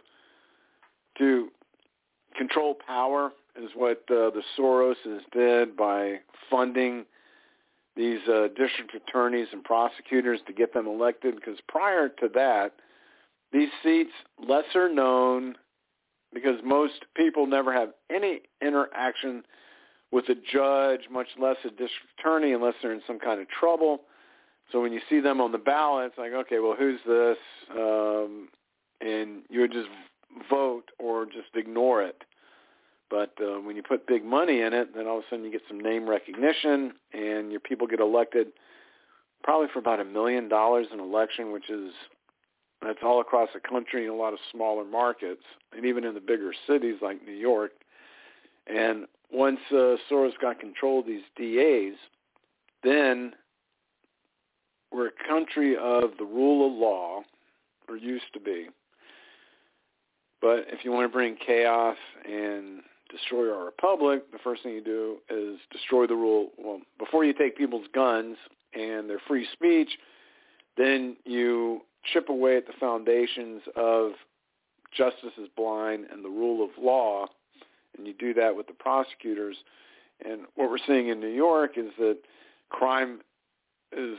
G: to control power, is what uh, the Soroses did by funding these uh, district attorneys and prosecutors to get them elected. Because prior to that, these seats, lesser known, because most people never have any interaction with a judge, much less a district attorney, unless they're in some kind of trouble. So when you see them on the ballot, it's like, okay, well, who's this? Um, and you would just vote or just ignore it. But uh, when you put big money in it, then all of a sudden you get some name recognition, and your people get elected probably for about a million dollars an election, which is, that's all across the country in a lot of smaller markets, and even in the bigger cities like New York. And once uh, Soros got control of these D As, then we're a country of the rule of law, or used to be. But if you want to bring chaos and destroy our republic, the first thing you do is destroy the rule. Well, before you take people's guns and their free speech, then you chip away at the foundations of justice is blind and the rule of law, and you do that with the prosecutors. And what we're seeing in New York is that crime is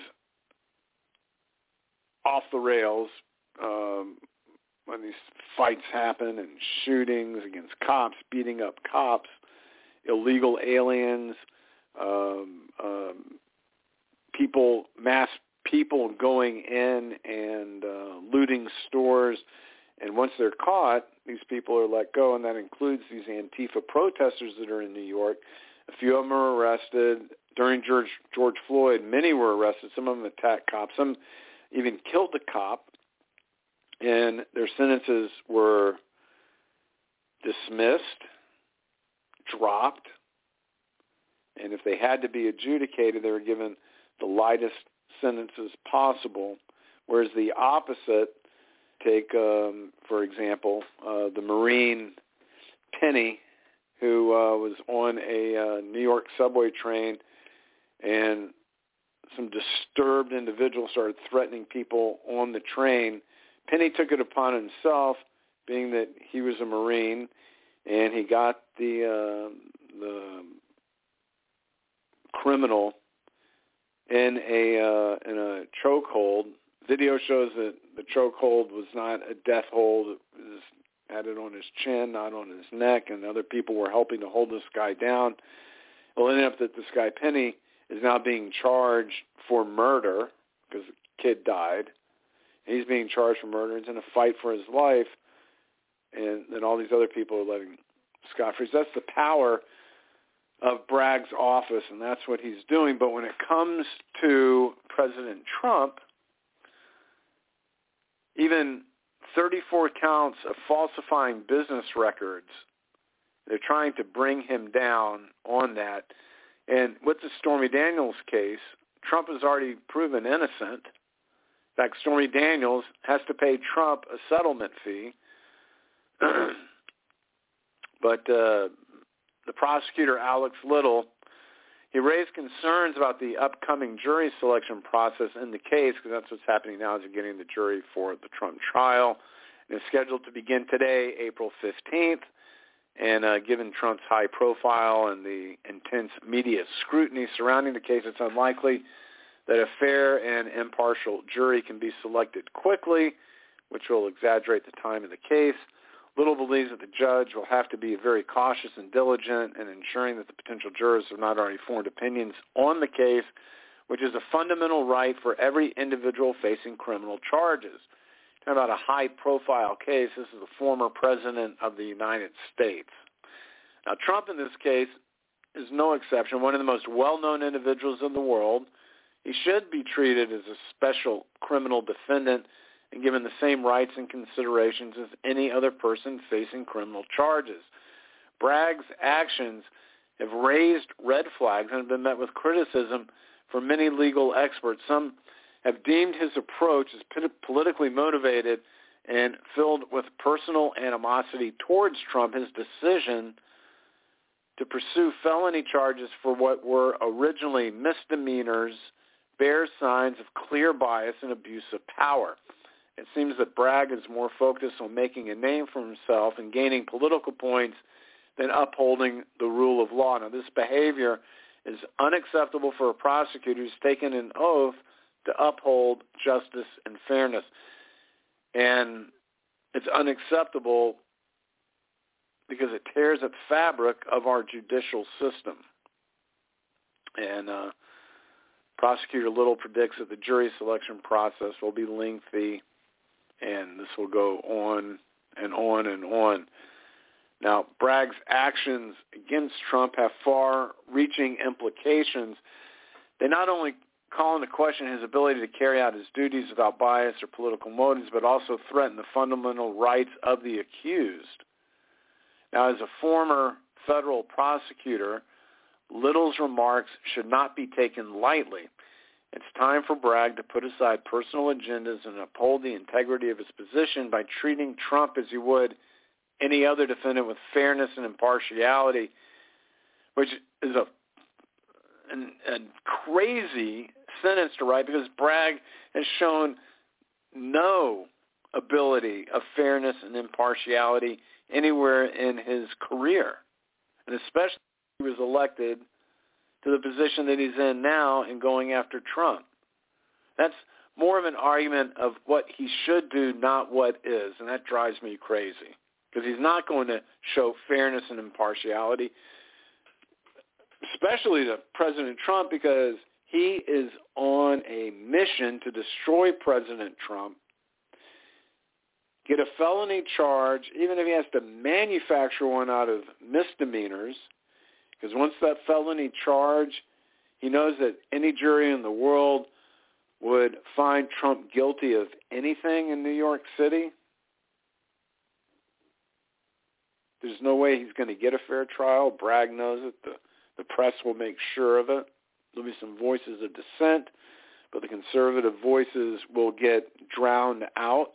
G: off the rails um, when these fights happen and shootings against cops, beating up cops, illegal aliens, um, um, people, mass people going in and uh, looting stores. And once they're caught, these people are let go, and that includes these Antifa protesters that are in New York. A few of them are arrested. During George, George Floyd, many were arrested. Some of them attacked cops. Some even killed the cop, and their sentences were dismissed, dropped, and if they had to be adjudicated, they were given the lightest sentences possible, whereas the opposite, take, um, for example, uh, the Marine Penny, who uh, was on a uh, New York subway train, and some disturbed individuals started threatening people on the train. Penny took it upon himself, being that he was a Marine, and he got the uh, the criminal in a uh, in a chokehold. Video shows that the chokehold was not a death hold. It was, had it on his chin, not on his neck, and other people were helping to hold this guy down. It ended up that this guy Penny is now being charged for murder because the kid died. He's being charged for murder. He's in a fight for his life, and then all these other people are letting scot-free. So that's the power of Bragg's office, and that's what he's doing. But when it comes to President Trump, even thirty-four counts of falsifying business records, they're trying to bring him down on that. And with the Stormy Daniels case, Trump has already proven innocent. In fact, Stormy Daniels has to pay Trump a settlement fee. But uh, the prosecutor, Alex Little, he raised concerns about the upcoming jury selection process in the case, because that's what's happening now, is getting the jury for the Trump trial. And it's scheduled to begin today, April fifteenth. And uh, given Trump's high profile and the intense media scrutiny surrounding the case, it's unlikely that a fair and impartial jury can be selected quickly, which will exaggerate the time of the case. Little believes that the judge will have to be very cautious and diligent in ensuring that the potential jurors have not already formed opinions on the case, which is a fundamental right for every individual facing criminal charges. Talking about a high-profile case, this is the former president of the United States. Now, Trump in this case is no exception, one of the most well-known individuals in the world. He should be treated as a special criminal defendant and given the same rights and considerations as any other person facing criminal charges. Bragg's actions have raised red flags and have been met with criticism from many legal experts. Some have deemed his approach as politically motivated and filled with personal animosity towards Trump. His decision to pursue felony charges for what were originally misdemeanors bears signs of clear bias and abuse of power. It seems that Bragg is more focused on making a name for himself and gaining political points than upholding the rule of law. Now, this behavior is unacceptable for a prosecutor who's taken an oath to uphold justice and fairness. And it's unacceptable because it tears at the fabric of our judicial system. And uh, Prosecutor Little predicts that the jury selection process will be lengthy, and this will go on and on and on. Now, Bragg's actions against Trump have far-reaching implications. They not only call into question his ability to carry out his duties without bias or political motives, but also threaten the fundamental rights of the accused. Now, as a former federal prosecutor, Little's remarks should not be taken lightly. It's time for Bragg to put aside personal agendas and uphold the integrity of his position by treating Trump as he would any other defendant with fairness and impartiality, which is a, an, a crazy sentence to write because Bragg has shown no ability of fairness and impartiality anywhere in his career, and especially when he was elected to the position that he's in now and going after Trump. That's more of an argument of what he should do, not what is, and that drives me crazy because he's not going to show fairness and impartiality, especially to President Trump, because he is on a mission to destroy President Trump, get a felony charge, even if he has to manufacture one out of misdemeanors, because once that felony charge, he knows that any jury in the world would find Trump guilty of anything in New York City. There's no way he's going to get a fair trial. Bragg knows it. The, the press will make sure of it. There'll be some voices of dissent, but the conservative voices will get drowned out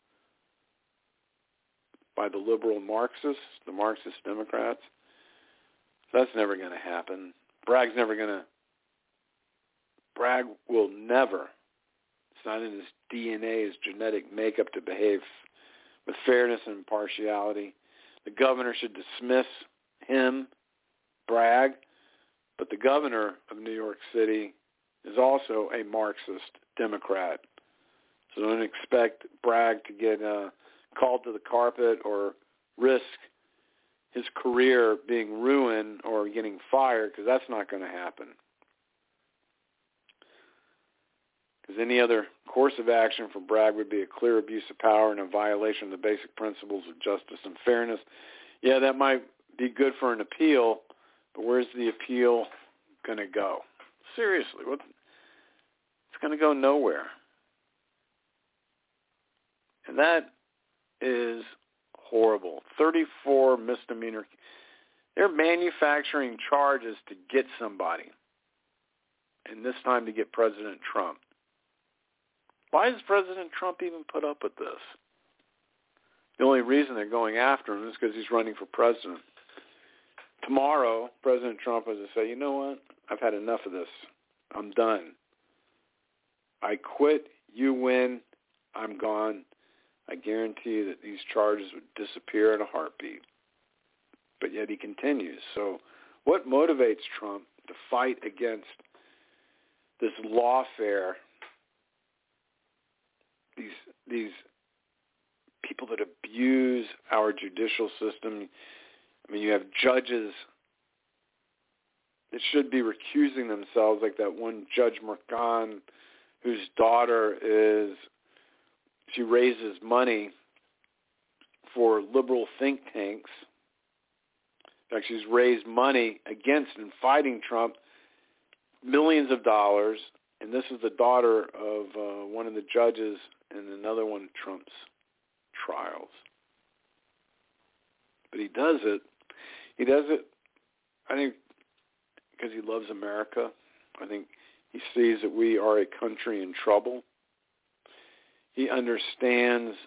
G: by the liberal Marxists, the Marxist Democrats. That's never going to happen. Bragg's never going to, Bragg will never, it's not in his D N A, his genetic makeup to behave with fairness and impartiality. The governor should dismiss him, Bragg, but the governor of New York City is also a Marxist Democrat. So don't expect Bragg to get uh, called to the carpet or risk his career being ruined or getting fired, because that's not going to happen. Because any other course of action for Bragg would be a clear abuse of power and a violation of the basic principles of justice and fairness. Yeah, that might be good for an appeal, but where's the appeal going to go? Seriously, what? It's going to go nowhere. And that is horrible. thirty-four misdemeanor. They're manufacturing charges to get somebody, and this time to get President Trump. Why does President Trump even put up with this? The only reason they're going after him is because he's running for president. Tomorrow, President Trump has to say, you know what? I've had enough of this. I'm done. I quit. You win. I'm gone. I guarantee you that these charges would disappear in a heartbeat. But yet he continues. So what motivates Trump to fight against this lawfare, these these people that abuse our judicial system? I mean, you have judges that should be recusing themselves, like that one Judge Merchan, whose daughter is, she raises money for liberal think tanks. In fact, she's raised money against and fighting Trump, millions of dollars, and this is the daughter of uh, one of the judges in another one of Trump's trials. But he does it. He does it, I think, because he loves America. I think he sees that we are a country in trouble. He understands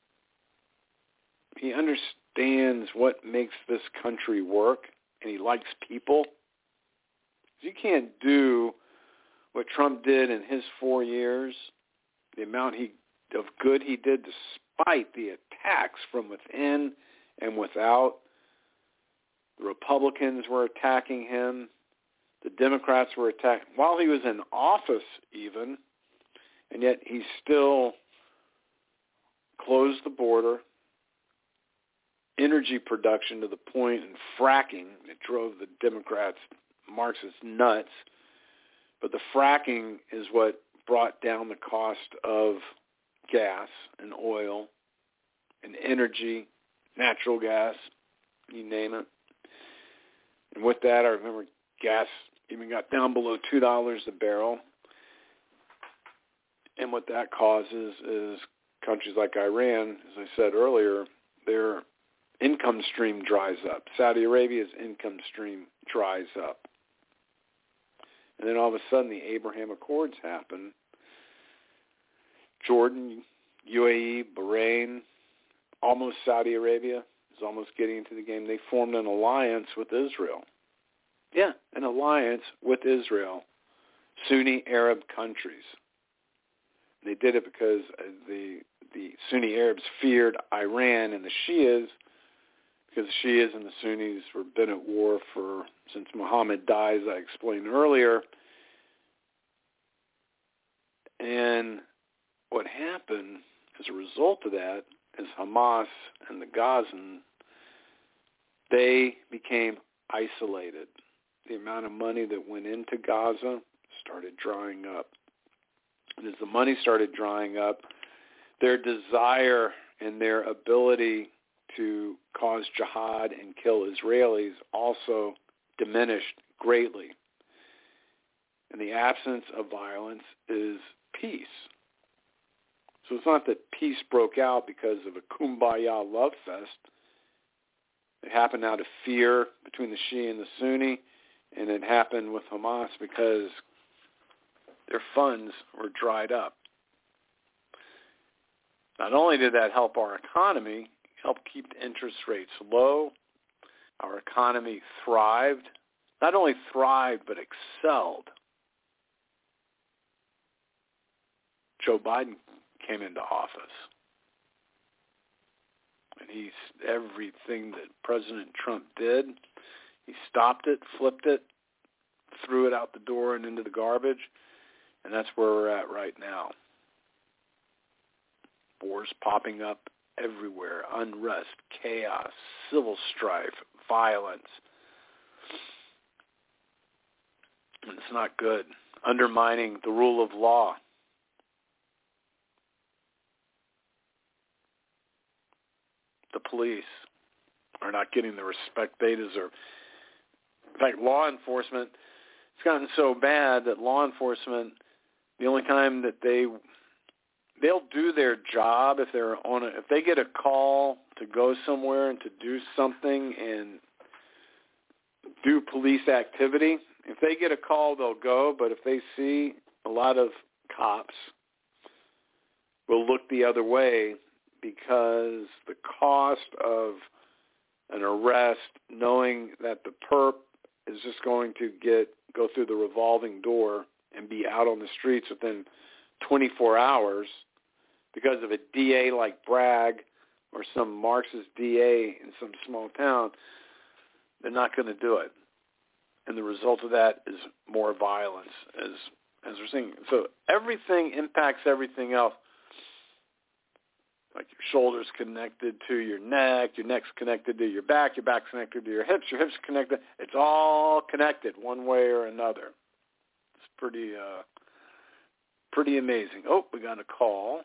G: he understands what makes this country work, and he likes people. You can't do what Trump did in his four years, the amount he of good he did despite the attacks from within and without. The Republicans were attacking him. The Democrats were attacking while he was in office even, and yet he still closed the border, energy production to the point, and fracking that drove the Democrats, Marxists, nuts. But the fracking is what brought down the cost of gas and oil and energy, natural gas, you name it. And with that, I remember gas even got down below two dollars a barrel. And what that causes is countries like Iran, as I said earlier, their income stream dries up. Saudi Arabia's income stream dries up. And then all of a sudden the Abraham Accords happen. Jordan, U A E, Bahrain, almost Saudi Arabia is almost getting into the game. They formed an alliance with Israel. Yeah, an alliance with Israel, Sunni Arab countries. They did it because the the Sunni Arabs feared Iran and the Shias, because the Shias and the Sunnis were been at war for since Muhammad died, as I explained earlier. And what happened as a result of that is Hamas and the Gazan, they became isolated. The amount of money that went into Gaza started drying up. And as the money started drying up, their desire and their ability to cause jihad and kill Israelis also diminished greatly. And the absence of violence is peace. So it's not that peace broke out because of a kumbaya love fest. It happened out of fear between the Shia and the Sunni, and it happened with Hamas because their funds were dried up. Not only did that help our economy, it helped keep the interest rates low. Our economy thrived. Not only thrived, but excelled. Joe Biden came into office. And he's everything that President Trump did, he stopped it, flipped it, threw it out the door and into the garbage. And that's where we're at right now. Wars popping up everywhere, unrest, chaos, civil strife, violence. And it's not good. Undermining the rule of law. The police are not getting the respect they deserve. In fact, law enforcement, it's gotten so bad that law enforcement, the only time that they they'll do their job if they're on a, if they get a call to go somewhere and to do something and do police activity, if they get a call, they'll go. But if they see a lot of cops, will look the other way, because the cost of an arrest, knowing that the perp is just going to get go through the revolving door and be out on the streets within twenty-four hours because of a D A like Bragg or some Marxist D A in some small town, they're not going to do it. And the result of that is more violence, as as we're seeing. So everything impacts everything else. Like your shoulders connected to your neck, your neck's connected to your back, your back's connected to your hips, your hips connected. It's all connected one way or another. It's pretty, uh, pretty amazing. Oh, we got a call.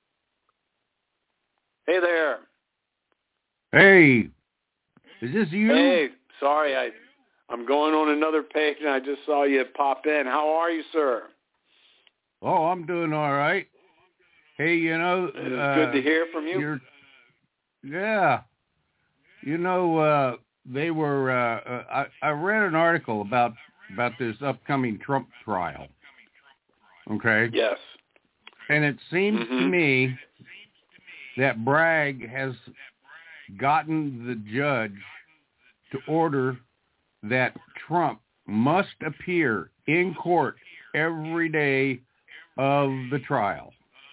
G: Hey there.
I: Hey, is this you?
G: Hey, sorry, I, I'm going on another page and I just saw you pop in. How are you, sir?
I: Oh, I'm doing all right. Hey, you know,
G: it is
I: uh,
G: good to hear from you.
I: You're, yeah, you know, uh, they were. Uh, uh, I, I read an article about about this upcoming Trump trial. Okay.
G: Yes.
I: And it seems
G: mm-hmm.
I: to me that Bragg has gotten the judge to order that Trump must appear in court every day of the trial.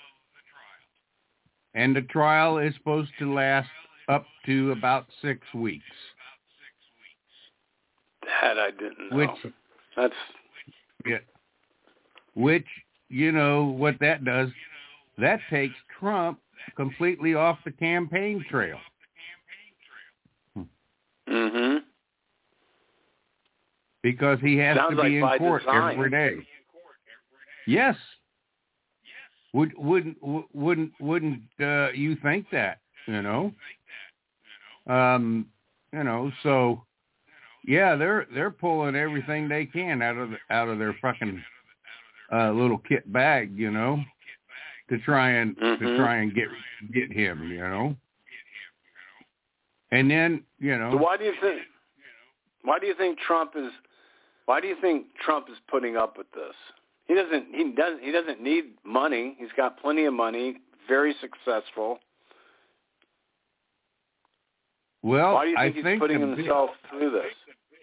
I: And the trial is supposed to last up to about six weeks.
G: That I didn't know.
I: Which,
G: That's...
I: Yeah. Which, you know, what that does, that takes Trump completely off the campaign trail.
G: Mm-hmm.
I: Because he has
G: Sounds
I: to be
G: like
I: in court
G: design.
I: every day. Yes. Would wouldn't wouldn't wouldn't uh, you think that? You know. Um. You know. So, yeah, they're they're pulling everything they can out of the, out of their fucking uh, little kit bag, you know, to try and
G: mm-hmm.
I: to try and get get him, you know. And then, you know.
G: So why do you think? Why do you think Trump is Why do you think Trump is putting up with this? He doesn't. He doesn't. He doesn't need money. He's got plenty of money. Very successful.
I: Well,
G: why do you think
I: I
G: he's
I: think
G: putting
I: the
G: himself
I: big,
G: through this?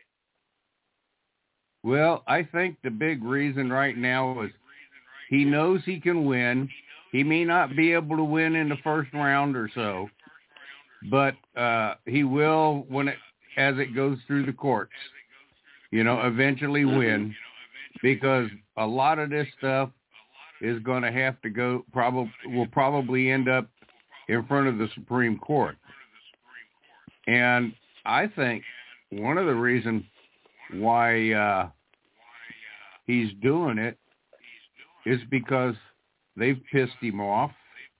I: Well, I think the big reason right now is he knows he can win. He may not be able to win in the first round or so, but uh, he will when it as it goes through the courts. You know, eventually win, because a lot of this stuff is going to have to go. Probably will probably end up in front of the Supreme Court. And I think one of the reasons why uh, he's doing it is because they've pissed him off.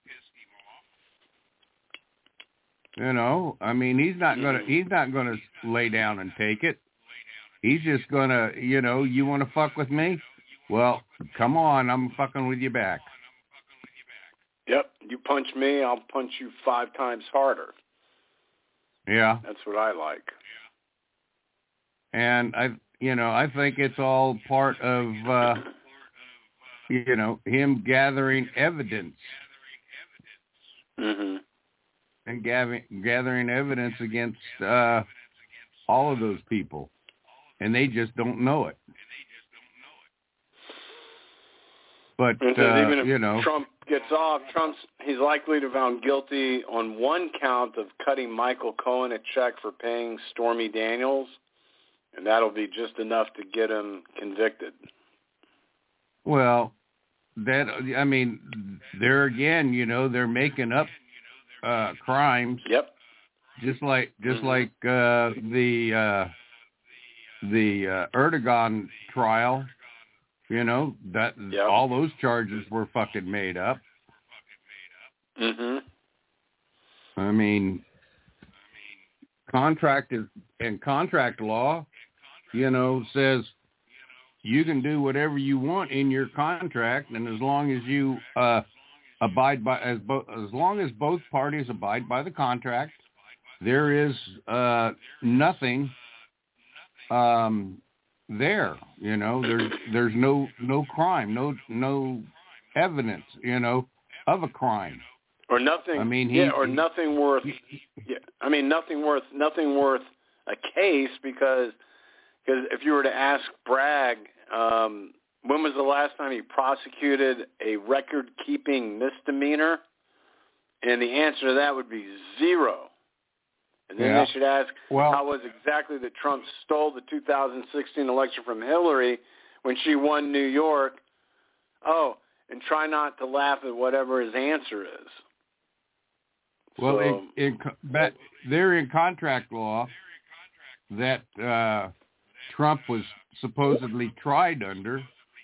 I: You know, I mean, he's not gonna he's not gonna lay down and take it. He's just gonna, you know, you want to fuck with me? Well, come on, I'm fucking with you back.
G: Yep, you punch me, I'll punch you five times harder.
I: Yeah,
G: that's what I like.
I: And I, you know, I think it's all part of, uh, you know, him gathering evidence.
G: Mm-hmm.
I: And gathering gathering evidence against uh, all of those people, and they just don't know it. But uh,
G: even if
I: you know,
G: Trump gets off, Trump's he's likely to be found guilty on one count of cutting Michael Cohen a check for paying Stormy Daniels, and that'll be just enough to get him convicted.
I: Well, that I mean, there again, you know, they're making up uh, crimes.
G: Yep.
I: Just like just
G: mm-hmm.
I: like uh, the uh, the uh, Erdogan trial, you know, that
G: yep.
I: all those charges were fucking made up.
G: Mhm.
I: I mean, contract is and contract law, you know, says you can do whatever you want in your contract, and as long as you uh, abide by as bo- as long as both parties abide by the contract, there is uh, nothing um, there. You know, there's there's no no crime, no no evidence, you know, of a crime.
G: Or nothing.
I: I mean, he,
G: yeah, or nothing worth.
I: He,
G: yeah, I mean, nothing worth. Nothing worth a case because because if you were to ask Bragg, um, when was the last time he prosecuted a record-keeping misdemeanor? And the answer to that would be zero. And then
I: yeah.
G: they should ask,
I: well,
G: how was exactly that Trump stole the two thousand sixteen election from Hillary when she won New York? Oh, and try not to laugh at whatever his answer is.
I: Well,
G: so,
I: in, in, but they're in contract law that uh, Trump was supposedly tried under.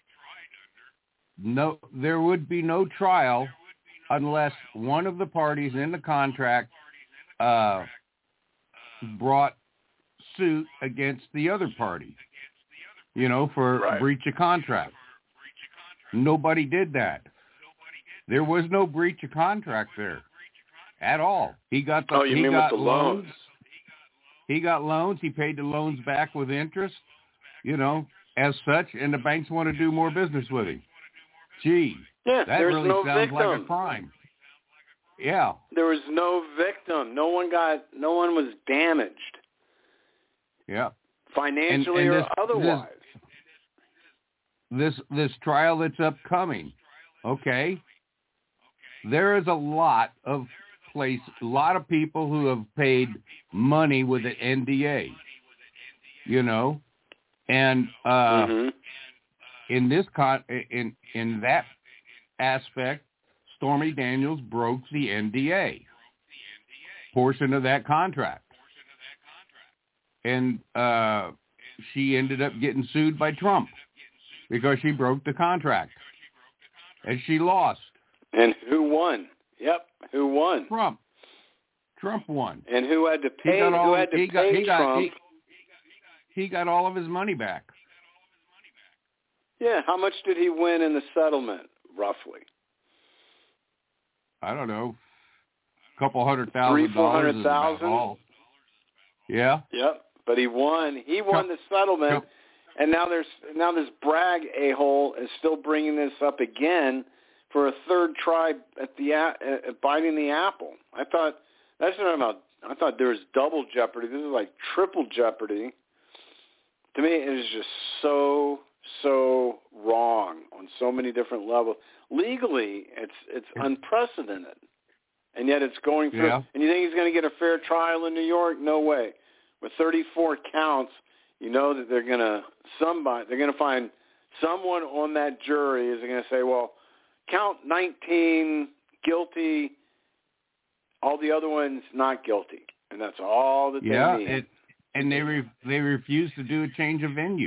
I: No, there would be no trial unless one of the parties in the contract uh, brought suit against the other party, you know, for
G: right.
I: breach of contract. Nobody did that. There was no breach of contract there at all. He got the,
G: oh, you
I: he
G: mean
I: got
G: with the
I: loans.
G: loans?
I: He got loans. He paid the loans back with interest, you know, as such, and the banks want to do more business with him. Gee,
G: yeah,
I: that
G: there's
I: really
G: no
I: sounds
G: victim.
I: like a crime. Yeah.
G: There was no victim. No one got. No one was damaged.
I: Yeah.
G: Financially
I: and, and
G: or
I: this,
G: otherwise.
I: This, this this trial that's upcoming, okay? There is a lot of place, a lot of people who have paid money with an N D A, you know, and uh,
G: mm-hmm.
I: in this con in in that aspect, Stormy Daniels broke the N D A portion of that contract, and uh, she ended up getting sued by Trump because she broke the contract, and she lost.
G: And who won? Yep, who won?
I: Trump. Trump won.
G: And who had to pay?
I: All,
G: who had to
I: he
G: pay
I: got, he got,
G: Trump?
I: He, he got all of his money back.
G: Yeah, how much did he win in the settlement, roughly?
I: I don't know, a couple hundred thousand
G: Three, four
I: dollars.
G: hundred thousand.
I: Yeah.
G: Yep, but he won. He won
I: Come,
G: the settlement.
I: come.
G: And now there's now this Bragg a-hole is still bringing this up again for a third try at the at biting the apple. I thought that's not about. I thought there was double jeopardy. This is like triple jeopardy. To me, it is just so so wrong on so many different levels. Legally, it's it's unprecedented, and yet it's going through.
I: Yeah.
G: And you think he's going to get a fair trial in New York? No way. With thirty-four counts, you know that they're going to somebody they're going to find someone on that jury is going to say, well, count nineteen guilty, all the other ones not guilty, and that's all that
I: yeah,
G: they need.
I: It, and they re- they refuse to do a change of venue.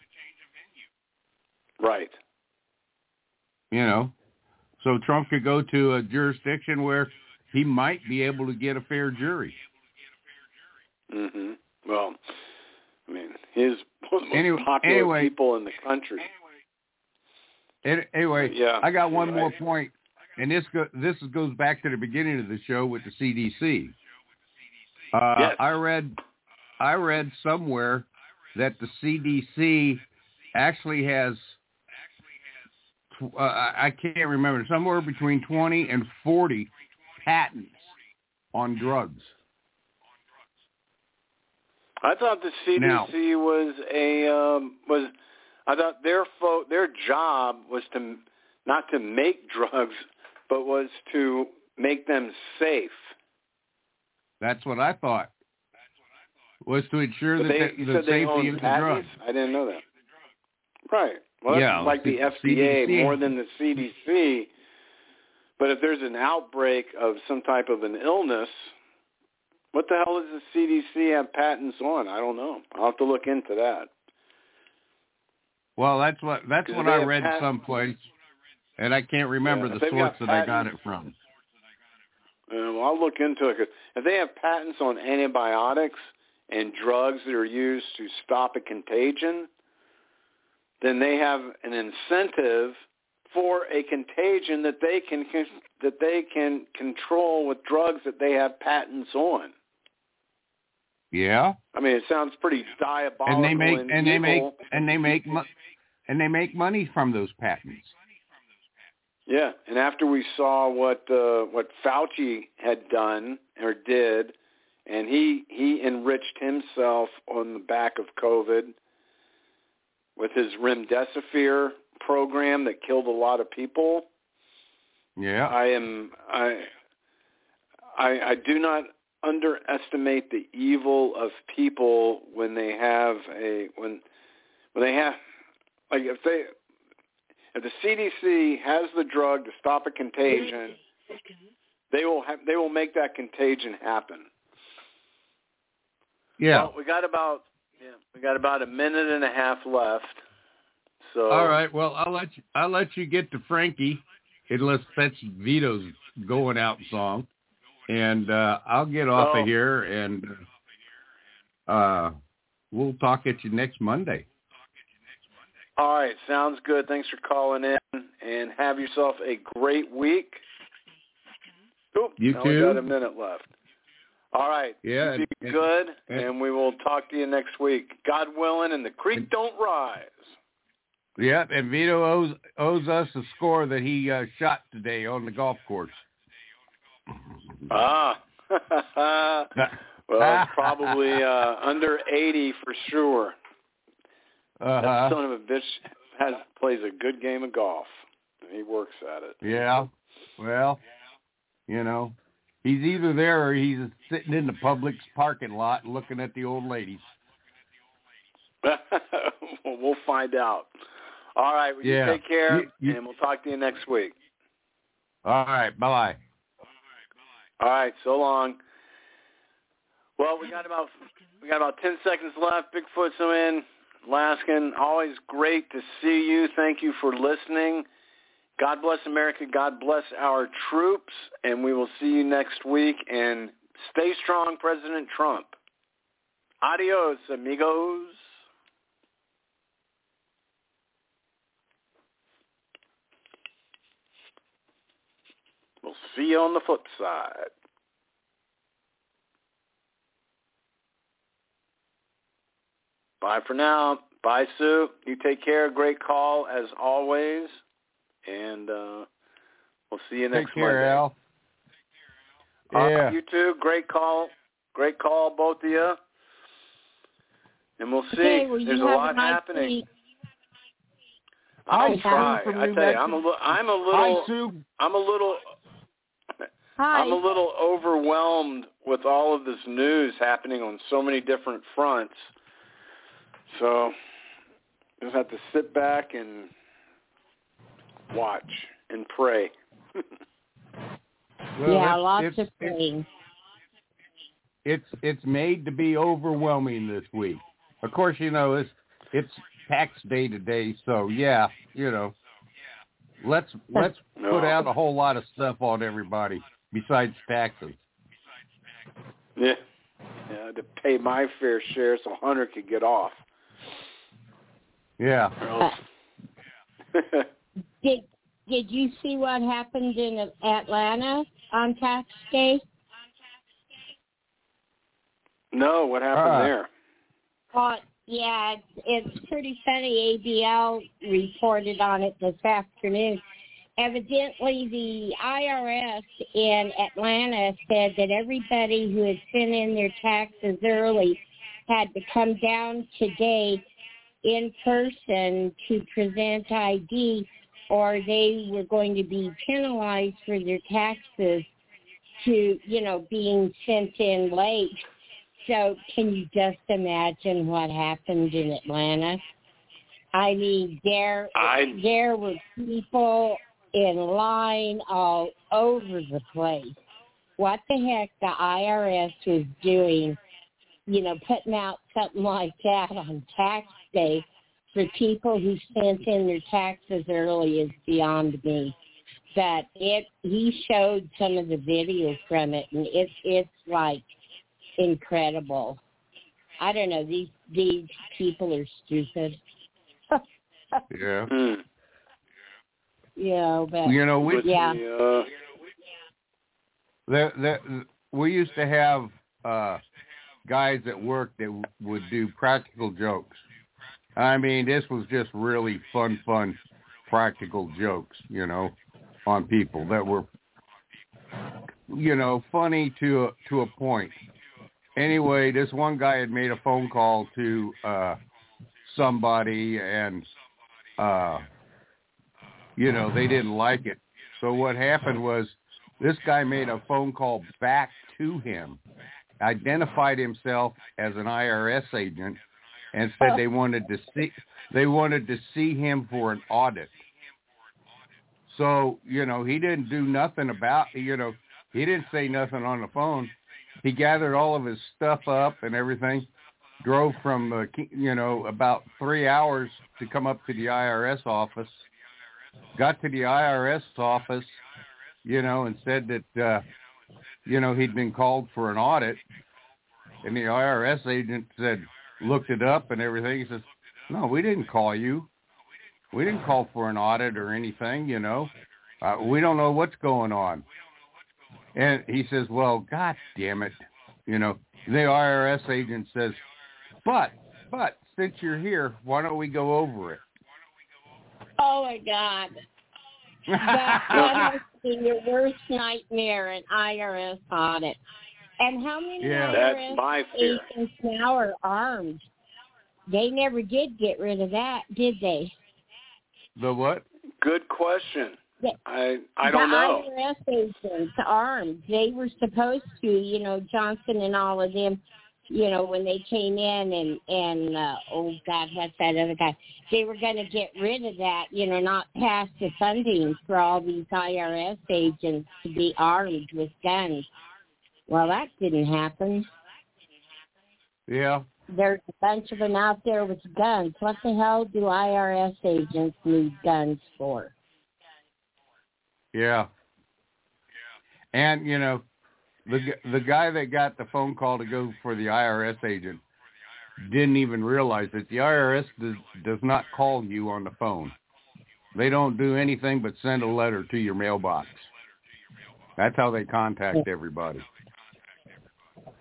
G: Right.
I: You know, so Trump could go to a jurisdiction where he might be able to get a fair jury.
G: Mm-hmm. Well, I mean, he's one of the most
I: Anyway,
G: popular
I: anyway,
G: people in the country.
I: Anyway,
G: yeah,
I: I got one
G: right.
I: more point, and this go, this goes back to the beginning of the show with the C D C. Uh,
G: yes.
I: I read I read somewhere that the C D C actually has uh, I can't remember somewhere between twenty and forty patents on drugs.
G: I thought the C D C
I: now,
G: was a um, was. I thought their fo- their job was to not to make drugs, but was to make them safe.
I: That's what I thought. Was to ensure
G: But
I: that
G: they,
I: the,
G: you
I: the
G: said they
I: safety
G: own
I: of the
G: patents?
I: drug.
G: I didn't know that. Right. Well, that's
I: Yeah,
G: like the
I: the
G: F D A
I: C D C.
G: more than the C D C. But if there's an outbreak of some type of an illness, what the hell does the C D C have patents on? I don't know. I'll have to look into that.
I: Well, that's what that's what I read
G: pat-
I: someplace, and I can't remember
G: Yeah,
I: the
G: if they've
I: source
G: got
I: that I got it
G: patents-
I: from.
G: Uh, well, I'll look into it. 'Cause if they have patents on antibiotics and drugs that are used to stop a contagion, then they have an incentive for a contagion that they can that they can control with drugs that they have patents on.
I: Yeah,
G: I mean, it sounds pretty diabolical
I: and they make
G: and,
I: and they make
G: evil.
I: and they make mo- and they make money from those patents.
G: Yeah, and after we saw what uh, what Fauci had done or did, and he he enriched himself on the back of COVID with his remdesivir program that killed a lot of people.
I: Yeah,
G: I am I I, I do not underestimate the evil of people when they have a when when they have like if they if the C D C has the drug to stop a contagion, they will have, they will make that contagion happen.
I: yeah.
G: Well, we got about yeah, we got about a minute and a half left. So
I: All right. Well, I'll let you. I'll let you get to Frankie, unless that's Vito's going out song, and uh, I'll get off
G: Oh.
I: of here, and uh, we'll talk at you next Monday.
G: All right, sounds good. Thanks for calling in, and have yourself a great week. Oop,
I: You
G: now
I: too.
G: We got a minute left. All right.
I: Yeah,
G: You be
I: and-
G: good,
I: and-
G: and we will talk to you next week. God willing, and the creek
I: and-
G: don't rise.
I: Yeah, and Vito owes owes us a score that he uh, shot today on the golf course.
G: Ah. Well, it's probably uh, under eighty for sure.
I: Uh-huh.
G: That son of a bitch has plays a good game of golf. He works at it.
I: Yeah. Well, you know, he's either there or he's sitting in the Publix parking lot looking at the old ladies.
G: We'll find out. All right. Well,
I: Yeah.
G: you take care,
I: You- you-
G: and we'll talk to you next week.
I: All right. Bye.
G: All right. So long. Well, we got about we got about ten seconds left. Bigfoot's in. Laskin, always great to see you. Thank you for listening. God bless America. God bless our troops. And we will see you next week. And stay strong, President Trump. Adios, amigos. We'll see you on the flip side. Bye for now. Bye, Sue. You take care. Great call as always, and uh, we'll see you next
I: Take care,
G: Monday.
I: Al.
G: Uh,
I: Yeah.
G: you too. Great call. Great call, both of you. And we'll see.
H: Okay, well,
G: There's
H: you
G: a
H: have
G: lot
H: a nice
G: happening.
H: week.
G: I'll
I: Hi,
G: try.
I: Sue from
G: I
I: New
G: tell you,
I: Mexico.
G: I'm a little. I'm a little.
I: Hi, Sue.
G: I'm a little.
H: Hi.
G: I'm a little overwhelmed with all of this news happening on so many different fronts. So just have to sit back and watch and pray.
I: Well,
H: yeah,
I: it's,
H: lots
I: it's,
H: of praying.
I: It's it's made to be overwhelming this week. Of course, you know it's it's tax day today, so yeah, you know, let's let's
G: No.
I: put out a whole lot of stuff on everybody besides taxes.
G: Yeah, yeah, to pay my fair share so Hunter could get off.
I: Yeah.
H: Uh, did Did you see what happened in Atlanta on tax day?
G: No, what happened
I: Uh.
G: there?
H: Uh, yeah, it's, it's pretty funny. A B L reported on it this afternoon. Evidently, the I R S in Atlanta said that everybody who had sent in their taxes early had to come down today in person to present I D, or they were going to be penalized for their taxes to, you know, being sent in late. So can you just imagine what happened in Atlanta? I mean, there
G: I...
H: there were people in line all over the place. What the heck the I R S was doing, you know, putting out something like that on tax day for people who sent in their taxes early is beyond me. But it, he showed some of the video from it, and it's it's like incredible. I don't know. These these people are stupid.
I: Yeah.
G: Mm.
H: Yeah, but
I: You know, we
H: yeah.
G: The, uh,
I: the, the, we used to have uh, guys at work that w- would do practical jokes. I mean, this was just really fun, fun practical jokes, you know, on people that were, you know, funny to a, to a point. Anyway, this one guy had made a phone call to uh, somebody, and, uh, you know, they didn't like it. So what happened was this guy made a phone call back to him, identified himself as an I R S agent, and said they wanted to see they wanted to see him for an audit. So, you know, he didn't do nothing about, you know, he didn't say nothing on the phone. He gathered all of his stuff up and everything, drove from, uh, you know, about three hours to come up to the I R S office, got to the I R S office, you know, and said that, uh, you know, he'd been called for an audit. And the I R S agent said, looked it up and everything. He says, no, we didn't call you. We didn't call for an audit or anything, you know. Uh, we don't know what's going on. And he says, well, God damn it. You know, the I R S agent says, but, but, since you're here, why don't we go over it?
H: Oh, my God. That, that has been your worst nightmare, an I R S audit. And how many
I: Yeah.
H: I R S
G: That's my fear.
H: agents now are armed? They never did get rid of that, did they?
I: The what?
G: Good question.
H: The,
G: I I don't
H: the
G: know.
H: I R S agents armed. They were supposed to, you know, Johnson and all of them, you know, when they came in and, and uh, oh, God, what's that other guy? They were going to get rid of that, you know, not pass the funding for all these I R S agents to be armed with guns. Well, that didn't happen.
I: Yeah.
H: There's a bunch of them out there with guns. What the hell do I R S agents need guns for?
I: Yeah. And, you know, the the guy that got the phone call to go for the I R S agent didn't even realize that the I R S does, does not call you on the phone. They don't do anything but send a letter to your mailbox. That's how they contact everybody.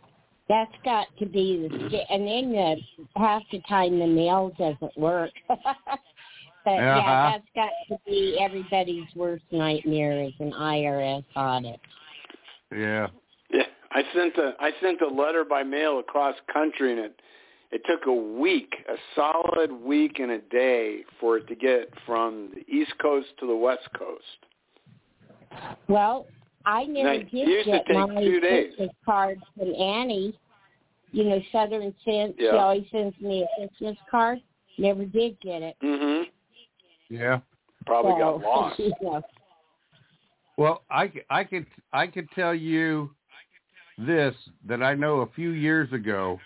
H: That's got to be the sti- and then the, half the time the mail doesn't work. But
I: Uh-huh.
H: yeah, that's got to be everybody's worst nightmare is an I R S audit.
I: Yeah.
G: Yeah, I sent a I sent a letter by mail across country, and it it took a week, a solid week and a day for it to get from the East Coast to the West Coast.
H: Well, I never
G: Now,
H: did
G: it used to
H: get
G: take
H: my
G: two days.
H: Christmas card from Annie. You know, Southern Sense.
G: Yeah.
H: She always sends me a Christmas card. Never did get it.
G: Mm-hmm.
I: Yeah.
G: Probably
H: So,
G: got lost.
H: you know.
I: Well, I, c- I could I could tell you this, that I know a few years ago,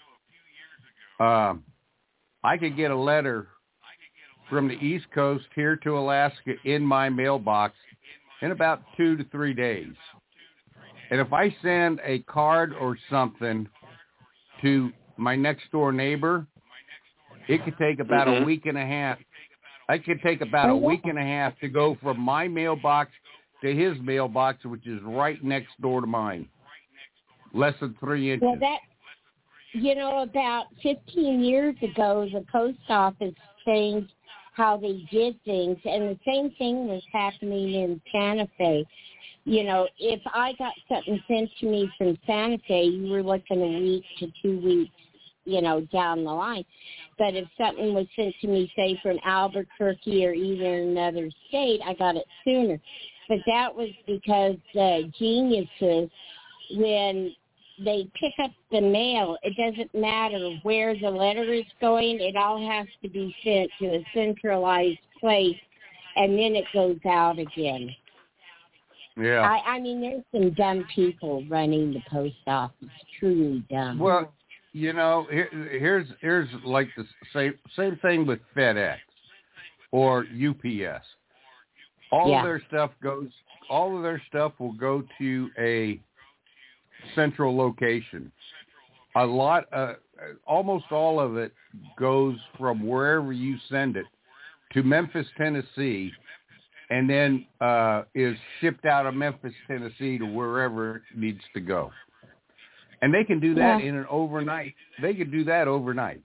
I: um, I could get a letter from the East Coast here to Alaska in my mailbox in about two to three days. And if I send a card or something to my next door neighbor, it could take about
G: Mhm.
I: a week and a half. It could take about
H: Oh,
I: a
H: yeah.
I: week and a half to go from my mailbox to his mailbox, which is right next door to mine. Less than three inches.
H: Well, that, you know, about fifteen years ago, the post office changed how they did things, and the same thing was happening in Santa Fe. You know, if I got something sent to me from Santa Fe, you were looking a week to two weeks, you know, down the line. But if something was sent to me, say, from Albuquerque or even another state, I got it sooner. But that was because the geniuses, when they pick up the mail, it doesn't matter where the letter is going. It all has to be sent to a centralized place, and then it goes out again.
I: Yeah.
H: I, I mean, there's some dumb people running the post office, truly dumb.
I: Well, you know, here, here's here's like the same same thing with FedEx or U P S. All
H: Yeah.
I: of their stuff goes. All of their stuff will go to a central location. A lot, uh, almost all of it goes from wherever you send it to Memphis, Tennessee, and then uh, is shipped out of Memphis, Tennessee to wherever it needs to go. And they can do that
H: Yeah.
I: in an overnight. They can do that overnight.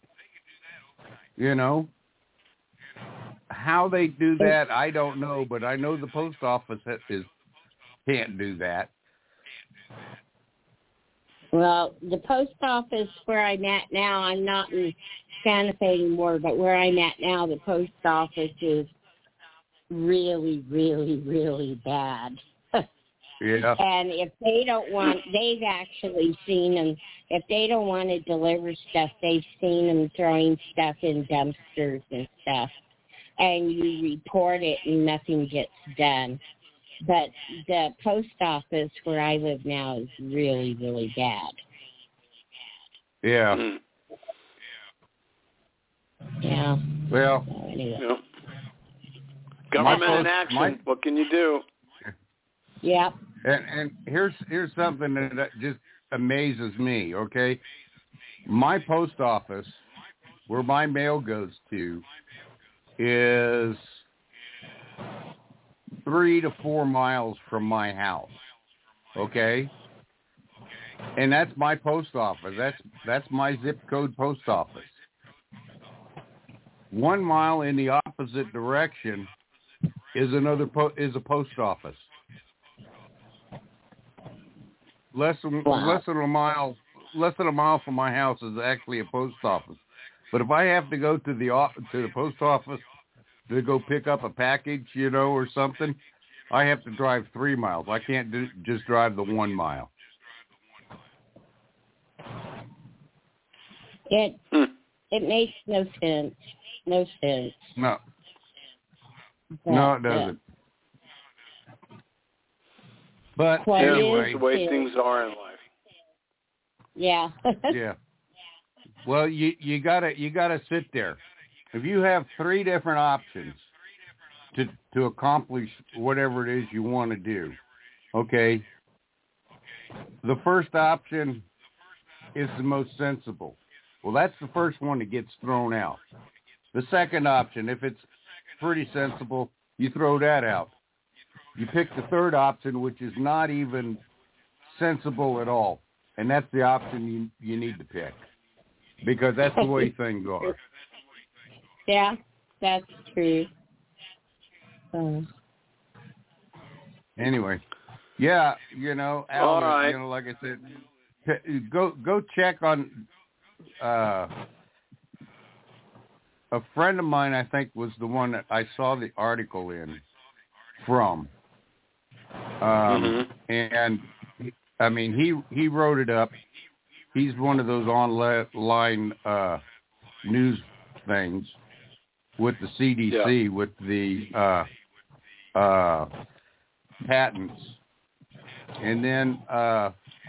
I: You know? How they do that, I don't know, but I know the post office ha- is can't do that.
H: Well, the post office where I'm at now, I'm not in Santa Fe anymore, but where I'm at now, the post office is really, really, really bad.
I: Yeah.
H: And if they don't want, they've actually seen them, if they don't want to deliver stuff, they've seen them throwing stuff in dumpsters and stuff. And you report it and nothing gets done. But the post office where I live now is really, really bad.
I: Yeah.
G: Mm.
H: Yeah.
I: Well,
H: So anyway.
G: You know. Government
I: My
G: in
I: post-
G: action.
I: my-
G: What can you do?
H: Yeah.
I: and, and here's here's something that just amazes me, okay? My post office, where my mail goes to, is three to four miles from my house, okay? And that's my post office. That's that's my zip code post office. One mile in the opposite direction is another po- is a post office. Less than
H: Wow.
I: less than a mile less than a mile from my house is actually a post office. But if I have to go to the o- to the post office to go pick up a package, you know, or something, I have to drive three miles. I can't do, just drive the one mile.
H: It
G: Hmm.
H: it makes no sense. No sense.
I: No,
H: But,
I: no, it
H: uh,
I: doesn't. But
H: Well,
G: Yeah,
H: it
I: anyway,
G: that's the way
H: is-
G: things are in life.
H: yeah.
I: yeah. Well, you you gotta you gotta sit there. If you have three different options to to accomplish whatever it is you want to do, okay. The first option is the most sensible. Well, that's the first one that gets thrown out. The second option, if it's pretty sensible, you throw that out. You pick the third option, which is not even sensible at all. and that's the option you you need to pick, because that's the way things are.
H: Yeah, that's true. Um,
I: anyway, yeah, you know, Al,
G: All right.
I: you know, like I said, p- go go check on. Uh, a friend of mine, I think, was the one that I saw the article in from. Um,
G: mm-hmm.
I: And, I mean, he, he wrote it up. He's one of those online uh, news things with the C D C,
G: yeah.
I: with the uh, uh, patents. And then, uh,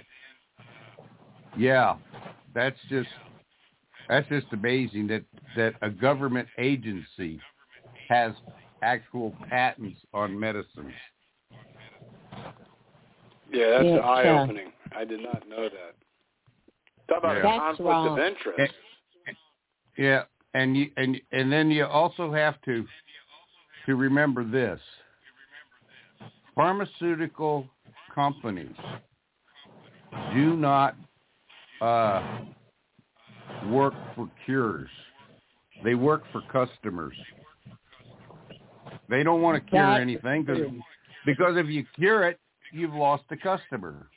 I: yeah, that's just that's just amazing that, that a government agency has actual patents on medicines.
G: Yeah, that's
H: yeah,
G: eye-opening. I did not know that. Talk about
I: Yeah.
G: a conflict
H: wrong.
G: of interest.
I: And, yeah, and you and and then you also have to to remember this: pharmaceutical companies do not uh, work for cures; they work for customers. They don't want to cure
H: That's
I: anything because because if you cure it, you've lost a customer.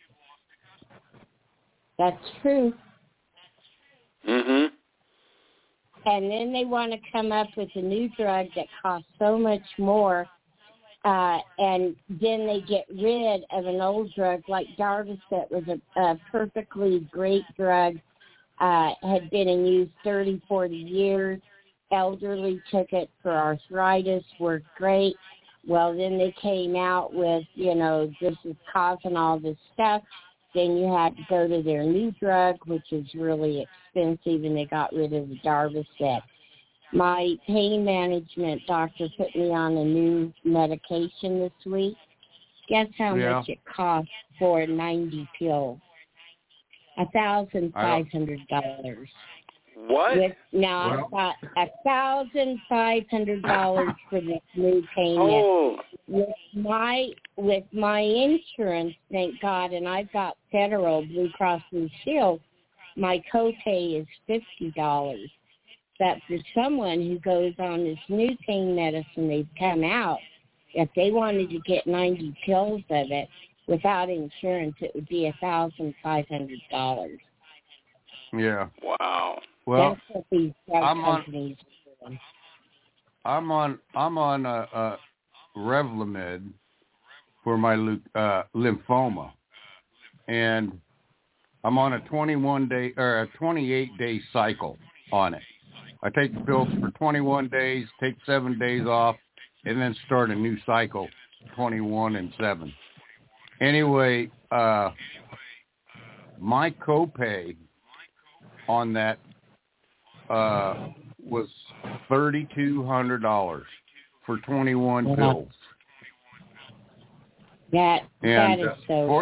H: That's true.
G: Mm-hmm.
H: And then they want to come up with a new drug that costs so much more, uh, and then they get rid of an old drug like Darvocet was a, a perfectly great drug, uh, had been in use thirty, forty years. Elderly took it for arthritis, worked great. Well, then they came out with, you know, this is causing all this stuff. Then you had to go to their new drug, which is really expensive, and they got rid of the Darvocet. My pain management doctor put me on a new medication this week. Guess how
I: Yeah.
H: much it costs for ninety pills? A thousand five hundred dollars.
G: What?
H: With, now
I: Well.
H: I've got a thousand five hundred dollars for this new pain med.
G: Oh,
H: With my with my insurance, thank God, and I've got Federal Blue Cross Blue Shield, my copay is fifty dollars. But for someone who goes on this new pain medicine they've come out, if they wanted to get ninety pills of it without insurance, it would be a thousand five hundred dollars.
I: Yeah.
G: wow.
I: Well,
H: that's what these drug
I: I'm on-
H: companies are doing.
I: I'm on I'm on a, a Revlimid for my leu- uh, lymphoma, and I'm on a twenty-one day or a twenty-eight day cycle on it. I take the pills for twenty-one days, take seven days off, and then start a new cycle, twenty-one and seven. Anyway, uh, my copay on that uh, was thirty-two hundred dollars for twenty-one
H: Yeah.
I: pills.
H: That
I: And
H: that is
I: uh,
H: so.
I: for,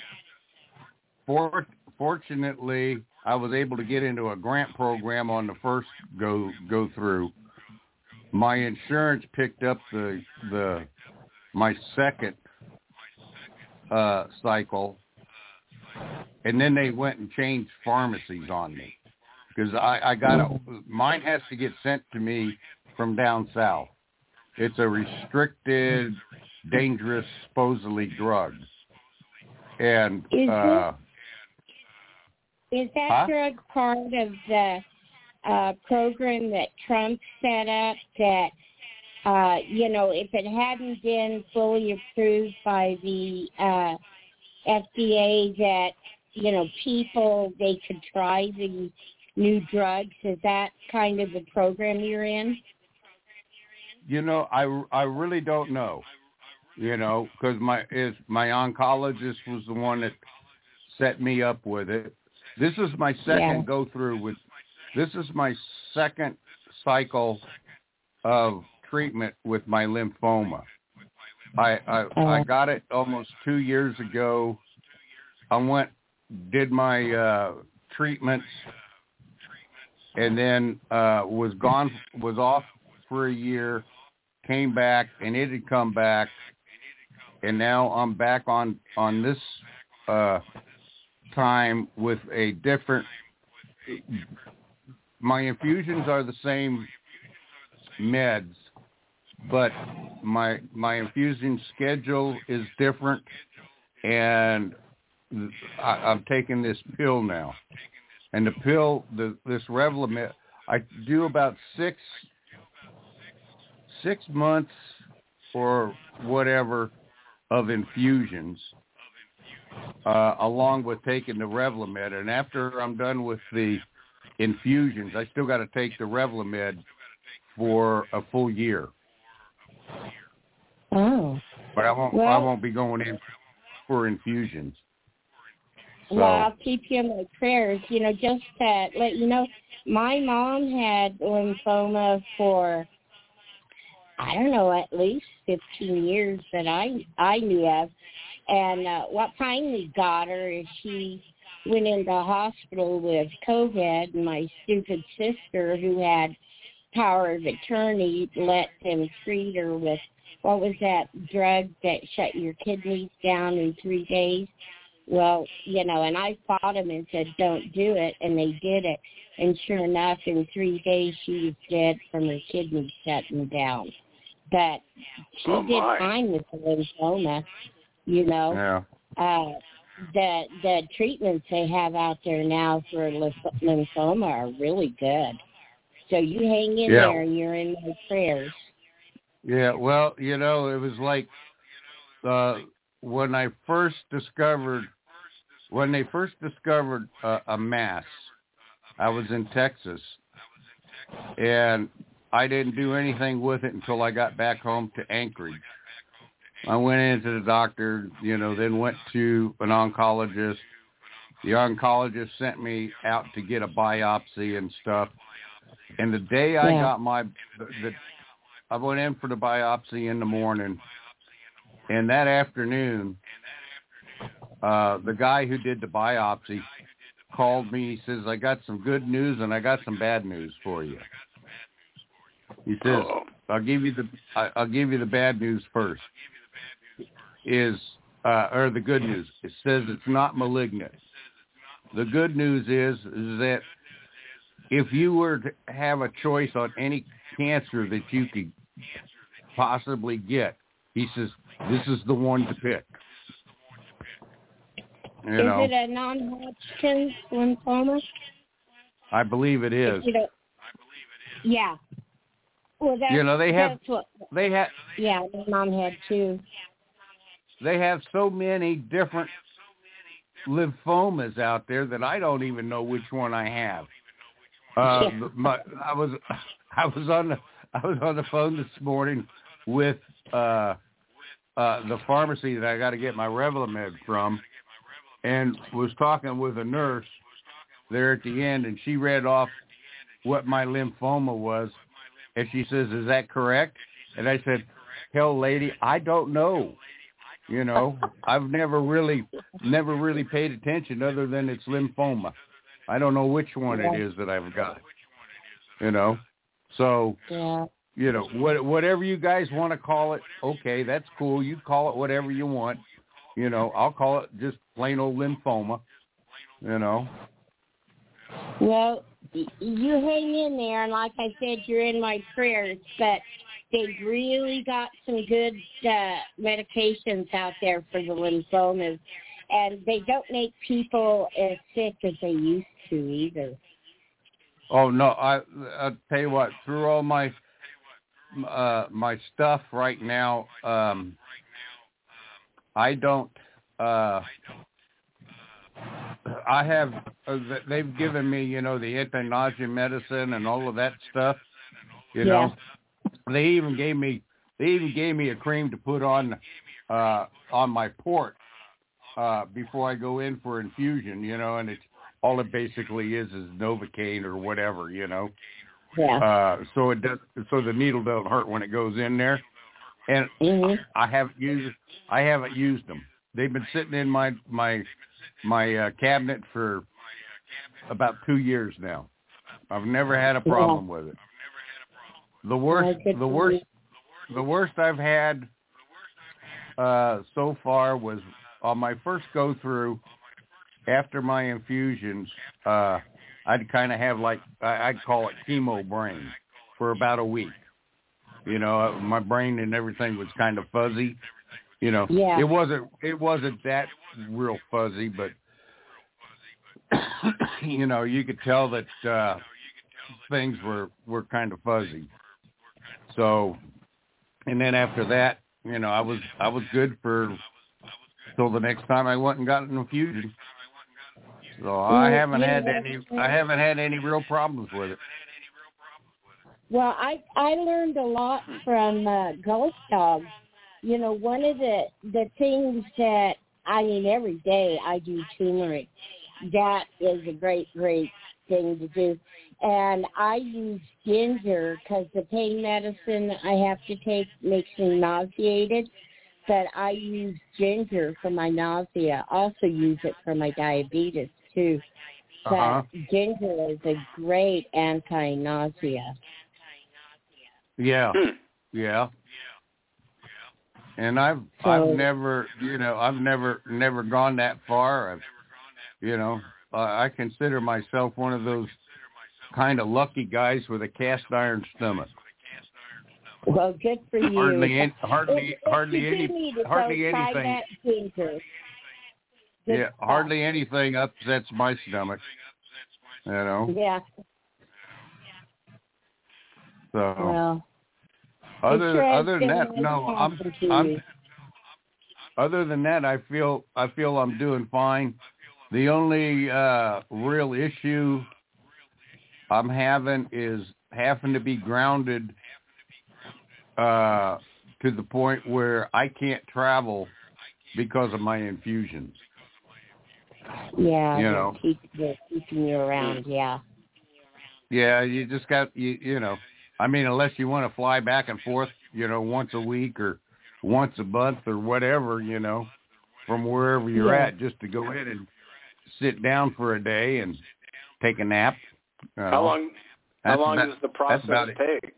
I: for, fortunately, I was able to get into a grant program on the first go go through. My insurance picked up the the my second uh, cycle, and then they went and changed pharmacies on me because I, I got a, mine has to get sent to me from down south. It's a restricted, dangerous, supposedly drug, and
H: Is
I: uh,
H: Is that
I: Huh?
H: drug part of the uh, program that Trump set up that, uh, you know, if it hadn't been fully approved by the uh, F D A that, you know, people, they could try the new drugs? Is that kind of the program you're in?
I: you know, I, I really don't know, you know, because my is my oncologist was the one that set me up with it. This is my second
H: Yeah.
I: go through with. This is my second cycle of treatment with my lymphoma. I I,
H: Oh.
I: I got it almost two years ago. I went did my uh, treatments, and then uh, was gone was off for a year. Came back, and it had come back, and now I'm back on on this uh, time with a different. My infusions are the same meds, but my my infusion schedule is different, and I, I'm taking this pill now. And the pill, the this Revlimid, I do about six six months or whatever of infusions, uh, along with taking the Revlimid. And after I'm done with the infusions, I still got to take the Revlimid for a full year.
H: Oh.
I: But I won't.
H: Well,
I: I won't be going in for infusions. So.
H: Well, I'll keep you in my prayers. You know, just to let you know, my mom had lymphoma for, I don't know, at least fifteen years that I I knew of. And uh, what finally got her is she went into hospital with COVID, and my stupid sister, who had power of attorney, let them treat her with, what was that drug that shut your kidneys down in three days? Well, you know, and I fought them and said, don't do it, and they did it. And sure enough, in three days, she was dead from her kidneys shutting down. But she
G: oh
H: did
G: my.
H: fine with the lymphoma, you know.
I: Yeah.
H: Uh, the the treatments they have out there now for lymphoma are really good. So you hang in
I: yeah.
H: there, and you're in my prayers.
I: Yeah, well, you know, it was like uh, when I first discovered, when they first discovered uh, a mass, I was in Texas, and I didn't do anything with it until I got back home to Anchorage. I went into the doctor, you know, then went to an oncologist. The oncologist sent me out to get a biopsy and stuff. And the day I
H: yeah.
I: got my, the, the, I went in for the biopsy in the morning, and that afternoon, uh, the guy who did the biopsy called me. He says, I got some good news and I got some bad news for you. He says, I'll give you the, I, I'll give you the bad news first. Is, uh, or the good news. It says it's not malignant. The good news is, is that if you were to have a choice on any cancer that you could possibly get, he says, this is the one to pick. You
H: is
I: know,
H: it a non-Hodgkin's lymphoma?
I: I believe it is.
H: You know, yeah. Well, that's,
I: you know, they have,
H: what,
I: they have,
H: yeah, my mom had too.
I: They have so many different lymphomas out there that I don't even know which one I have. Uh,
H: yeah.
I: my, I was, I was on the, I was on the phone this morning with uh, uh, the pharmacy that I got to get my Revlimid from, and was talking with a nurse there at the end, and she read off what my lymphoma was, and she says, "Is that correct?" And I said, "Hell, lady, I don't know. You know, I've never really, never really paid attention other than it's lymphoma. I don't know which one
H: yeah.
I: it is that I've got. You know, so."
H: Yeah.
I: You know, what, whatever you guys want to call it, okay, that's cool. You call it whatever you want. You know, I'll call it just plain old lymphoma, you know.
H: Well, you hang in there, and like I said, you're in my prayers, but they've really got some good uh, medications out there for the lymphomas, and they don't make people as sick as they used to either.
I: Oh, no, I, I'll tell you what, through all my... Uh, my stuff right now, um, I don't, uh, I have, uh, they've given me, you know, the anti-nausea medicine and all of that stuff, you
H: yeah.
I: know, they even gave me, they even gave me a cream to put on, uh, on my port, uh, before I go in for infusion, you know, and it's, all it basically is, is Novocaine or whatever, you know.
H: Yeah.
I: Uh, so it does. So the needle doesn't hurt when it goes in there, and
H: mm-hmm.
I: I, I haven't used. I haven't used them. They've been sitting in my my my uh, cabinet for about two years now. I've never had a problem
H: yeah.
I: with it. The worst.
H: Oh,
I: the worst. The worst I've had uh, so far was on my first go through, after my infusions, uh, I'd kind of have like, I'd call it chemo brain for about a week. You know, my brain and everything was kind of fuzzy. You know,
H: yeah.
I: it wasn't, it wasn't that real fuzzy, but, you know, you could tell that uh, things were, were kind of fuzzy. So, and then after that, you know, I was, I was good for till the next time I went and got an infusion. So I haven't had any, I haven't had any real problems with it.
H: Well, I I learned a lot from uh, Ghost Dog. You know, one of the the things that I mean every day I do turmeric. That is a great great thing to do, and I use ginger because the pain medicine I have to take makes me nauseated. But I use ginger for my nausea. Also use it for my diabetes too. But
I: uh-huh.
H: ginger is a great anti-nausea.
I: Yeah, yeah. And I've
H: So,
I: I've never, you know, I've never never gone that far. I've, you know, uh, I consider myself one of those kind of lucky guys with a cast iron stomach.
H: Well, good for you.
I: Hardly, any, hardly,
H: if,
I: hardly
H: if
I: any, hardly anything.
H: That ginger. Good
I: Yeah,
H: stuff.
I: hardly anything upsets my stomach. You know.
H: Yeah.
I: So.
H: Well.
I: Other
H: sure
I: other than that, no, I'm, I'm. Other than that, I feel I feel I'm doing fine. The only uh, real issue I'm having is having to be grounded uh, to the point where I can't travel because of my infusions.
H: Yeah,
I: you know,
H: keep, they're keeping you around. Yeah.
I: Yeah, you just got you you know. I mean, unless you want to fly back and forth, you know, once a week or once a month or whatever, you know, from wherever you're
H: yeah.
I: at, just to go in and sit down for a day and take a nap. You know.
G: How long? How long
I: about,
G: does the process take?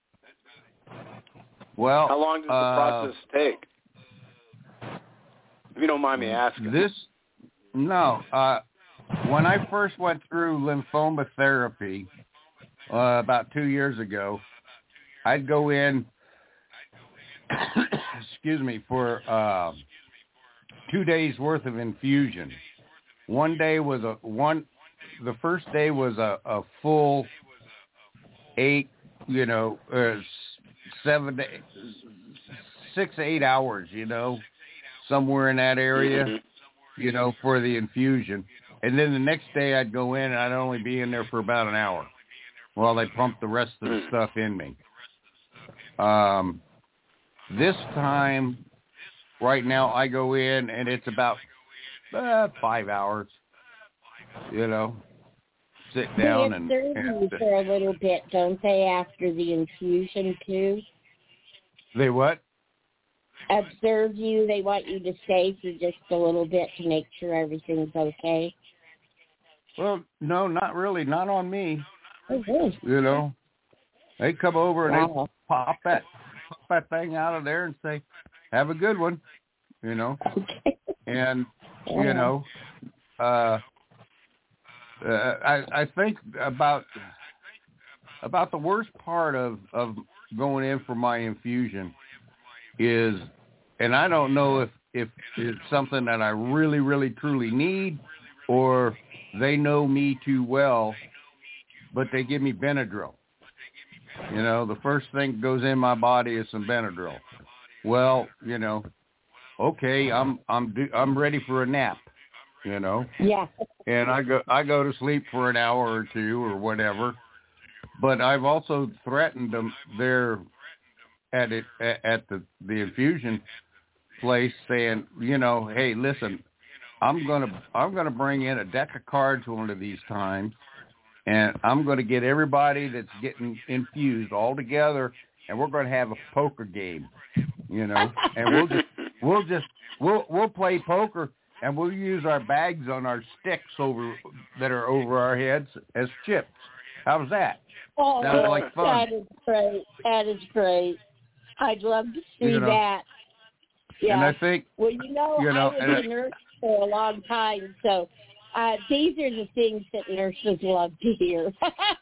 I: Well,
G: how long does the
I: uh,
G: process take? If you don't mind me asking.
I: This, no. Uh, when I first went through lymphoma therapy, Uh, about two years ago, I'd go in, excuse me, for uh, two days worth of infusion. One day was a one. The first day was a, a full eight, you know, uh, seven, to, six, eight hours, you know, somewhere in that area,
G: mm-hmm.
I: you know, for the infusion. And then the next day I'd go in and I'd only be in there for about an hour while they pumped the rest of the stuff in me. Um, this time, right now, I go in and it's about uh, five hours, you know, sit down
H: they
I: and...
H: observe
I: and
H: you for a little bit, don't they, after the infusion, too?
I: They what?
H: Observe you. They want you to stay for just a little bit to make sure everything's okay.
I: Well, no, not really. Not on me.
H: Oh,
I: you know, they come over and
H: wow.
I: they pop that pop that thing out of there and say, "Have a good one," you know.
H: Okay.
I: And
H: yeah.
I: you know, uh, uh, I I think about about the worst part of of going in for my infusion is, and I don't know if if it's something that I really really truly need, or they know me too well. But they give me Benadryl. You know, the first thing that goes in my body is some Benadryl. Well, you know, okay, I'm I'm I'm ready for a nap. You know.
H: Yeah.
I: And I go I go to sleep for an hour or two or whatever. But I've also threatened them there at it at the the infusion place, saying, you know, hey, listen, I'm gonna I'm gonna bring in a deck of cards one of these times. And I'm going to get everybody that's getting infused all together, and we're going to have a poker game, you know. And we'll just, we'll just, we'll we'll play poker, and we'll use our bags on our sticks over that are over our heads as chips. How's that?
H: Oh,
I: sounds like fun.
H: That is great. That is great. I'd love to see
I: you know,
H: that. Yeah.
I: And I think,
H: well, you know,
I: you know
H: I was a nurse for a long time, so uh, these are the things that nurses love to hear.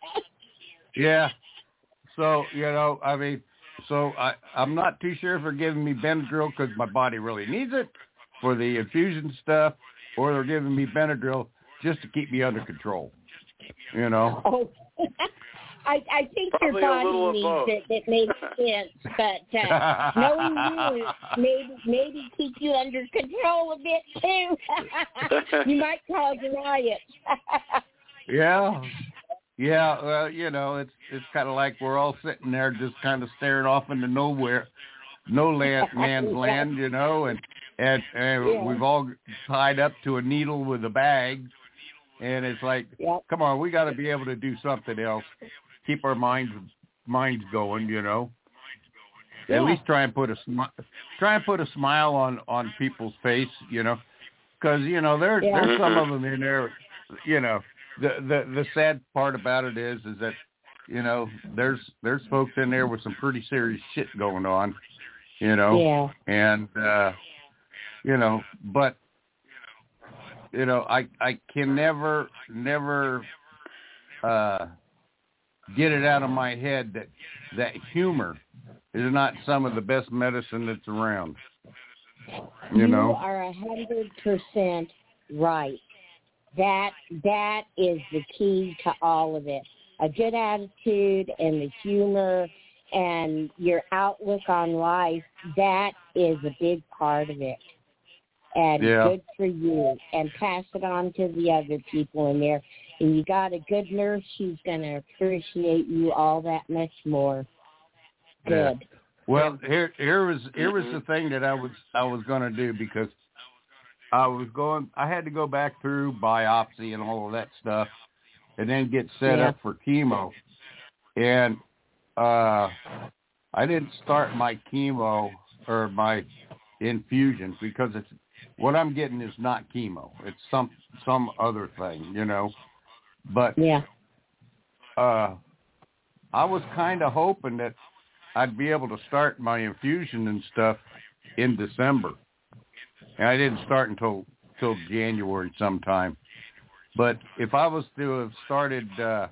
I: Yeah. So, you know, I mean, so I, I'm not too sure if they're giving me Benadryl because my body really needs it for the infusion stuff, or they're giving me Benadryl just to keep me under control, you know.
H: Oh, I, I think
G: Probably
H: your
G: a little
H: body
G: of
H: needs
G: both.
H: it. It makes sense. But uh, knowing you, maybe, maybe keep you under control a bit, too. You might cause a riot.
I: Yeah. Yeah, well, you know, it's it's kind of like we're all sitting there just kind of staring off into nowhere, no land, man's land, you know, and and, and
H: Yeah.
I: we've all tied up to a needle with a bag, and it's like,
H: Yep.
I: come on, we got to be able to do something else, keep our minds minds going, you know.
H: Yeah.
I: At least try and put a smi- try and put a smile on on people's face, you know, because you know there
H: Yeah.
I: there's some of them in there, you know. The, the the sad part about it is is that, you know, there's there's folks in there with some pretty serious shit going on, you know.
H: Yeah.
I: And uh you know, but you know, I I can never never uh get it out of my head that that humor is not some of the best medicine that's around. You,
H: You
I: know.
H: are a hundred percent right. That that is the key to all of it. A good attitude and the humor and your outlook on life, that is a big part of it. And
I: Yeah.
H: good for you. And pass it on to the other people in there. And you got a good nurse, she's going to appreciate you all that much more. Good.
I: Yeah. Well, here here was here was the thing that I was I was going to do, because I was going I had to go back through biopsy and all of that stuff, and then get set
H: Yeah.
I: up for chemo. And uh, I didn't start my chemo or my infusions because it's what I'm getting is not chemo. It's some some other thing, you know. But
H: Yeah.
I: uh, I was kind of hoping that I'd be able to start my infusion and stuff in December. And I didn't start until till January sometime. But if I was to have started uh,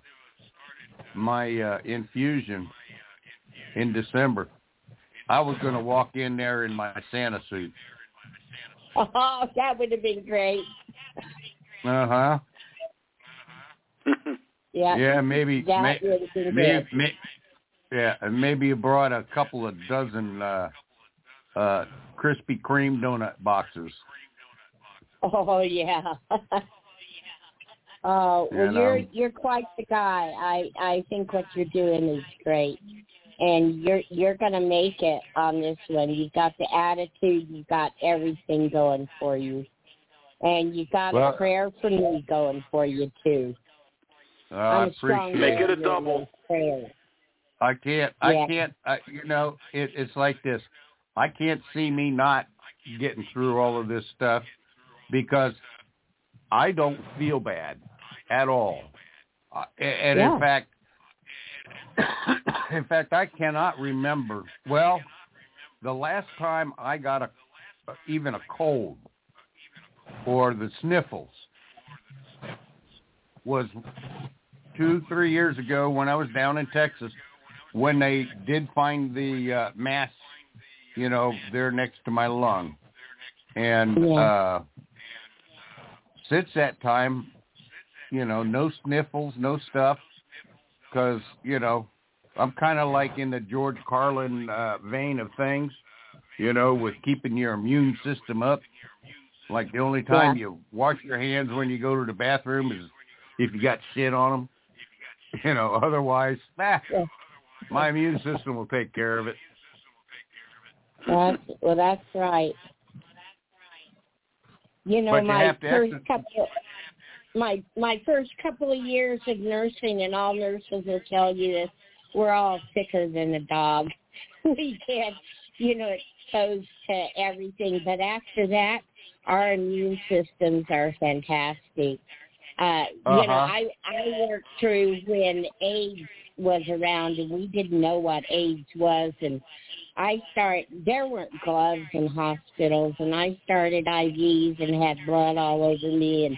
I: my uh, infusion in December, I was going to walk in there in my Santa suit.
H: Oh, that would have been great.
I: Uh-huh.
H: Yeah.
I: Yeah, maybe,
H: That
I: may,
H: would have been
I: maybe,
H: good.
I: may, yeah, and maybe you brought a couple of dozen uh, uh, Krispy Kreme donut boxes.
H: Oh yeah. Oh, well,
I: And,
H: you're
I: um,
H: you're quite the guy. I I think what you're doing is great, and you're you're gonna make it on this one. You've got the attitude, you've got everything going for you, and you got
I: Well,
H: a prayer for me going for you too.
I: Uh, I
H: I'm a strong
I: appreciate
G: Make it a
H: believer in
G: double.
H: prayer.
I: I can't, I
H: Yeah.
I: can't, I, you know, it, it's like this. I can't see me not getting through all of this stuff because I don't feel bad at all. Uh, and
H: Yeah.
I: in fact, in fact, I cannot remember. Well, the last time I got a, even a cold or the sniffles was two, three years ago when I was down in Texas, when they did find the uh, mass, you know, there next to my lung. And
H: Yeah.
I: uh, since that time, you know, no sniffles, no stuff, because, you know, I'm kind of like in the George Carlin uh, vein of things, you know, with keeping your immune system up. Like the only time
H: Yeah.
I: you wash your hands when you go to the bathroom is if you got shit on them. You know, otherwise, ah,
H: Yeah.
I: my immune system will take care of it.
H: That's, well, that's right. You know,
I: But you
H: my
I: have to
H: first
I: exer-
H: couple, my my first couple of years of nursing, and all nurses will tell you this, we're all sicker than a dog. We get, you know, exposed to everything. But after that, our immune systems are fantastic. Uh, you know,
I: Uh-huh.
H: I, I worked through when AIDS was around, and we didn't know what AIDS was, and I start. There weren't gloves in hospitals, and I started I Vs and had blood all over me, and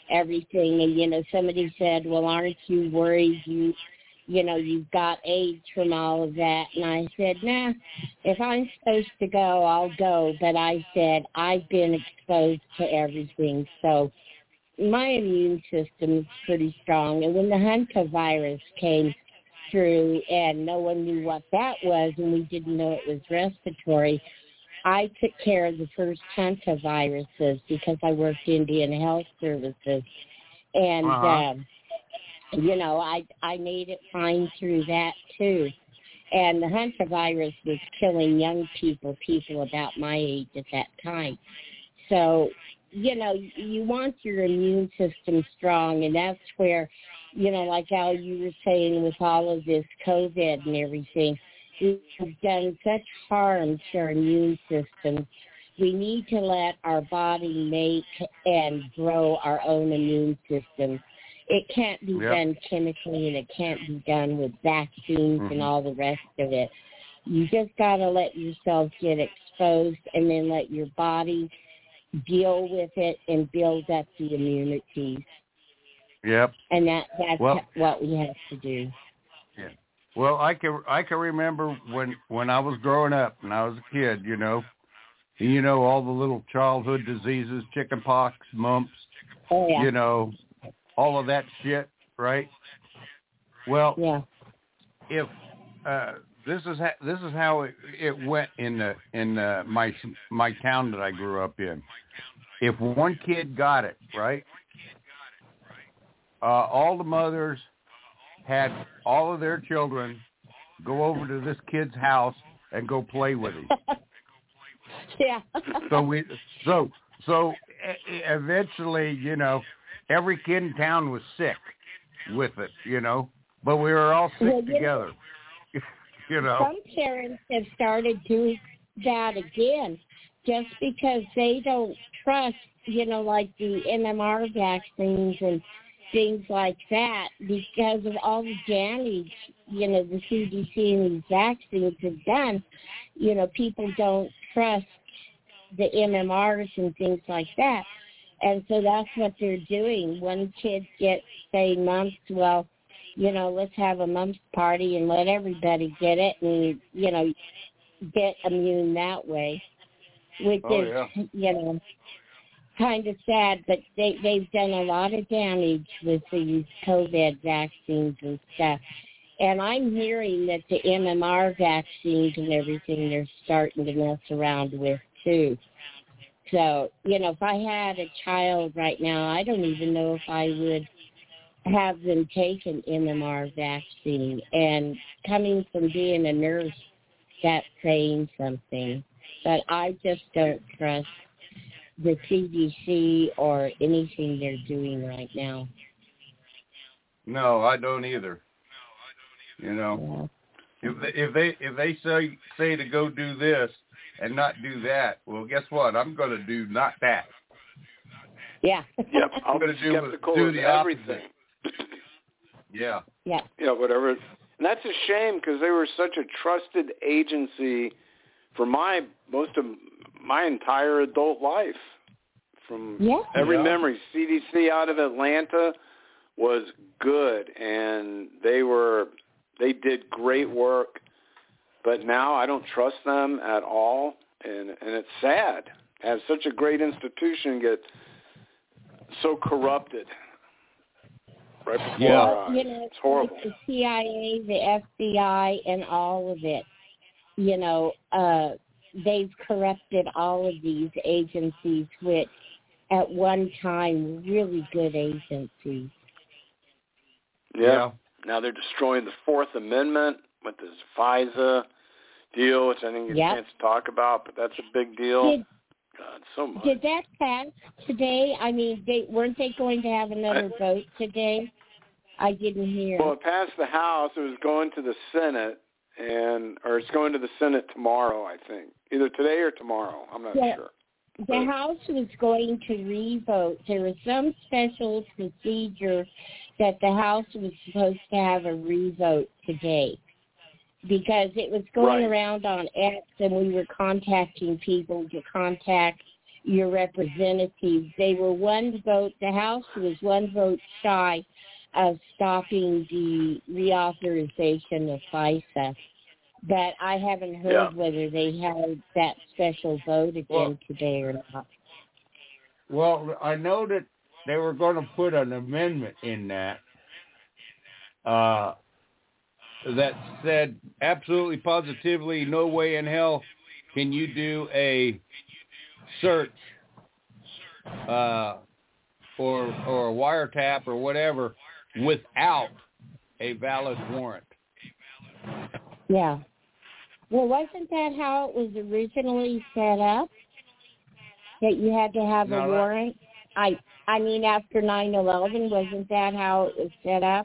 H: everything. And, you know, somebody said, well, aren't you worried you, you know, you've got AIDS from all of that? And I said, nah, if I'm supposed to go, I'll go. But I said, I've been exposed to everything. So my immune system is pretty strong. And when the hantavirus came through and no one knew what that was and we didn't know it was respiratory, I took care of the first hantaviruses because I worked Indian Health Services. And,
I: uh-huh.
H: um, you know, I I made it fine through that, too. And the hantavirus was killing young people, people about my age at that time. So, you know, you want your immune system strong, and that's where, you know, like Al, you were saying with all of this COVID and everything, we've done such harm to our immune system. We need to let our body make and grow our own immune system. It can't be
I: yep.
H: done chemically, and it can't be done with vaccines
I: mm-hmm.
H: and all the rest of it. You just got to let yourself get exposed and then let your body deal with it and build up the immunity.
I: Yep.
H: And that that's
I: well,
H: what we have to do.
I: Yeah. Well, I can I can remember when when I was growing up and I was a kid, you know, and you know all the little childhood diseases, chicken pox, mumps,
H: oh, yeah.
I: you know, all of that shit, right? Well,
H: yeah.
I: if uh, this is ha- this is how it, it went in the in uh, my my town that I grew up in. If one kid got it, right, uh, all the mothers had all of their children go over to this kid's house and go play with him.
H: yeah.
I: so we so so eventually, you know, every kid in town was sick with it, you know, but we were all sick
H: well,
I: together. You know,
H: some parents have started doing that again, just because they don't trust, you know, like the M M R vaccines and things like that, because of all the damage, you know, the C D C and these vaccines have done. You know, people don't trust the M M Rs and things like that. And so that's what they're doing. When kids get, say, mumps, well, you know, let's have a mumps party and let everybody get it and, you know, get immune that way, which
I: oh,
H: is,
I: yeah.
H: you know, kind of sad, but they, they've done a lot of damage with these COVID vaccines and stuff. And I'm hearing that the M M R vaccines and everything they're starting to mess around with, too. So, you know, if I had a child right now, I don't even know if I would have them take an M M R vaccine. And coming from being a nurse, that's saying something. But I just don't trust the C D C or anything they're doing right now.
I: No, I don't either. You know, yeah. if they, if they if they say say to go do this and not do that, well, guess what? I'm going to do not that.
H: Yeah.
G: Yep.
I: I'm going to do,
G: skeptical
I: do
G: of
I: the
G: everything.
I: opposite. Yeah.
H: Yeah.
G: Yeah, whatever. And that's a shame because they were such a trusted agency for my most of my entire adult life. From
H: yeah.
G: every
I: yeah.
G: memory, C D C out of Atlanta was good, and they were they did great work. But now I don't trust them at all, and and it's sad to have such a great institution get so corrupted. Right before
I: yeah.
G: our eyes.
H: You know,
G: it's horrible.
H: Like the C I A, the F B I, and all of it. You know, uh, they've corrupted all of these agencies, which at one time were really good agencies.
G: Yeah.
I: yeah.
G: Now they're destroying the Fourth Amendment with this FISA deal, which I didn't get
H: yep.
G: a chance to talk about, but that's a big deal.
H: Did,
G: God, so much.
H: Did that pass today? I mean, they, weren't they going to have another
G: I,
H: vote today? I didn't hear.
G: Well, it passed the House. It was going to the Senate, and or it's going to the Senate tomorrow, I think. Either today or tomorrow. I'm not
H: yeah.
G: sure.
H: The
G: But,
H: House was going to re-vote. There was some special procedure that the House was supposed to have a re-vote today because it was going
G: right.
H: around on X, and we were contacting people to contact, your representatives. They were one vote, the House was one vote shy of stopping the reauthorization of FISA. But I haven't heard
G: Yeah.
H: whether they held that special vote again
I: Well,
H: today or not.
I: Well, I know that they were going to put an amendment in that uh, that said absolutely positively no way in hell can you do a search uh, or or a wiretap or whatever without a valid warrant.
H: Yeah. Well, wasn't that how it was originally set up? That you had to have
I: No,
H: a
I: that-
H: warrant? I I mean, after nine eleven, wasn't that how it was set up?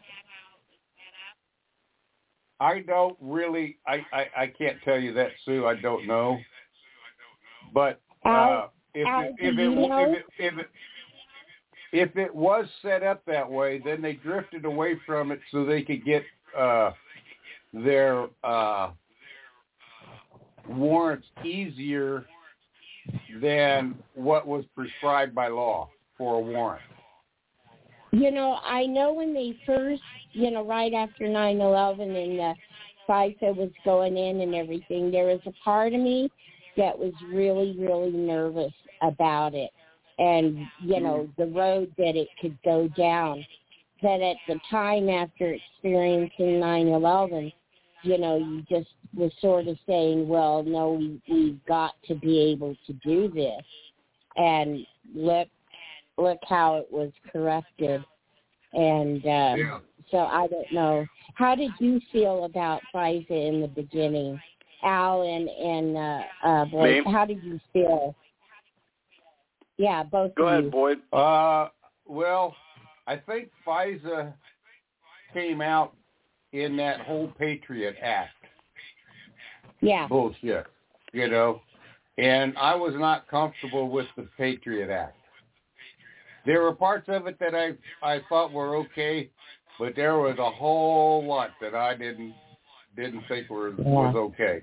I: I don't really, I, I, I can't tell you that, Sue. I don't know. But uh,
H: Al,
I: if,
H: Al,
I: it,
H: do
I: if, it,
H: you know?
I: if, it, if, it, if it was set up that way, then they drifted away from it so they could get uh, their uh, warrants easier than what was prescribed by law for a warrant.
H: You know, I know when they first, you know, right after nine eleven and the FISA was going in and everything, there was a part of me that was really, really nervous about it and, you know, the road that it could go down. But at the time after experiencing nine eleven, you know, you just was sort of saying, well, no, we, we've got to be able to do this. And look, look how it was corrupted. And uh,
I: Yeah.
H: so I don't know. How did you feel about FISA in the beginning? Al and, and uh, uh, Boyd,
G: Me?
H: how did you feel? Yeah, both
G: Go
H: of
G: ahead,
H: you.
G: Boyd.
I: Uh, well, I think FISA came out in that whole Patriot Act
H: Yeah.
I: bullshit, you know, and I was not comfortable with the Patriot Act. There were parts of it that I I thought were okay, but there was a whole lot that I didn't didn't think were
H: Yeah.
I: was okay.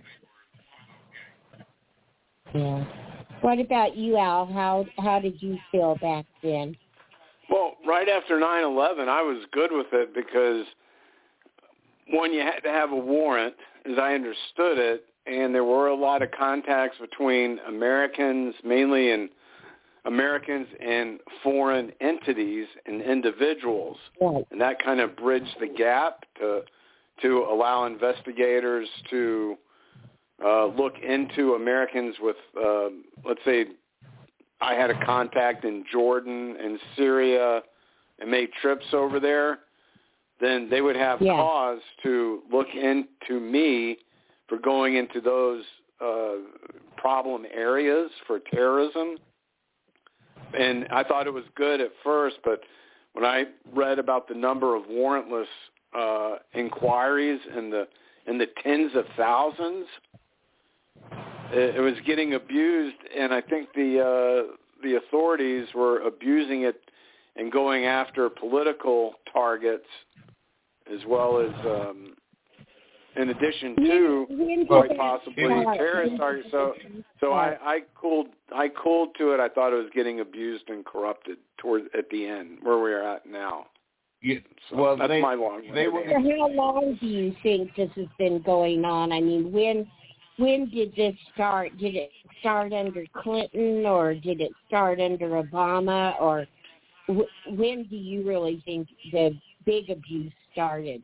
H: Yeah. What about you, Al? How how did you feel back then?
G: Well, right after nine eleven, I was good with it because, one, you had to have a warrant, as I understood it, and there were a lot of contacts between Americans, mainly in Americans and foreign entities and individuals,
H: Right.
G: and that kind of bridged the gap to to allow investigators to uh, look into Americans with, uh, let's say, I had a contact in Jordan and Syria and made trips over there, then they would have
H: Yeah.
G: cause to look into me for going into those uh, problem areas for terrorism. And I thought it was good at first, but when I read about the number of warrantless uh, inquiries in the in the tens of thousands, it, it was getting abused, and I think the uh, the authorities were abusing it and going after political targets as well as, um, in addition to
H: When- when
G: quite
H: did that
G: possibly
H: start?
G: terrorist targets. So, so I, I cooled, I cooled to it. I thought it was getting abused and corrupted toward at the end, where we are at now.
I: Yeah,
G: So
I: well,
G: that's
I: they
G: my long.
I: they were
H: For how long do you think this has been going on? I mean, when when did this start? Did it start under Clinton, or did it start under Obama, or w- when do you really think the big abuse started?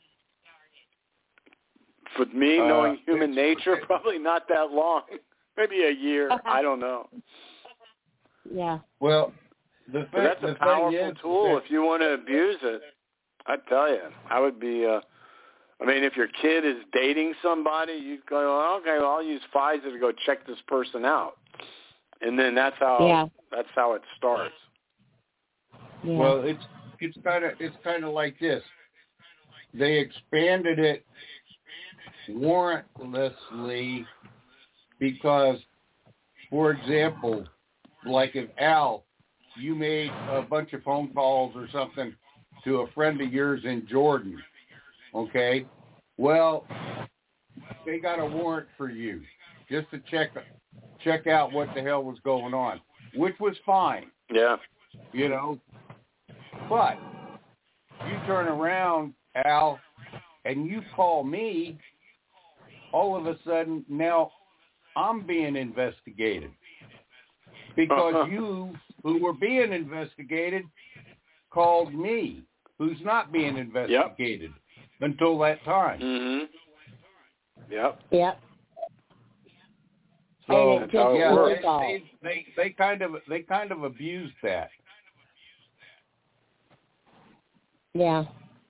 G: For me,
I: Uh,
G: knowing human
I: it's-
G: nature, probably not that long. Maybe a year. I don't know.
H: Yeah.
I: well. The
G: But
I: thing,
G: that's
I: the
G: a
I: thing
G: powerful
I: is
G: tool.
I: that-
G: If you want to abuse it, I tell you, I would be. Uh, I mean, if your kid is dating somebody, you go, well, okay, well, I'll use FISA to go check this person out, and then that's how
H: Yeah.
G: that's how it starts.
H: Yeah.
I: Well, it's it's kind of it's kind of like this. They expanded it warrantlessly because, for example, like if Al, you made a bunch of phone calls or something to a friend of yours in Jordan, okay? Well, they got a warrant for you just to check check out what the hell was going on. which was fine.
G: Yeah.
I: You know, but you turn around, Al, and you call me, all of a sudden now I'm being investigated because
G: uh-huh.
I: you, who were being investigated, called me, who's not being investigated yep. until that time.
G: Mm-hmm. Yep.
H: Yep.
I: So
G: That's how it
I: yeah,
G: works.
I: they, they they kind of they kind of abused that.
H: Yeah.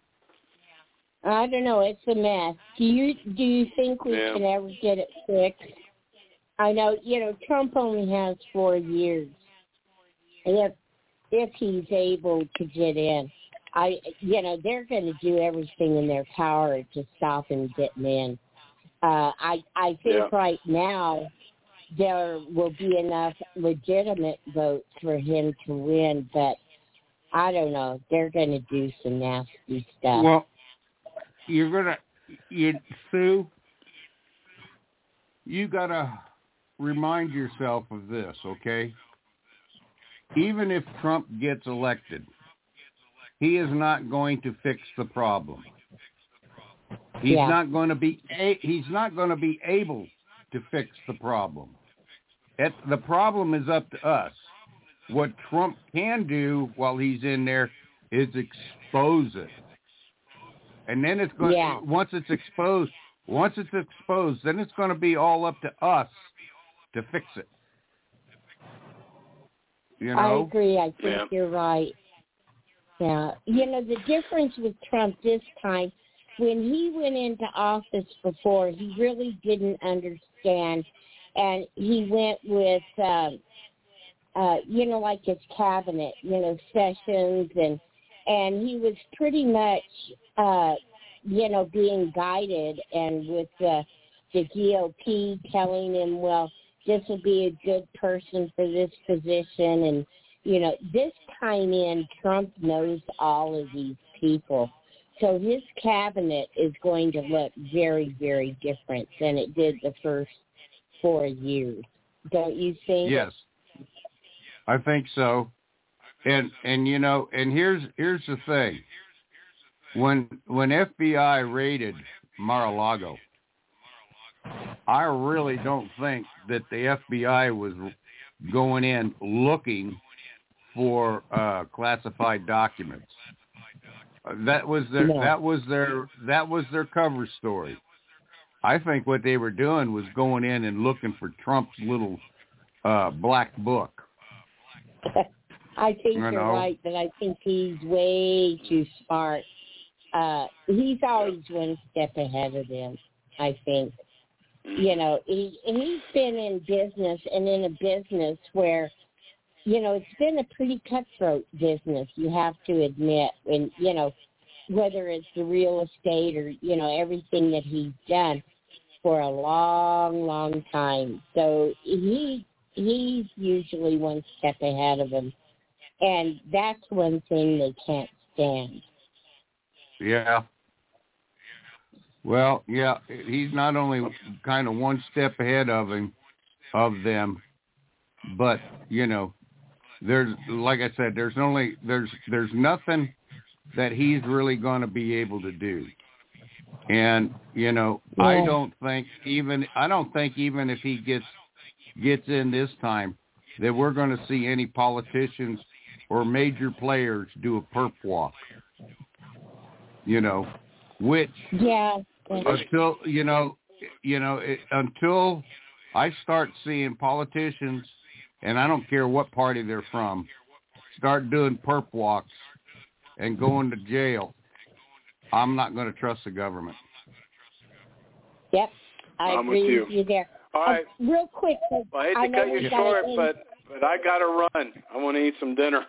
H: I don't know. It's a mess. Do you do you think we
G: yeah.
H: can ever get it fixed? I know, you know, Trump only has four years. If if he's able to get in, I you know they're going to do everything in their power to stop him getting in. Uh, I I think
G: yeah.
H: right now there will be enough legitimate votes for him to win, but I don't know. They're going to do some nasty stuff.
I: Well, you're gonna, you Sue. You gotta remind yourself of this, okay? Even if Trump gets elected, he is not going to fix the problem. He's
H: yeah.
I: not going to be. A, he's not going to be able to fix the problem. It, the problem is up to us. What Trump can do while he's in there is expose it, and then it's going.
H: Yeah.
I: Once it's exposed, once it's exposed, then it's going to be all up to us to fix it. You know?
H: I agree. I think
G: yeah.
H: you're right. Yeah. You know, the difference with Trump this time, when he went into office before, he really didn't understand, and he went with, um, uh, you know, like his cabinet, you know, Sessions, and and he was pretty much, uh, you know, being guided, and with the, the G O P telling him, well, this will be a good person for this position, and, you know, this time in, Trump knows all of these people. So his cabinet is going to look very, very different than it did the first four years. Don't you think?
I: Yes, I think so. And and you know, and here's here's the thing. When when F B I raided Mar-a-Lago, I really don't think that the F B I was going in looking for uh, classified documents. That was their
H: no.
I: that was their that was their cover story. I think what they were doing was going in and looking for Trump's little uh, black book.
H: I think
I: you
H: you're
I: know?
H: right, but I think he's way too smart. Uh, he's always one step ahead of them, I think. You know, he, he's been in business, and in a business where, you know, it's been a pretty cutthroat business, you have to admit. And, you know, whether it's the real estate or, you know, everything that he's done for a long, long time. So he he's usually one step ahead of him. And that's one thing they can't stand.
I: Yeah. Well, yeah, he's not only kind of one step ahead of him, of them, but, you know, there's, like I said, there's only, there's, there's nothing that he's really going to be able to do. And, you know, yeah. I don't think even, I don't think even if he gets, gets in this time that we're going to see any politicians or major players do a perp walk, you know, which
H: yeah.
I: until, you know, you know, it, until I start seeing politicians, and I don't care what party they're from, start doing perp walks and going to jail, I'm not going to trust the government.
H: Yep, I
G: I'm
H: agree
G: with you.
H: with you there.
G: All right.
H: Uh, real quick.
G: Well, I hate to
H: I
G: cut you short,
H: in...
G: but, but I got to run. I want to eat some dinner.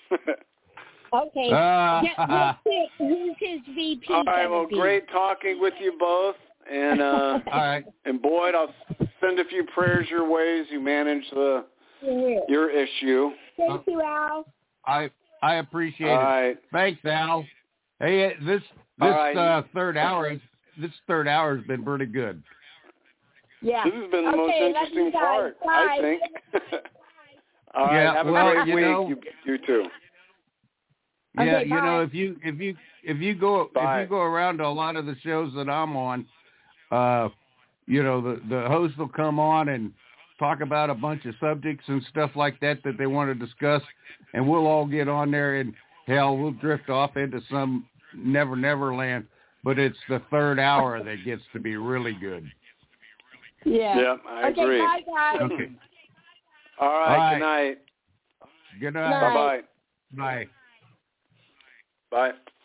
H: Okay.
I: Uh,
H: yeah, real quick, who's his V P?
G: All right, well,
H: be?
G: great talking with you both. And uh,
I: all right.
G: And Boyd, I'll send a few prayers your way as you manage the
H: yeah.
G: your issue.
H: Thank you, Al.
I: I I appreciate
G: All
I: it.
G: right.
I: Thanks, Al. Hey, this this
G: right.
I: uh, third hour is this third hour has been pretty good.
H: Yeah.
G: This has been the
H: okay,
G: most interesting part,
H: Bye.
G: I think. All right.
I: Yeah,
G: Have a
I: well,
G: great
I: you
G: week.
I: know-
G: you, you too.
I: Yeah,
H: Okay,
I: you know,
H: bye.
I: if you if you if you go
G: Bye.
I: if you go around to a lot of the shows that I'm on, uh, you know, the the host will come on and talk about a bunch of subjects and stuff like that that they want to discuss, and we'll all get on there and hell, we'll drift off into some never never land. But it's the third hour that gets to be really good.
H: Yeah.
G: Yeah, I
H: okay,
G: agree.
H: bye, guys.
I: Okay.
G: All right.
I: All right.
G: Good night.
I: Good
H: Night.
I: night.
G: Bye-bye.
I: Bye.
G: Bye.